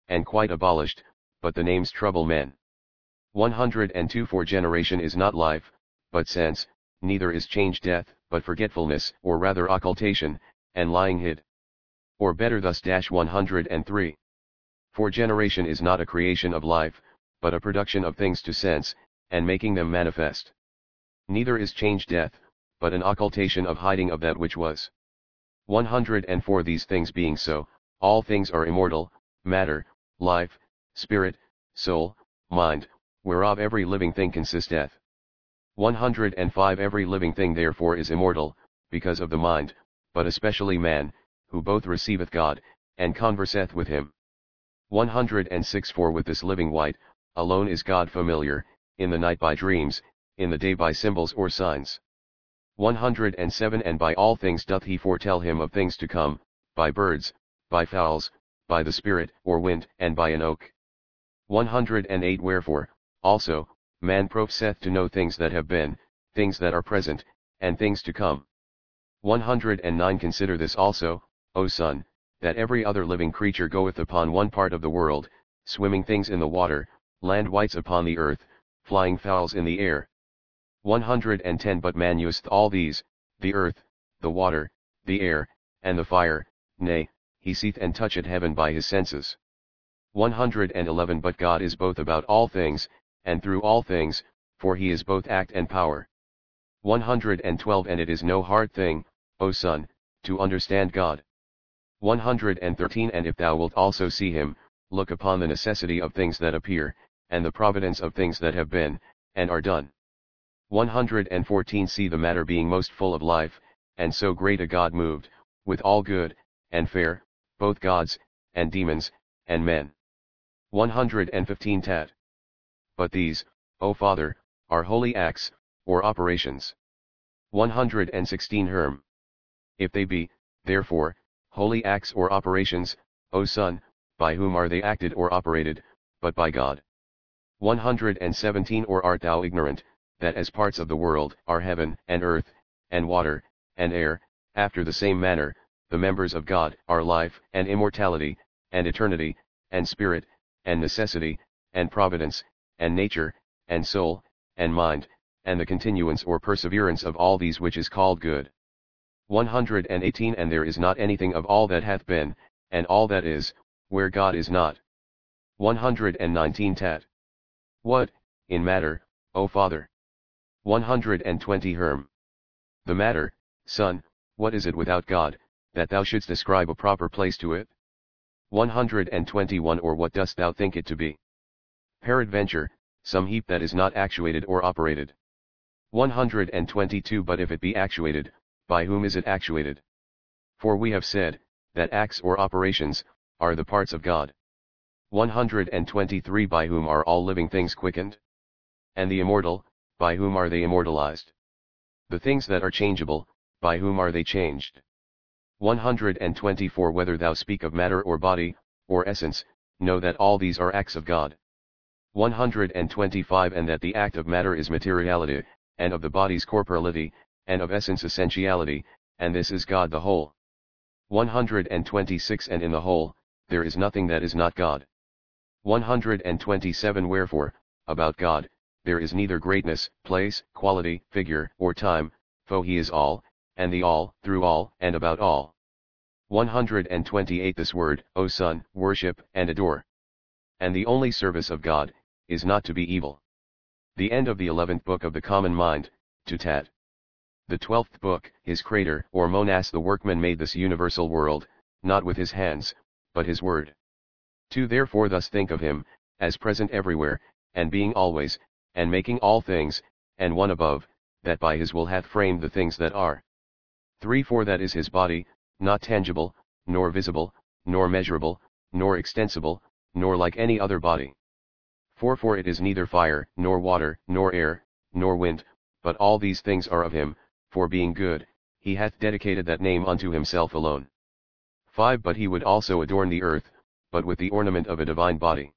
and quite abolished, but the names trouble men. one hundred two For generation is not life, but sense, neither is change death, but forgetfulness, or rather occultation, and lying hid. Or better thus dash one hundred three. For generation is not a creation of life, but a production of things to sense, and making them manifest. Neither is change death, but an occultation of hiding of that which was. one hundred four These things being so, all things are immortal, matter, life, spirit, soul, mind, whereof every living thing consisteth. one hundred five Every living thing therefore is immortal, because of the mind, but especially man, who both receiveth God, and converseth with him. one hundred six For with this living wight, alone is God familiar, in the night by dreams, in the day by symbols or signs. one hundred seven And by all things doth he foretell him of things to come, by birds, by fowls, by the spirit or wind, and by an oak. one hundred eight Wherefore, also, man professeth to know things that have been, things that are present, and things to come. one hundred nine Consider this also, O son, that every other living creature goeth upon one part of the world, swimming things in the water, land wights upon the earth, flying fowls in the air. one hundred ten But man useth all these, the earth, the water, the air, and the fire, nay, he seeth and toucheth heaven by his senses. one hundred eleven But God is both about all things, and through all things, for he is both act and power. one hundred twelve And it is no hard thing, O son, to understand God. one hundred thirteen And if thou wilt also see him, look upon the necessity of things that appear, and the providence of things that have been, and are done. one hundred fourteen See the matter being most full of life, and so great a God moved, with all good, and fair, both gods, and demons, and men. one hundred fifteen Tat. But these, O Father, are holy acts, or operations. one hundred sixteen Herm. If they be, therefore, holy acts or operations, O Son, by whom are they acted or operated, but by God? one hundred seventeen Or art thou ignorant, that as parts of the world are heaven, and earth, and water, and air, after the same manner, the members of God are life, and immortality, and eternity, and spirit, and necessity, and providence, and nature, and soul, and mind, and the continuance or perseverance of all these which is called good. one hundred eighteen And there is not anything of all that hath been, and all that is, where God is not. one hundred nineteen Tat. What, in matter, O Father? one hundred twenty Herm. The matter, son, what is it without God, that thou shouldst ascribe a proper place to it? one hundred twenty-one Or what dost thou think it to be? Peradventure, some heap that is not actuated or operated. one hundred twenty-two But if it be actuated, by whom is it actuated? For we have said, that acts or operations, are the parts of God. one hundred twenty-three By whom are all living things quickened? And the immortal, by whom are they immortalized? The things that are changeable, by whom are they changed? one hundred twenty-four Whether thou speak of matter or body, or essence, know that all these are acts of God. one hundred twenty-five And that the act of matter is materiality, and of the body's corporality, and of essence essentiality, and this is God the whole. one hundred twenty-six And in the whole, there is nothing that is not God. one hundred twenty-seven Wherefore, about God, there is neither greatness, place, quality, figure, or time, for he is all, and the all, through all, and about all. one hundred twenty-eight This word, O Son, worship, and adore. And the only service of God, is not to be evil. The end of the eleventh book of the Common Mind, to Tat. The twelfth book, his Creator, or Monas the workman made this universal world, not with his hands, but his word. two Therefore thus think of him, as present everywhere, and being always, and making all things, and one above, that by his will hath framed the things that are. three For that is his body, not tangible, nor visible, nor measurable, nor extensible, nor like any other body. four For it is neither fire, nor water, nor air, nor wind, but all these things are of him, for being good, he hath dedicated that name unto himself alone. five But he would also adorn the earth, but with the ornament of a divine body.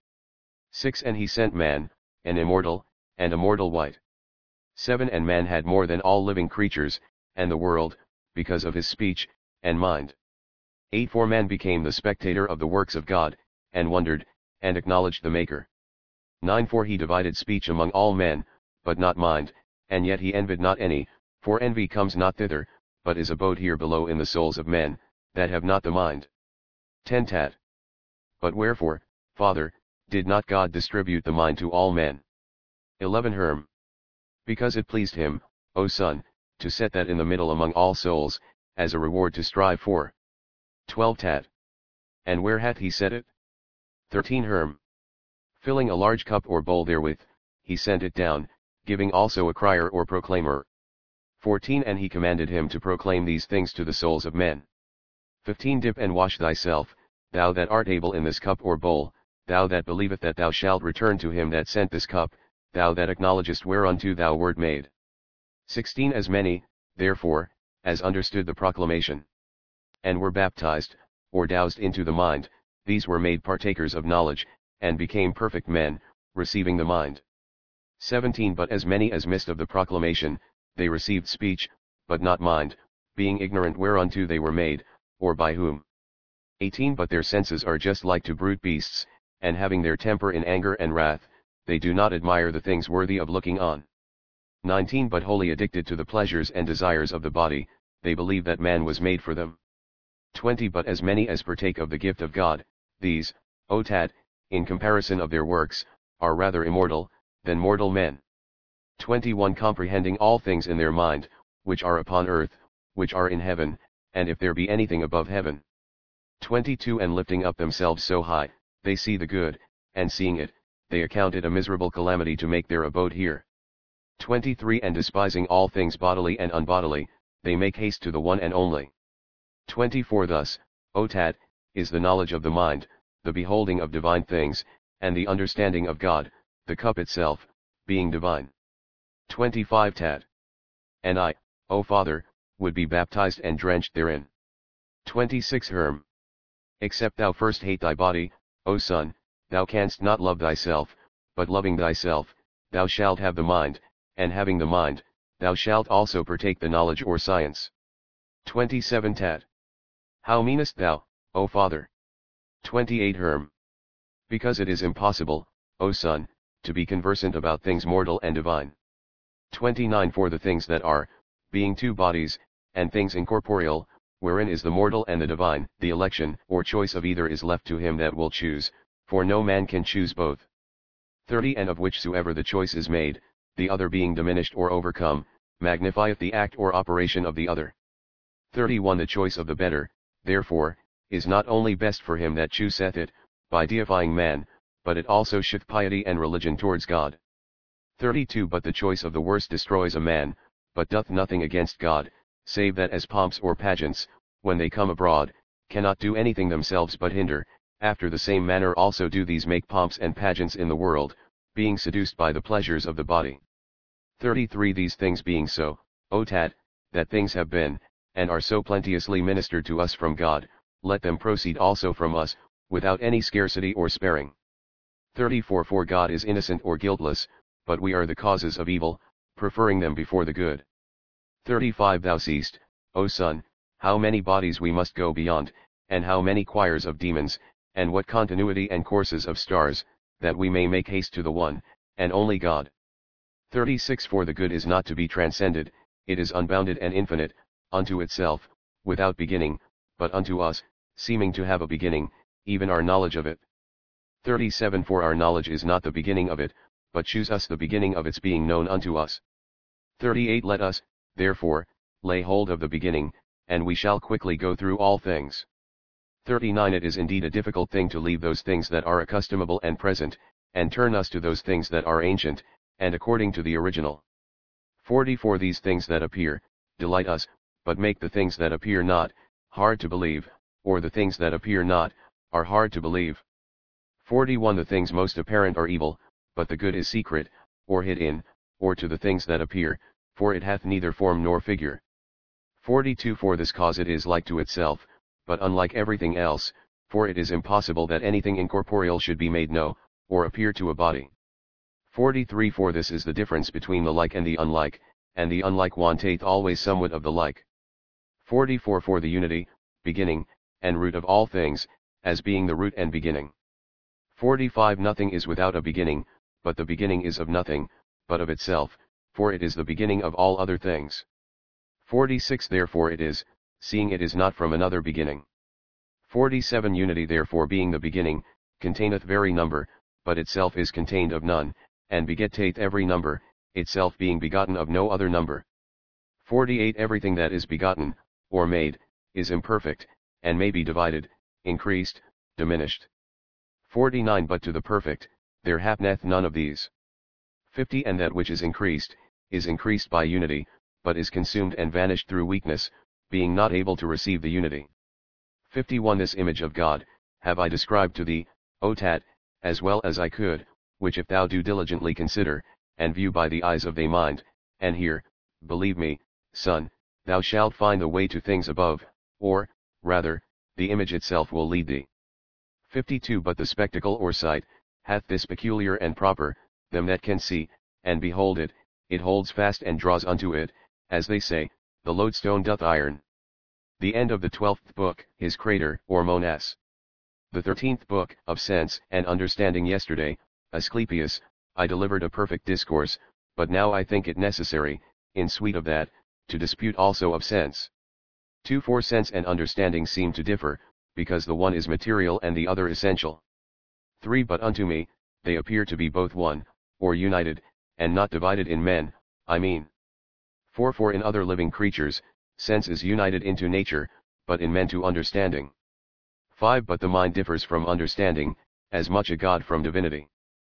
six And he sent man, an immortal, and a mortal wight. seven And man had more than all living creatures, and the world, because of his speech, and mind. eight For man became the spectator of the works of God, and wondered, and acknowledged the Maker. nine For he divided speech among all men, but not mind, and yet he envied not any, for envy comes not thither, but is abode here below in the souls of men, that have not the mind. ten Tat. But wherefore, Father, did not God distribute the mind to all men? eleven Herm. Because it pleased him, O Son, to set that in the middle among all souls, as a reward to strive for. twelve Tat. And where hath he set it? thirteen Herm. Filling a large cup or bowl therewith, he sent it down, giving also a crier or proclaimer. fourteen And he commanded him to proclaim these things to the souls of men. fifteen Dip and wash thyself, thou that art able in this cup or bowl, thou that believeth that thou shalt return to him that sent this cup, thou that acknowledgest whereunto thou wert made. sixteen As many, therefore, as understood the proclamation, and were baptized, or doused into the mind, these were made partakers of knowledge, and became perfect men, receiving the mind. seventeen But as many as missed of the proclamation, they received speech, but not mind, being ignorant whereunto they were made, or by whom. eighteen But their senses are just like to brute beasts, and having their temper in anger and wrath, they do not admire the things worthy of looking on. nineteen But wholly addicted to the pleasures and desires of the body, they believe that man was made for them. twenty But as many as partake of the gift of God, these, O Tat, in comparison of their works, are rather immortal, than mortal men. twenty-one Comprehending all things in their mind, which are upon earth, which are in heaven, and if there be anything above heaven. twenty-two And lifting up themselves so high, they see the good, and seeing it, they account it a miserable calamity to make their abode here. twenty-three And despising all things bodily and unbodily, they make haste to the one and only. twenty-four Thus, O Tat, is the knowledge of the mind, the beholding of divine things, and the understanding of God, the cup itself, being divine. twenty-five Tat. And I, O Father, would be baptized and drenched therein. twenty-six Herm. Except thou first hate thy body, O Son, thou canst not love thyself, but loving thyself, thou shalt have the mind, and having the mind, thou shalt also partake the knowledge or science. twenty-seven Tat. How meanest thou, O Father? twenty-eight Herm. Because it is impossible, O Son, to be conversant about things mortal and divine. twenty-nine For the things that are, being two bodies, and things incorporeal, wherein is the mortal and the divine, the election or choice of either is left to him that will choose, for no man can choose both. thirty And of whichsoever the choice is made, the other being diminished or overcome, magnifieth the act or operation of the other. thirty-one The choice of the better, therefore, is not only best for him that chooseth it, by deifying man, but it also showeth piety and religion towards God. thirty-two But the choice of the worse destroys a man, but doth nothing against God, save that as pomps or pageants, when they come abroad, cannot do anything themselves but hinder, after the same manner also do these make pomps and pageants in the world, being seduced by the pleasures of the body. thirty-three These things being so, O Tat, that things have been, and are so plenteously ministered to us from God, let them proceed also from us, without any scarcity or sparing. thirty-four For God is innocent or guiltless, but we are the causes of evil, preferring them before the good. thirty-five Thou seest, O Son, how many bodies we must go beyond, and how many choirs of demons, and what continuity and courses of stars, that we may make haste to the one, and only God. thirty-six For the good is not to be transcended, it is unbounded and infinite, unto itself, without beginning, but unto us, seeming to have a beginning, even our knowledge of it. thirty-seven For our knowledge is not the beginning of it, but choose us the beginning of its being known unto us. thirty-eight Let us, therefore, lay hold of the beginning, and we shall quickly go through all things. thirty-nine It is indeed a difficult thing to leave those things that are accustomable and present, and turn us to those things that are ancient, and according to the original. forty For these things that appear, delight us, but make the things that appear not, hard to believe, or the things that appear not, are hard to believe. forty-one The things most apparent are evil, but the good is secret, or hid in, or to the things that appear, for it hath neither form nor figure. forty-two For this cause it is like to itself, but unlike everything else, for it is impossible that anything incorporeal should be made know, or appear to a body. forty-three For this is the difference between the like and the unlike, and the unlike wanteth always somewhat of the like. forty-four For the unity, beginning, and root of all things, as being the root and beginning. forty-five Nothing is without a beginning, but the beginning is of nothing, but of itself, for it is the beginning of all other things. forty-six Therefore it is, seeing it is not from another beginning. forty-seven Unity therefore being the beginning, containeth very number, but itself is contained of none, and begetteth every number, itself being begotten of no other number. forty-eight Everything that is begotten, or made, is imperfect, and may be divided, increased, diminished. forty-nine But to the perfect, there happeneth none of these. fifty And that which is increased, is increased by unity, but is consumed and vanished through weakness, being not able to receive the unity. fifty-one This image of God, have I described to thee, O Tat, as well as I could, which if thou do diligently consider, and view by the eyes of thy mind, and hear, believe me, son, thou shalt find the way to things above, or, rather, the image itself will lead thee. fifty-two But the spectacle or sight, hath this peculiar and proper, them that can see, and behold it, it holds fast and draws unto it, as they say, the lodestone doth iron. The end of the twelfth book, his crater, or Monas. The thirteenth book, of sense and understanding. Yesterday, Asclepius, I delivered a perfect discourse, but now I think it necessary, in suite of that, to dispute also of sense. two For sense and understanding seem to differ, because the one is material and the other essential. three But unto me, they appear to be both one, or united, and not divided in men, I mean. four For in other living creatures, sense is united into nature, but in men to understanding. five But the mind differs from understanding, as much a God from divinity.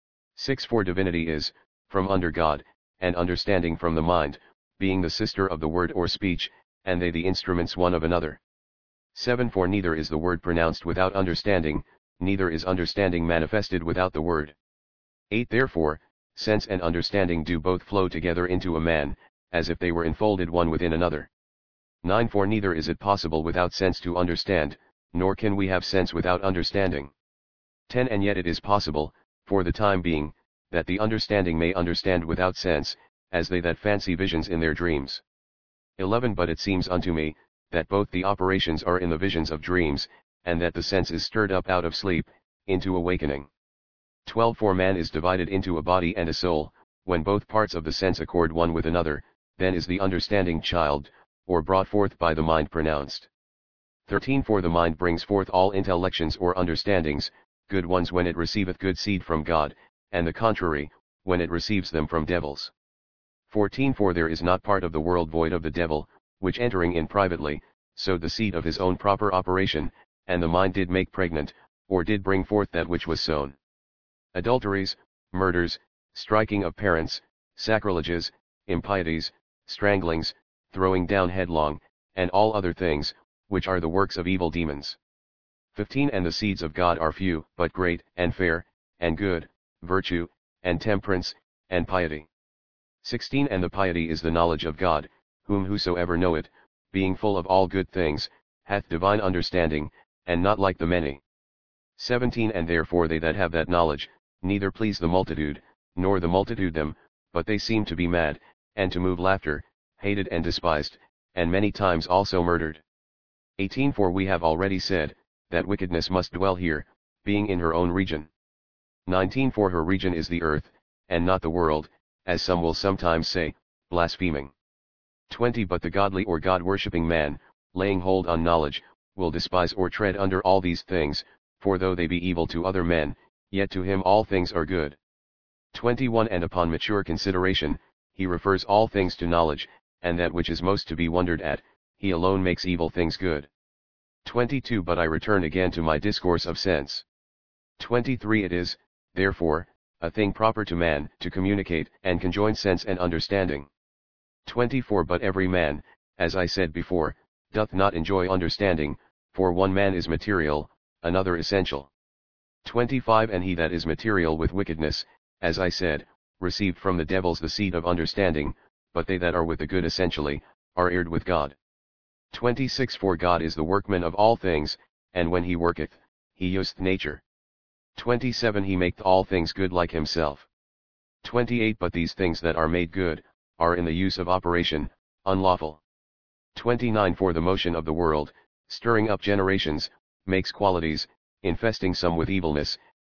six For divinity is, from under God, and understanding from the mind, being the sister of the word or speech, and they the instruments one of another. seven For neither is the word pronounced without understanding, neither is understanding manifested without the word. eight Therefore, sense and understanding do both flow together into a man, as if they were enfolded one within another. nine For neither is it possible without sense to understand, nor can we have sense without understanding. ten And yet it is possible, for the time being, that the understanding may understand without sense, as they that fancy visions in their dreams. eleven But it seems unto me, that both the operations are in the visions of dreams, and that the sense is stirred up out of sleep, into awakening. twelve For man is divided into a body and a soul, when both parts of the sense accord one with another, then is the understanding child, or brought forth by the mind pronounced. thirteen For the mind brings forth all intellections or understandings, good ones when it receiveth good seed from God, and the contrary, when it receives them from devils. fourteen For there is not part of the world void of the devil, which entering in privately, sowed the seed of his own proper operation, and the mind did make pregnant, or did bring forth that which was sown. Adulteries, murders, striking of parents, sacrileges, impieties, stranglings, throwing down headlong, and all other things, which are the works of evil demons. fifteen And the seeds of God are few, but great, and fair, and good, virtue, and temperance, and piety. sixteen And the piety is the knowledge of God, whom whosoever knoweth, being full of all good things, hath divine understanding, and not like the many. seventeen And therefore they that have that knowledge, neither please the multitude, nor the multitude them, but they seem to be mad, and to move laughter, hated and despised, and many times also murdered. eighteen For we have already said, that wickedness must dwell here, being in her own region. nineteen For her region is the earth, and not the world, as some will sometimes say, blaspheming. twenty But the godly or God-worshipping man, laying hold on knowledge, will despise or tread under all these things, for though they be evil to other men, yet to him all things are good. twenty-one And upon mature consideration, he refers all things to knowledge, and that which is most to be wondered at, he alone makes evil things good. twenty-two But I return again to my discourse of sense. twenty-three It is, therefore, a thing proper to man to communicate and conjoin sense and understanding. twenty-four But every man, as I said before, doth not enjoy understanding, for one man is material, another essential. twenty-five And he that is material with wickedness, as I said, received from the devils the seed of understanding, but they that are with the good essentially, are heired with God. twenty-six For God is the workman of all things, and when he worketh, he useth nature. twenty-seven He maketh all things good like himself. twenty-eight But these things that are made good, are in the use of operation, unlawful. twenty-nine For the motion of the world, stirring up generations, makes qualities, infesting some with evilness,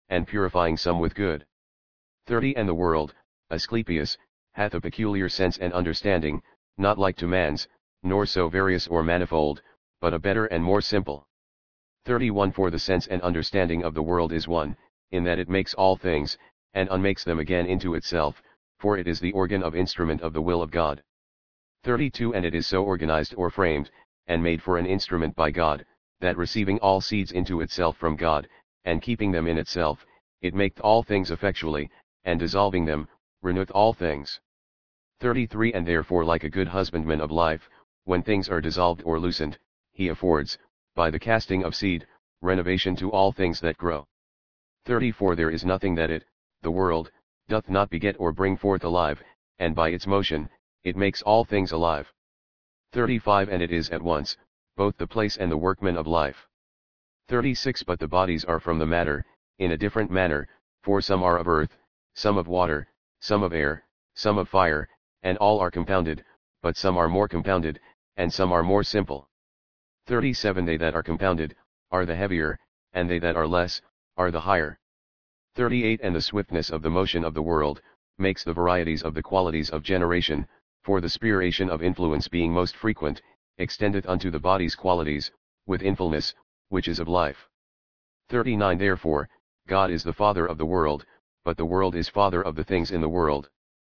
and purifying some with good. thirty And the world, Asclepius, hath a peculiar sense and understanding, not like to man's, nor so various or manifold, but a better and more simple. thirty-one For the sense and understanding of the world is one, in that it makes all things, and unmakes them again into itself, for it is the organ of instrument of the will of God. thirty-two And it is so organized or framed, and made for an instrument by God, that receiving all seeds into itself from God, and keeping them in itself, it maketh all things effectually, and dissolving them, reneweth all things. thirty-three And therefore like a good husbandman of life, when things are dissolved or loosened, he affords, by the casting of seed, renovation to all things that grow. thirty-four There is nothing that it, the world, doth not beget or bring forth alive, and by its motion, it makes all things alive. thirty-five And it is at once, both the place and the workman of life. thirty-six But the bodies are from the matter, in a different manner, for some are of earth, some of water, some of air, some of fire, and all are compounded, but some are more compounded, and some are more simple. thirty-seven They that are compounded, are the heavier, and they that are less, are the higher. thirty-eight And the swiftness of the motion of the world, makes the varieties of the qualities of generation, for the spiration of influence being most frequent, extendeth unto the body's qualities, with infulness, which is of life. thirty-nine Therefore, God is the Father of the world, but the world is father of the things in the world.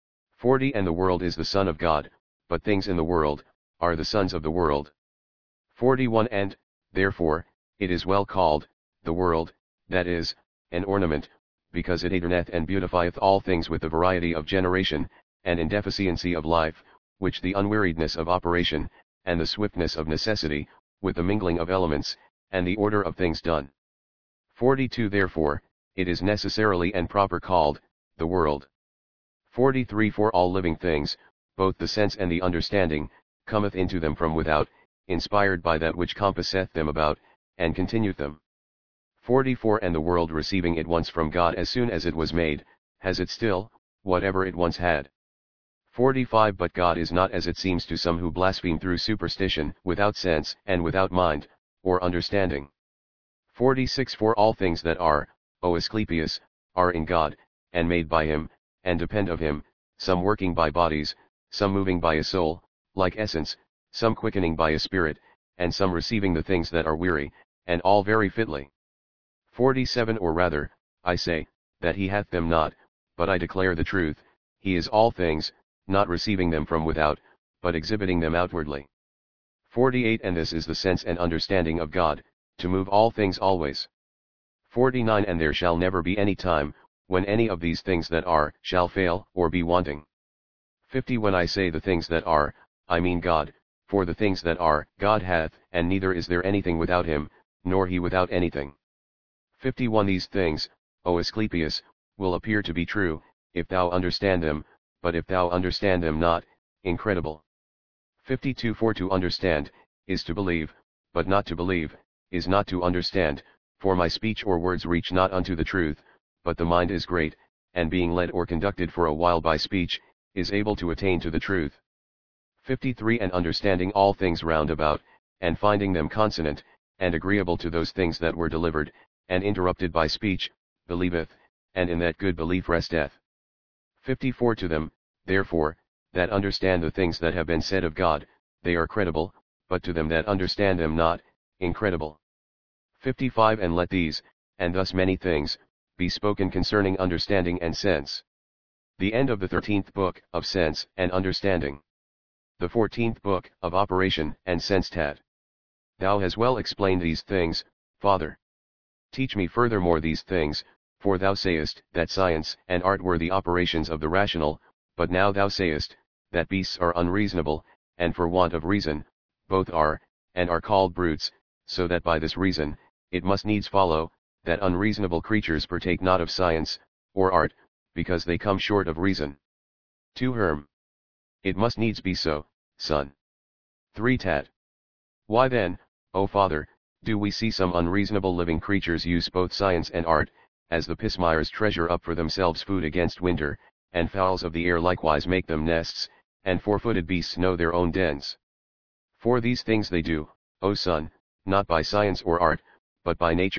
forty And the world is the Son of God, but things in the world, are the sons of the world. forty-one And, therefore, it is well called, the world, that is, an ornament, because it adorneth and beautifieth all things with the variety of generation, and indeficiency of life, which the unweariedness of operation, and the swiftness of necessity, with the mingling of elements, and the order of things done. forty-two Therefore, it is necessarily and proper called, the world. forty-three For all living things, both the sense and the understanding, cometh into them from without, inspired by that which compasseth them about, and continueth them. forty-four And the world receiving it once from God as soon as it was made, has it still, whatever it once had. forty-five But God is not as it seems to some who blaspheme through superstition, without sense, and without mind, or understanding. forty-six For all things that are, O Asclepius, are in God, and made by him, and depend of him, some working by bodies, some moving by a soul, like essence, some quickening by a spirit, and some receiving the things that are weary, and all very fitly. forty-seven Or rather, I say, that he hath them not, but I declare the truth, he is all things, not receiving them from without, but exhibiting them outwardly. forty-eight And this is the sense and understanding of God, to move all things always. forty-nine And there shall never be any time, when any of these things that are, shall fail, or be wanting. fifty When I say the things that are, I mean God, for the things that are, God hath, and neither is there anything without him, nor he without anything. fifty-one These things, O Asclepius, will appear to be true, if thou understand them, but if thou understand them not, incredible. fifty-two For to understand, is to believe, but not to believe, is not to understand, for my speech or words reach not unto the truth, but the mind is great, and being led or conducted for a while by speech, is able to attain to the truth. fifty-three And understanding all things round about, and finding them consonant, and agreeable to those things that were delivered, and interrupted by speech, believeth, and in that good belief resteth. fifty-four To them, therefore, that understand the things that have been said of God, they are credible, but to them that understand them not, incredible. fifty-five And let these, and thus many things, be spoken concerning understanding and sense. The end of the thirteenth book, of Sense and Understanding. The fourteenth book, of Operation and Sense Tat. Thou hast well explained these things, Father. Teach me furthermore these things, for thou sayest that science and art were the operations of the rational, but now thou sayest, that beasts are unreasonable, and for want of reason, both are, and are called brutes, so that by this reason, it must needs follow, that unreasonable creatures partake not of science, or art, because they come short of reason. two Herm. It must needs be so, son. three Tat. Why then, O Father, do we see some unreasonable living creatures use both science and art, as the pismires treasure up for themselves food against winter, and fowls of the air likewise make them nests, and four-footed beasts know their own dens? For these things they do, O son, not by science or art, but by nature,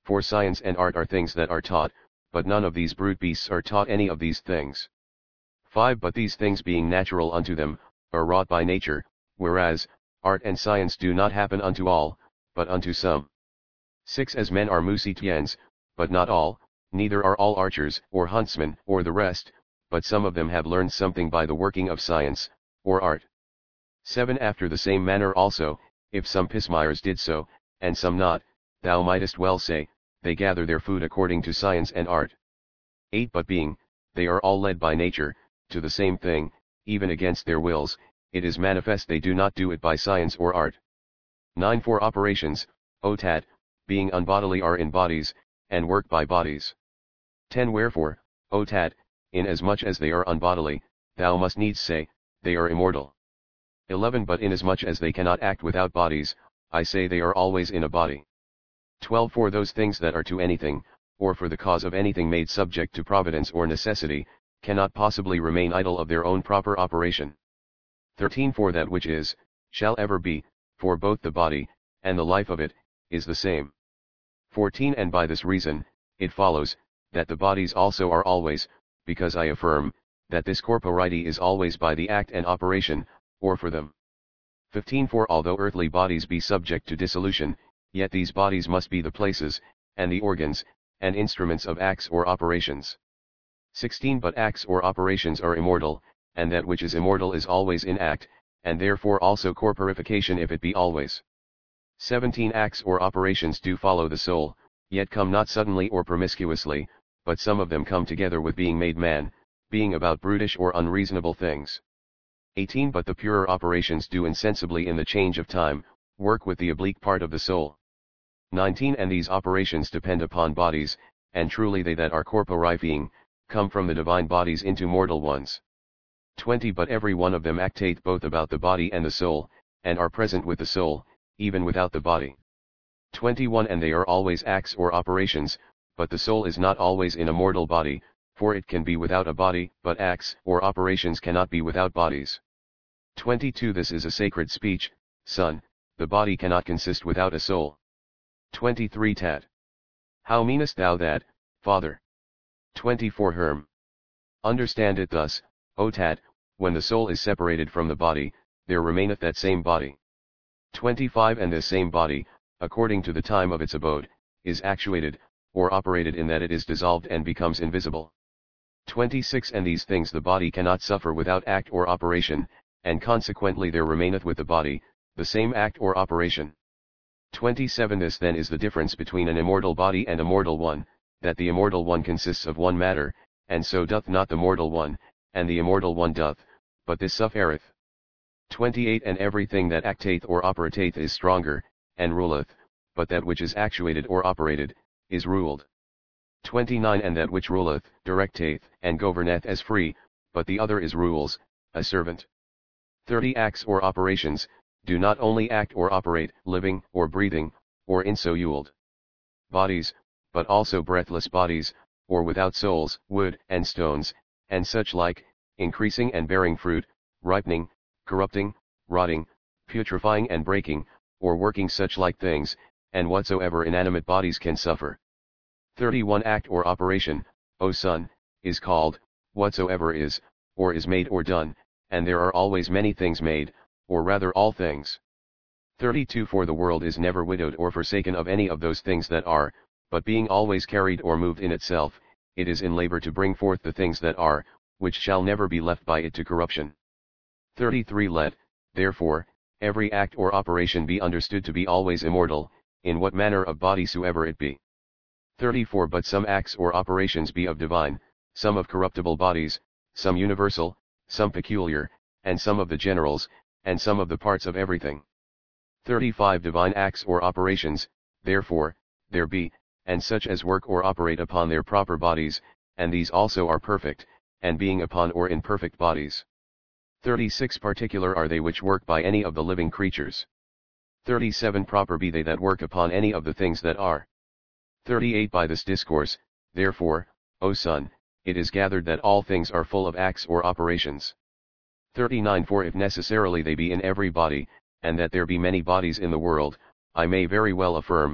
For science and art are things that are taught, but none of these brute beasts are taught any of these things. five But these things being natural unto them, are wrought by nature, whereas, art and science do not happen unto all, but unto some. six As men are musicians, but not all, neither are all archers, or huntsmen, or the rest, but some of them have learned something by the working of science, or art. seven After the same manner also, if some pismires did so, and some not, thou mightest well say, they gather their food according to science and art. eight But being, they are all led by nature, to the same thing, even against their wills, it is manifest they do not do it by science or art. nine For operations, O Tat, being unbodily are in bodies, and work by bodies. ten Wherefore, O Tat, inasmuch as they are unbodily, thou must needs say, they are immortal. eleven But inasmuch as they cannot act without bodies, I say they are always in a body. twelve For those things that are to anything, or for the cause of anything made subject to providence or necessity, cannot possibly remain idle of their own proper operation. thirteen For that which is, shall ever be, for both the body, and the life of it, is the same. fourteen And by this reason, it follows, that the bodies also are always, because I affirm, that this corpority is always by the act and operation, or for them. fifteen For although earthly bodies be subject to dissolution, yet these bodies must be the places, and the organs, and instruments of acts or operations. sixteen But acts or operations are immortal, and that which is immortal is always in act, and therefore also corporification if it be always. seventeen Acts or operations do follow the soul, yet come not suddenly or promiscuously, but some of them come together with being made man, being about brutish or unreasonable things. eighteen But the purer operations do insensibly in the change of time, work with the oblique part of the soul. nineteen And these operations depend upon bodies, and truly they that are corporifying, come from the divine bodies into mortal ones. twenty But every one of them acteth both about the body and the soul, and are present with the soul, even without the body. twenty-one And they are always acts or operations, but the soul is not always in a mortal body, for it can be without a body, but acts or operations cannot be without bodies. twenty-two This is a sacred speech, son, the body cannot consist without a soul. twenty-three Tat. How meanest thou that, father? twenty-four Herm. Understand it thus, O Tat, when the soul is separated from the body, there remaineth that same body. twenty-five And this same body, according to the time of its abode, is actuated, or operated in that it is dissolved and becomes invisible. twenty-six And these things the body cannot suffer without act or operation, and consequently there remaineth with the body, the same act or operation. twenty-seven This then is the difference between an immortal body and a mortal one, that the immortal one consists of one matter, and so doth not the mortal one, and the immortal one doth, but this suffereth. twenty-eight And everything that acteth or operateth is stronger, and ruleth, but that which is actuated or operated, is ruled. twenty-nine And that which ruleth, directeth, and governeth as free, but the other is rules, a servant. thirty Acts or operations, do not only act or operate, living, or breathing, or in so called bodies, but also breathless bodies, or without souls, wood, and stones, and such like, increasing and bearing fruit, ripening, corrupting, rotting, putrefying and breaking, or working such like things, and whatsoever inanimate bodies can suffer. thirty-one Act or operation, O son, is called, whatsoever is, or is made or done, and there are always many things made, or rather all things. thirty-two For the world is never widowed or forsaken of any of those things that are, but being always carried or moved in itself, it is in labor to bring forth the things that are, which shall never be left by it to corruption. thirty-three Let, therefore, every act or operation be understood to be always immortal, in what manner of body soever it be. thirty-four But some acts or operations be of divine, some of corruptible bodies, some universal, some peculiar, and some of the generals, and some of the parts of everything. thirty-five Divine acts or operations, therefore, there be, and such as work or operate upon their proper bodies, and these also are perfect, and being upon or in perfect bodies. thirty-six Particular are they which work by any of the living creatures. thirty-seven Proper be they that work upon any of the things that are. thirty-eight By this discourse, therefore, O son, it is gathered that all things are full of acts or operations. thirty-nine For if necessarily they be in every body, and that there be many bodies in the world, I may very well affirm,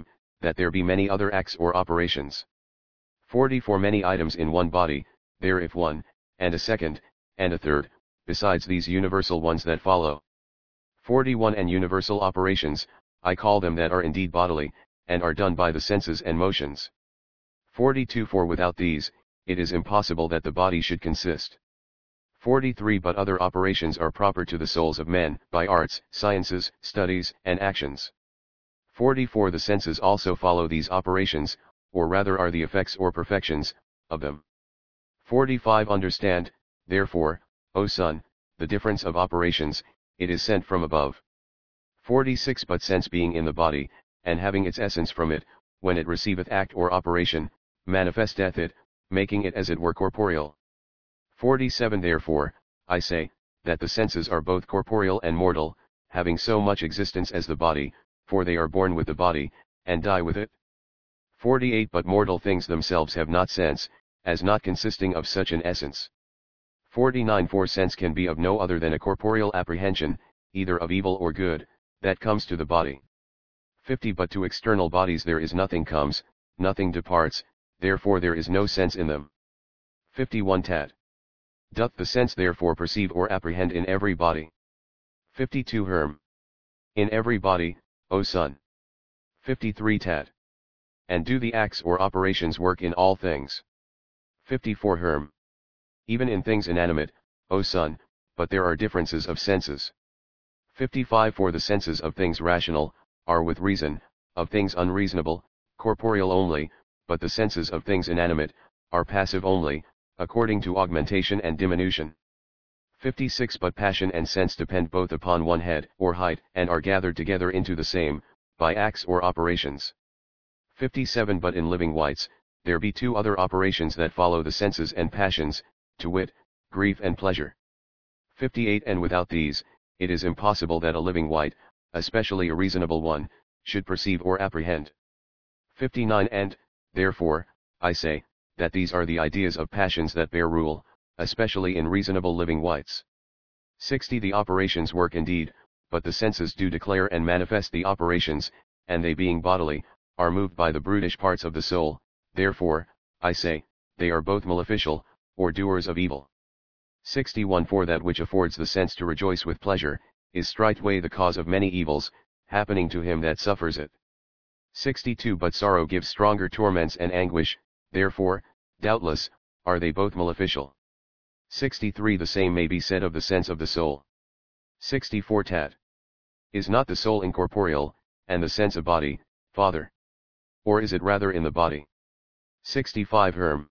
that there be many other acts or operations. forty For many items in one body, there if one, and a second, and a third, besides these universal ones that follow. forty-one And universal operations, I call them that are indeed bodily, and are done by the senses and motions. forty-two For without these, it is impossible that the body should consist. forty-three But other operations are proper to the souls of men, by arts, sciences, studies, and actions. forty-four The senses also follow these operations, or rather are the effects or perfections, of them. forty-five Understand, therefore, O son, the difference of operations, it is sent from above. forty-six But sense being in the body, and having its essence from it, when it receiveth act or operation, manifesteth it, making it as it were corporeal. forty-seven Therefore, I say, that the senses are both corporeal and mortal, having so much existence as the body, for they are born with the body, and die with it. forty-eight But mortal things themselves have not sense, as not consisting of such an essence. forty-nine For sense can be of no other than a corporeal apprehension, either of evil or good, that comes to the body. fifty But to external bodies there is nothing comes, nothing departs, therefore there is no sense in them. fifty-one Tat. Doth the sense therefore perceive or apprehend in every body? fifty-two Herm. In every body, O son. fifty-three Tat. And do the acts or operations work in all things? fifty-four Herm. Even in things inanimate, O son, but there are differences of senses. fifty-five For the senses of things rational, are with reason, of things unreasonable, corporeal only, but the senses of things inanimate, are passive only, according to augmentation and diminution. fifty-six But passion and sense depend both upon one head or height, and are gathered together into the same, by acts or operations. fifty-seven But in living wights, there be two other operations that follow the senses and passions, to wit, grief and pleasure. fifty-eight And without these, it is impossible that a living wight, especially a reasonable one, should perceive or apprehend. fifty-nine And, therefore, I say, that these are the ideas of passions that bear rule, especially in reasonable living wights. sixty The operations work indeed, but the senses do declare and manifest the operations, and they being bodily, are moved by the brutish parts of the soul, therefore, I say, they are both maleficial, or doers of evil. sixty-one For that which affords the sense to rejoice with pleasure, is straightway the cause of many evils, happening to him that suffers it. sixty-two But sorrow gives stronger torments and anguish, therefore, doubtless, are they both maleficial. sixty-three The same may be said of the sense of the soul. sixty-four Tat. Is not the soul incorporeal, and the sense a body, father? Or is it rather in the body? sixty-five Herm.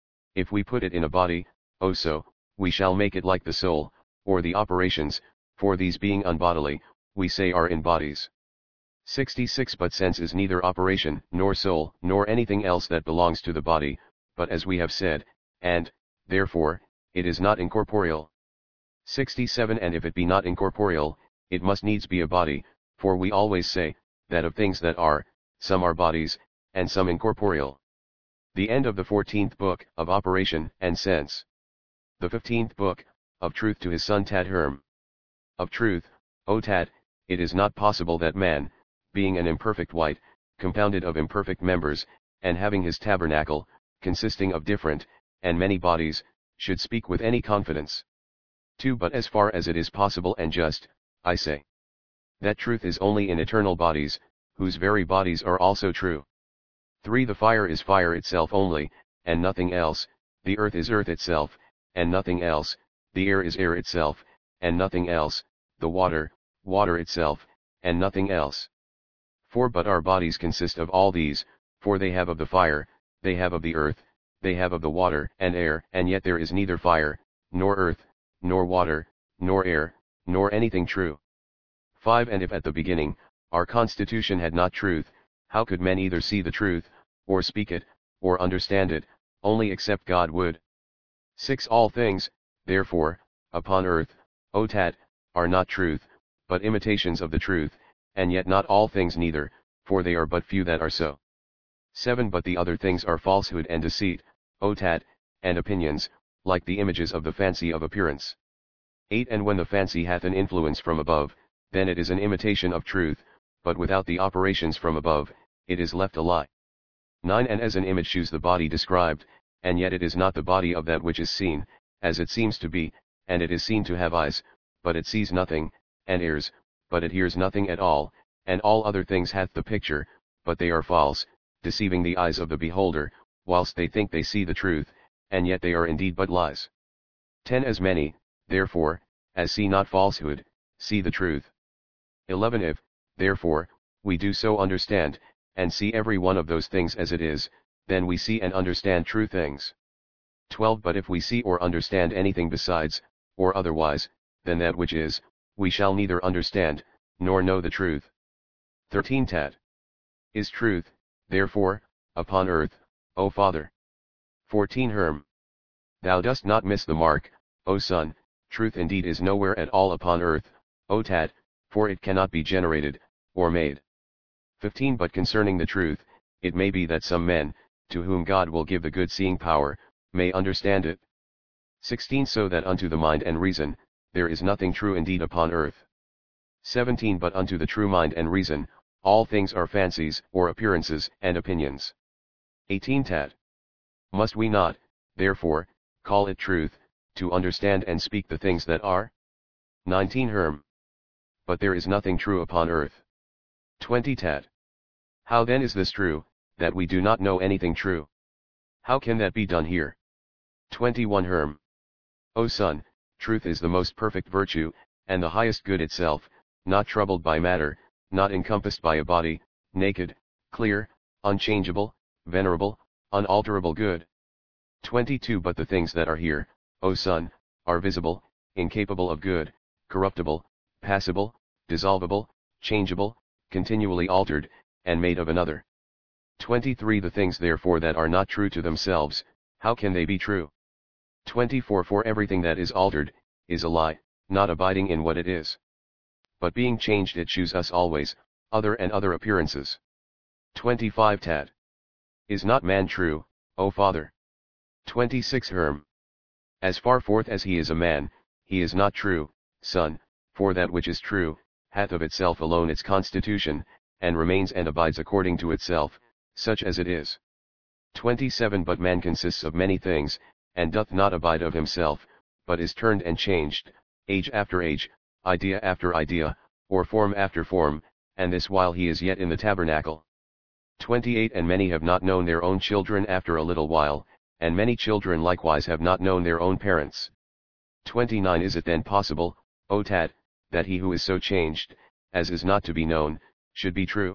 If we put it in a body, oh so, we shall make it like the soul, or the operations, for these being unbodily, we say are in bodies. sixty-six But sense is neither operation, nor soul, nor anything else that belongs to the body, but as we have said, and, therefore, it is not incorporeal. sixty-seven And if it be not incorporeal, it must needs be a body, for we always say, that of things that are, some are bodies, and some incorporeal. The end of the fourteenth book, of Operation and Sense. The fifteenth book, of Truth to his son Tat Herm. Of truth, O Tat, it is not possible that man, being an imperfect wight, compounded of imperfect members, and having his tabernacle, consisting of different, and many bodies, should speak with any confidence. two But as far as it is possible and just, I say, that truth is only in eternal bodies, whose very bodies are also true. three The fire is fire itself only, and nothing else, the earth is earth itself, and nothing else, the air is air itself, and nothing else, the water, water itself, and nothing else. four But our bodies consist of all these, for they have of the fire, they have of the earth, they have of the water and air, and yet there is neither fire, nor earth, nor water, nor air, nor anything true. five And if at the beginning, our constitution had not truth, how could men either see the truth, or speak it, or understand it, only except God would? six All things, therefore, upon earth, O Tat, are not truth, but imitations of the truth, and yet not all things neither, for they are but few that are so. seven But the other things are falsehood and deceit, O Tat, and opinions, like the images of the fancy of appearance. eight And when the fancy hath an influence from above, then it is an imitation of truth, but without the operations from above, it is left a lie. nine And as an image shews the body described, and yet it is not the body of that which is seen, as it seems to be, and it is seen to have eyes, but it sees nothing, and ears, but it hears nothing at all, and all other things hath the picture, but they are false, deceiving the eyes of the beholder, whilst they think they see the truth, and yet they are indeed but lies. ten As many, therefore, as see not falsehood, see the truth. eleven If, therefore, we do so understand, and see every one of those things as it is, then we see and understand true things. twelve But if we see or understand anything besides, or otherwise, than that which is, we shall neither understand, nor know the truth. thirteen Tat. Is truth, therefore, upon earth, O Father? fourteen Herm. Thou dost not miss the mark, O Son, truth indeed is nowhere at all upon earth, O Tat, for it cannot be generated, or made. fifteen But concerning the truth, it may be that some men, to whom God will give the good seeing power, may understand it. sixteen So that unto the mind and reason, there is nothing true indeed upon earth. seventeen But unto the true mind and reason, all things are fancies, or appearances, and opinions. eighteen Tat. Must we not, therefore, call it truth, to understand and speak the things that are? nineteen Herm. But there is nothing true upon earth. twenty Tat. How then is this true, that we do not know anything true? How can that be done here? twenty-one Herm. O Son, truth is the most perfect virtue, and the highest good itself, not troubled by matter, not encompassed by a body, naked, clear, unchangeable, venerable, unalterable good. twenty-two But the things that are here, O Son, are visible, incapable of good, corruptible, passible, dissolvable, changeable, continually altered, and made of another. twenty-three The things therefore that are not true to themselves, how can they be true? twenty-four For everything that is altered, is a lie, not abiding in what it is. But being changed it shews us always, other and other appearances. twenty-five Tat. Is not man true, O Father? twenty-six Herm. As far forth as he is a man, he is not true, Son, for that which is true, hath of itself alone its constitution, and remains and abides according to itself, such as it is. twenty-seven But man consists of many things, and doth not abide of himself, but is turned and changed, age after age, idea after idea, or form after form, and this while he is yet in the tabernacle. twenty-eight And many have not known their own children after a little while, and many children likewise have not known their own parents. twenty-nine Is it then possible, O Tat, that he who is so changed, as is not to be known, should be true?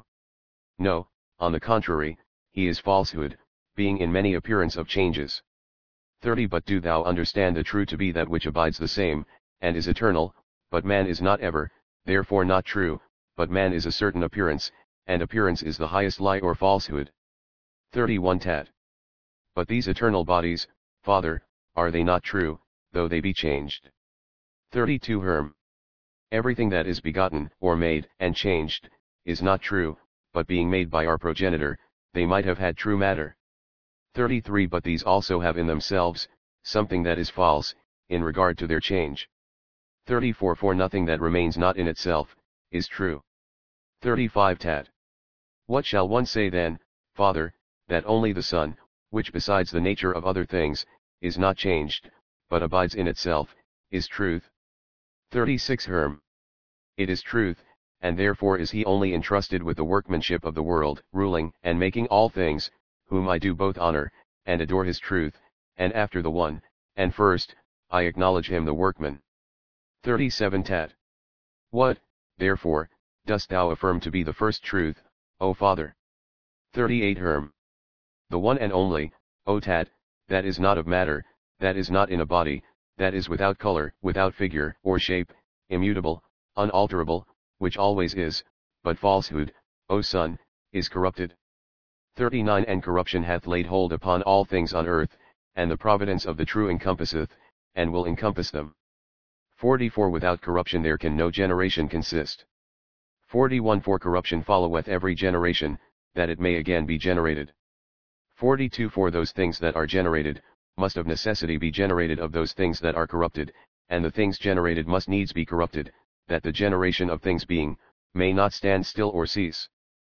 No, on the contrary, he is falsehood, being in many appearance of changes. thirty But do thou understand the true to be that which abides the same, and is eternal, but man is not ever, therefore not true, but man is a certain appearance, and appearance is the highest lie or falsehood. thirty-one Tat. But these eternal bodies, Father, are they not true, though they be changed? thirty-two Herm. Everything that is begotten, or made, and changed, is not true, but being made by our progenitor, they might have had true matter. thirty-three But these also have in themselves, something that is false, in regard to their change. thirty-four For nothing that remains not in itself, is true. thirty-five Tat. What shall one say then, Father, that only the Son, which besides the nature of other things, is not changed, but abides in itself, is truth? thirty-six Herm. It is truth, and therefore is he only entrusted with the workmanship of the world, ruling and making all things, whom I do both honor, and adore his truth, and after the one, and first, I acknowledge him the workman. thirty-seven Tat. What, therefore, dost thou affirm to be the first truth, O Father? thirty-eight Herm. The one and only, O Tat, that is not of matter, that is not in a body, that is without color, without figure or shape, immutable, unalterable, which always is, but falsehood, O Son, is corrupted. thirty-nine And corruption hath laid hold upon all things on earth, and the providence of the true encompasseth, and will encompass them. forty-four Without corruption there can no generation consist. forty-one For corruption followeth every generation, that it may again be generated. forty-two For those things that are generated, must of necessity be generated of those things that are corrupted, and the things generated must needs be corrupted, that the generation of things being, may not stand still or cease.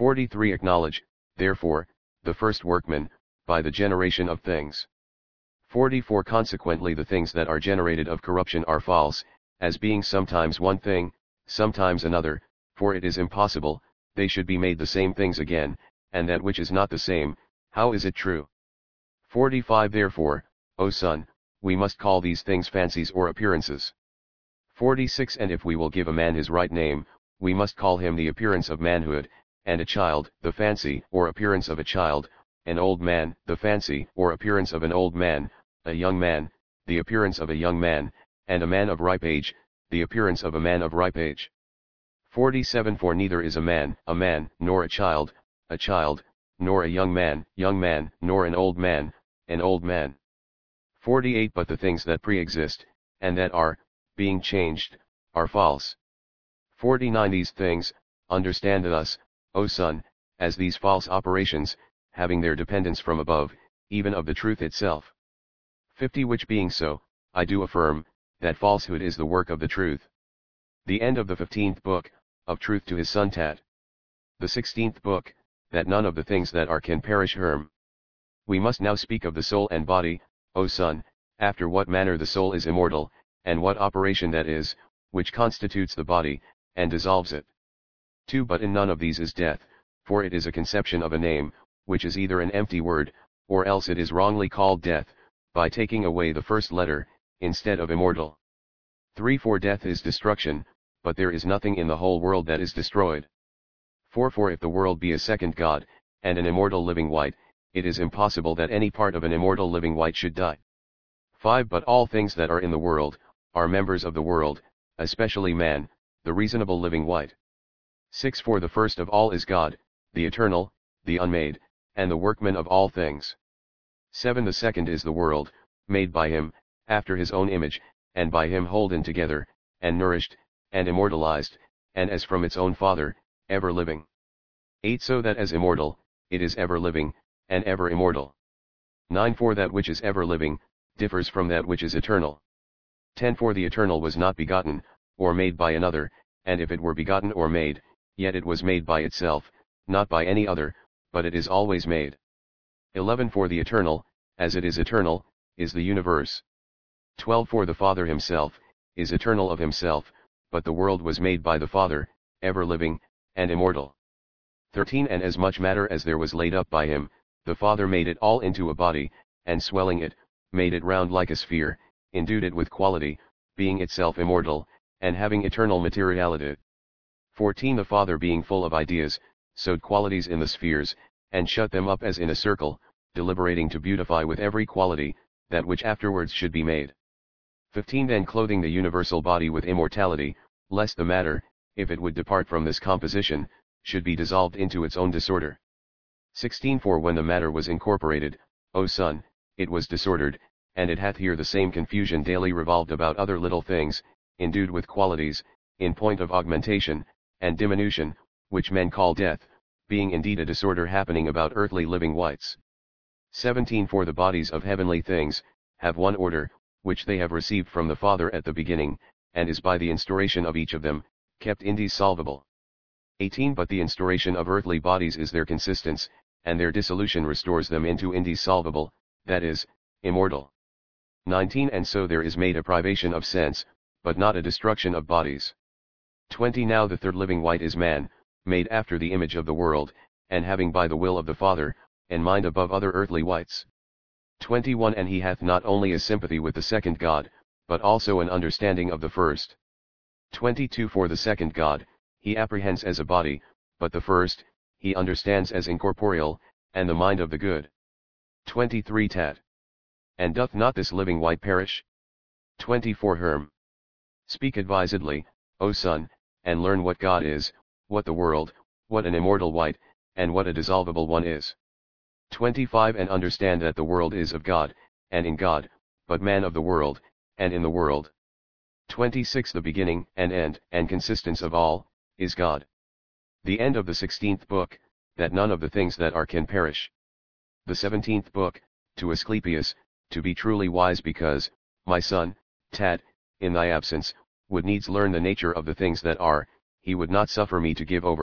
forty-three Acknowledge, therefore, the first workman, by the generation of things. forty-four Consequently the things that are generated of corruption are false, as being sometimes one thing, sometimes another, for it is impossible, they should be made the same things again, and that which is not the same, how is it true? forty-five Therefore, O son, we must call these things fancies or appearances. forty-six And if we will give a man his right name, we must call him the appearance of manhood, and a child, the fancy or appearance of a child, an old man, the fancy or appearance of an old man, a young man, the appearance of a young man, and a man of ripe age, the appearance of a man of ripe age. forty-seven For neither is a man, a man, nor a child, a child, nor a young man, young man, nor an old man, an old man. forty-eight But the things that pre-exist, and that are, being changed, are false. forty-nine These things, understand thus, O son, as these false operations, having their dependence from above, even of the truth itself. fifty Which being so, I do affirm, that falsehood is the work of the truth. The end of the fifteenth book, of truth to his son Tat. The sixteenth book, that none of the things that are can perish Herm. We must now speak of the soul and body, O son, after what manner the soul is immortal, and what operation that is, which constitutes the body, and dissolves it. two But in none of these is death, for it is a conception of a name, which is either an empty word, or else it is wrongly called death, by taking away the first letter, instead of immortal. three For death is destruction, but there is nothing in the whole world that is destroyed. four For if the world be a second God, and an immortal living wight, it is impossible that any part of an immortal living wight should die. five But all things that are in the world, are members of the world, especially man, the reasonable living wight. six For the first of all is God, the eternal, the unmade, and the workman of all things. seven The second is the world, made by him, after his own image, and by him holden together, and nourished, and immortalized, and as from its own Father, ever living. eight So that as immortal, it is ever living, and ever immortal. nine For that which is ever living, differs from that which is eternal. ten For the eternal was not begotten, or made by another, and if it were begotten or made, yet it was made by itself, not by any other, but it is always made. eleven For the eternal, as it is eternal, is the universe. twelve For the Father himself, is eternal of himself, but the world was made by the Father, ever living, and immortal. thirteen And as much matter as there was laid up by him, the Father made it all into a body, and swelling it, made it round like a sphere, endued it with quality, being itself immortal, and having eternal materiality. fourteen The Father being full of ideas, sowed qualities in the spheres, and shut them up as in a circle, deliberating to beautify with every quality, that which afterwards should be made. fifteen Then clothing the universal body with immortality, lest the matter, if it would depart from this composition, should be dissolved into its own disorder. sixteen For when the matter was incorporated, O son, it was disordered, and it hath here the same confusion daily revolved about other little things, endued with qualities, in point of augmentation, and diminution, which men call death, being indeed a disorder happening about earthly living wights. seventeen For the bodies of heavenly things, have one order, which they have received from the Father at the beginning, and is by the instauration of each of them, kept indissoluble. eighteen But the instauration of earthly bodies is their consistence, and their dissolution restores them into indissoluble, that is, immortal. nineteen And so there is made a privation of sense, but not a destruction of bodies. twenty Now the third living wight is man, made after the image of the world, and having by the will of the Father, and mind above other earthly wights. twenty-one And he hath not only a sympathy with the second God, but also an understanding of the first. twenty-two For the second God, he apprehends as a body, but the first, he understands as incorporeal, and the mind of the good. twenty-three Tat. And doth not this living wight perish? twenty-four Herm. Speak advisedly, O son, and learn what God is, what the world, what an immortal wight, and what a dissolvable one is. twenty-five And understand that the world is of God, and in God, but man of the world, and in the world. twenty-six The beginning, and end, and consistence of all, is God. The end of the sixteenth book, that none of the things that are can perish. The seventeenth book, to Asclepius, to be truly wise because, my son, Tat, in thy absence, would needs learn the nature of the things that are, he would not suffer me to give over,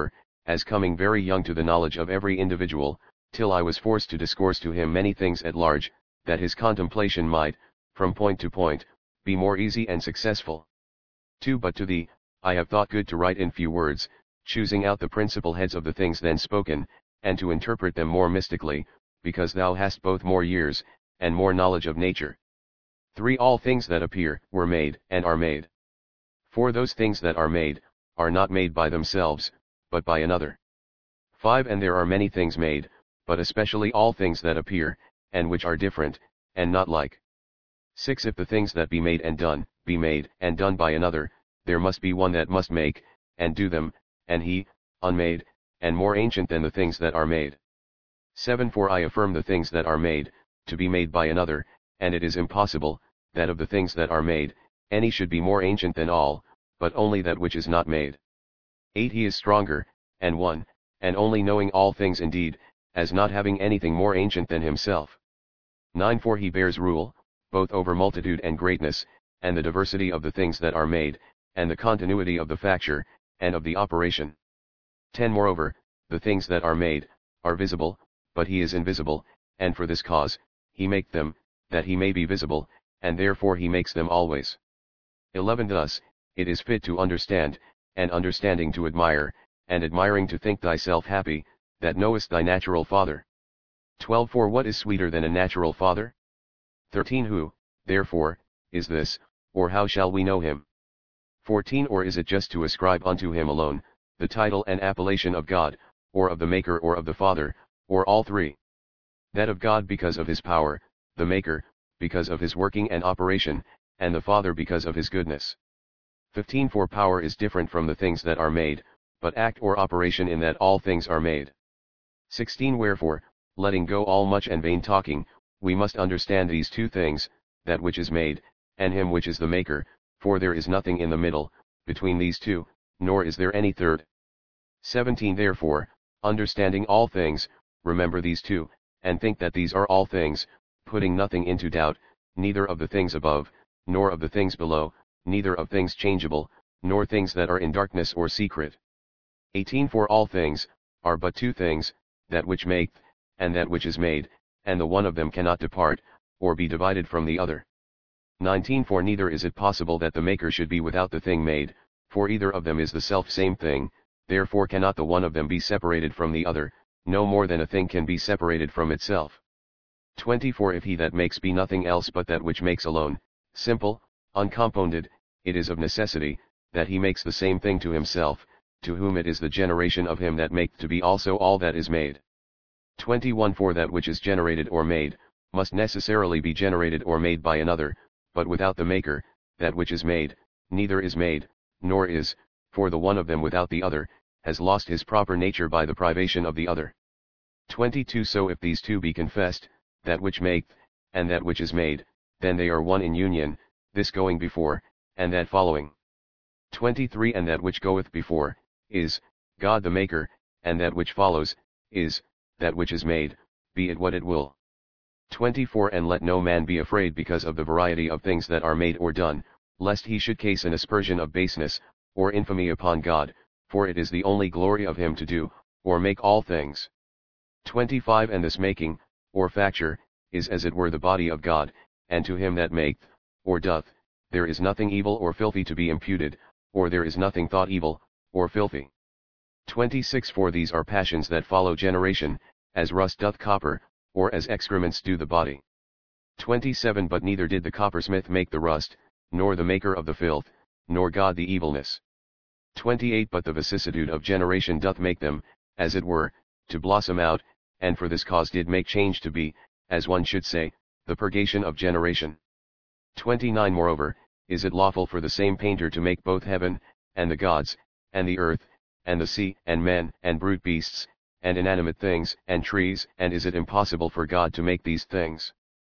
as coming very young to the knowledge of every individual, till I was forced to discourse to him many things at large, that his contemplation might, from point to point, be more easy and successful. two. But to thee, I have thought good to write in few words, choosing out the principal heads of the things then spoken, and to interpret them more mystically, because thou hast both more years, and more knowledge of nature. three. All things that appear, were made, and are made. four. Those things that are made, are not made by themselves, but by another. five. And there are many things made, but especially all things that appear, and which are different, and not like. six. If the things that be made and done, be made and done by another, there must be one that must make, and do them, and he, unmade, and more ancient than the things that are made. seven. For I affirm the things that are made, to be made by another, and it is impossible, that of the things that are made, any should be more ancient than all, but only that which is not made. eight. He is stronger, and one, and only knowing all things indeed, as not having anything more ancient than himself. nine. For he bears rule, both over multitude and greatness, and the diversity of the things that are made, and the continuity of the facture, and of the operation. ten. Moreover, the things that are made, are visible, but he is invisible, and for this cause, he maketh them, that he may be visible, and therefore he makes them always. eleven. Thus, it is fit to understand, and understanding to admire, and admiring to think thyself happy, that knowest thy natural father. twelve. For what is sweeter than a natural father? thirteen. Who, therefore, is this, or how shall we know him? fourteen. Or is it just to ascribe unto him alone, the title and appellation of God, or of the Maker or of the Father, or all three? That of God because of his power, the Maker, because of his working and operation, and the Father because of his goodness. fifteen. For power is different from the things that are made, but act or operation in that all things are made. sixteen. Wherefore, letting go all much and vain talking, we must understand these two things, that which is made, and him which is the Maker, for there is nothing in the middle, between these two, nor is there any third. seventeen. Therefore, understanding all things, remember these two, and think that these are all things, putting nothing into doubt, neither of the things above, nor of the things below, neither of things changeable, nor things that are in darkness or secret. eighteen. For all things, are but two things, that which maketh, and that which is made, and the one of them cannot depart, or be divided from the other. nineteen. For neither is it possible that the Maker should be without the thing made, for either of them is the self-same thing, therefore cannot the one of them be separated from the other, no more than a thing can be separated from itself. twenty. For if he that makes be nothing else but that which makes alone, simple, uncompounded, it is of necessity, that he makes the same thing to himself, to whom it is the generation of him that maketh to be also all that is made. twenty-one. For that which is generated or made, must necessarily be generated or made by another, but without the Maker, that which is made, neither is made, nor is, for the one of them without the other, has lost his proper nature by the privation of the other. twenty-two. So if these two be confessed, that which maketh, and that which is made, then they are one in union, this going before, and that following. twenty-three. And that which goeth before, is, God the Maker, and that which follows, is, that which is made, be it what it will. twenty-four. And let no man be afraid because of the variety of things that are made or done, lest he should case an aspersion of baseness, or infamy upon God, for it is the only glory of him to do, or make all things. twenty-five. And this making, or facture, is as it were the body of God, and to him that maketh, or doth, there is nothing evil or filthy to be imputed, or there is nothing thought evil, or filthy. twenty-six. For these are passions that follow generation, as rust doth copper, or as excrements do the body. twenty-seven. But neither did the coppersmith make the rust, nor the maker of the filth, nor God the evilness. twenty-eight. But the vicissitude of generation doth make them, as it were, to blossom out, and for this cause did make change to be, as one should say, the purgation of generation. twenty-nine. Moreover, is it lawful for the same painter to make both heaven, and the gods, and the earth, and the sea, and men, and brute beasts, and inanimate things, and trees, and is it impossible for God to make these things?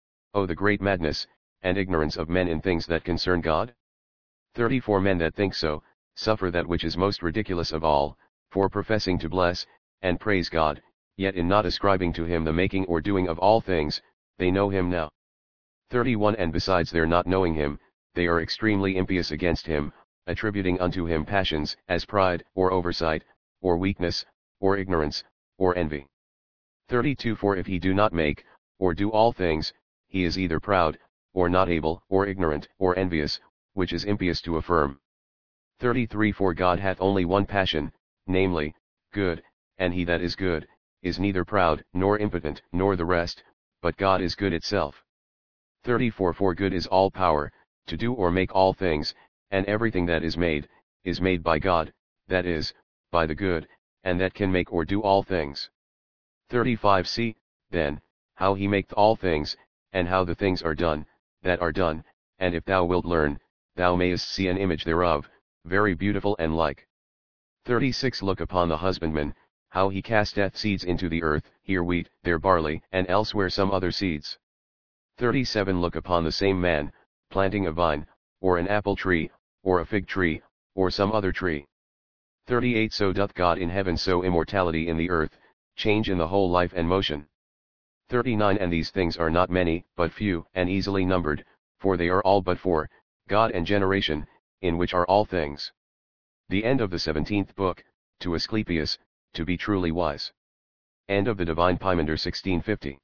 O the great madness, and ignorance of men in things that concern God? thirty-four. Men that think so, suffer that which is most ridiculous of all, for professing to bless, and praise God, yet in not ascribing to him the making or doing of all things, they know him now. thirty-one. And besides their not knowing him, they are extremely impious against him, attributing unto him passions, as pride, or oversight, or weakness, or ignorance, or envy. thirty-two For if he do not make, or do all things, he is either proud, or not able, or ignorant, or envious, which is impious to affirm. thirty-three For God hath only one passion, namely, good, and he that is good, is neither proud, nor impotent, nor the rest, but God is good itself. thirty-four For good is all power, to do or make all things, and everything that is made, is made by God, that is, by the good, and that can make or do all things. thirty-five See, then, how he maketh all things, and how the things are done, that are done, and if thou wilt learn, thou mayest see an image thereof, very beautiful and like. thirty-six Look upon the husbandman, how he casteth seeds into the earth, here wheat, there barley, and elsewhere some other seeds. thirty-seven Look upon the same man, planting a vine, or an apple tree, or a fig tree, or some other tree. thirty-eight So doth God in heaven sow immortality in the earth, change in the whole life and motion. thirty-nine And these things are not many, but few, and easily numbered, for they are all but four, God and generation, in which are all things. The end of the seventeenth book, to Asclepius, to be truly wise. End of the Divine Pymander sixteen fifty.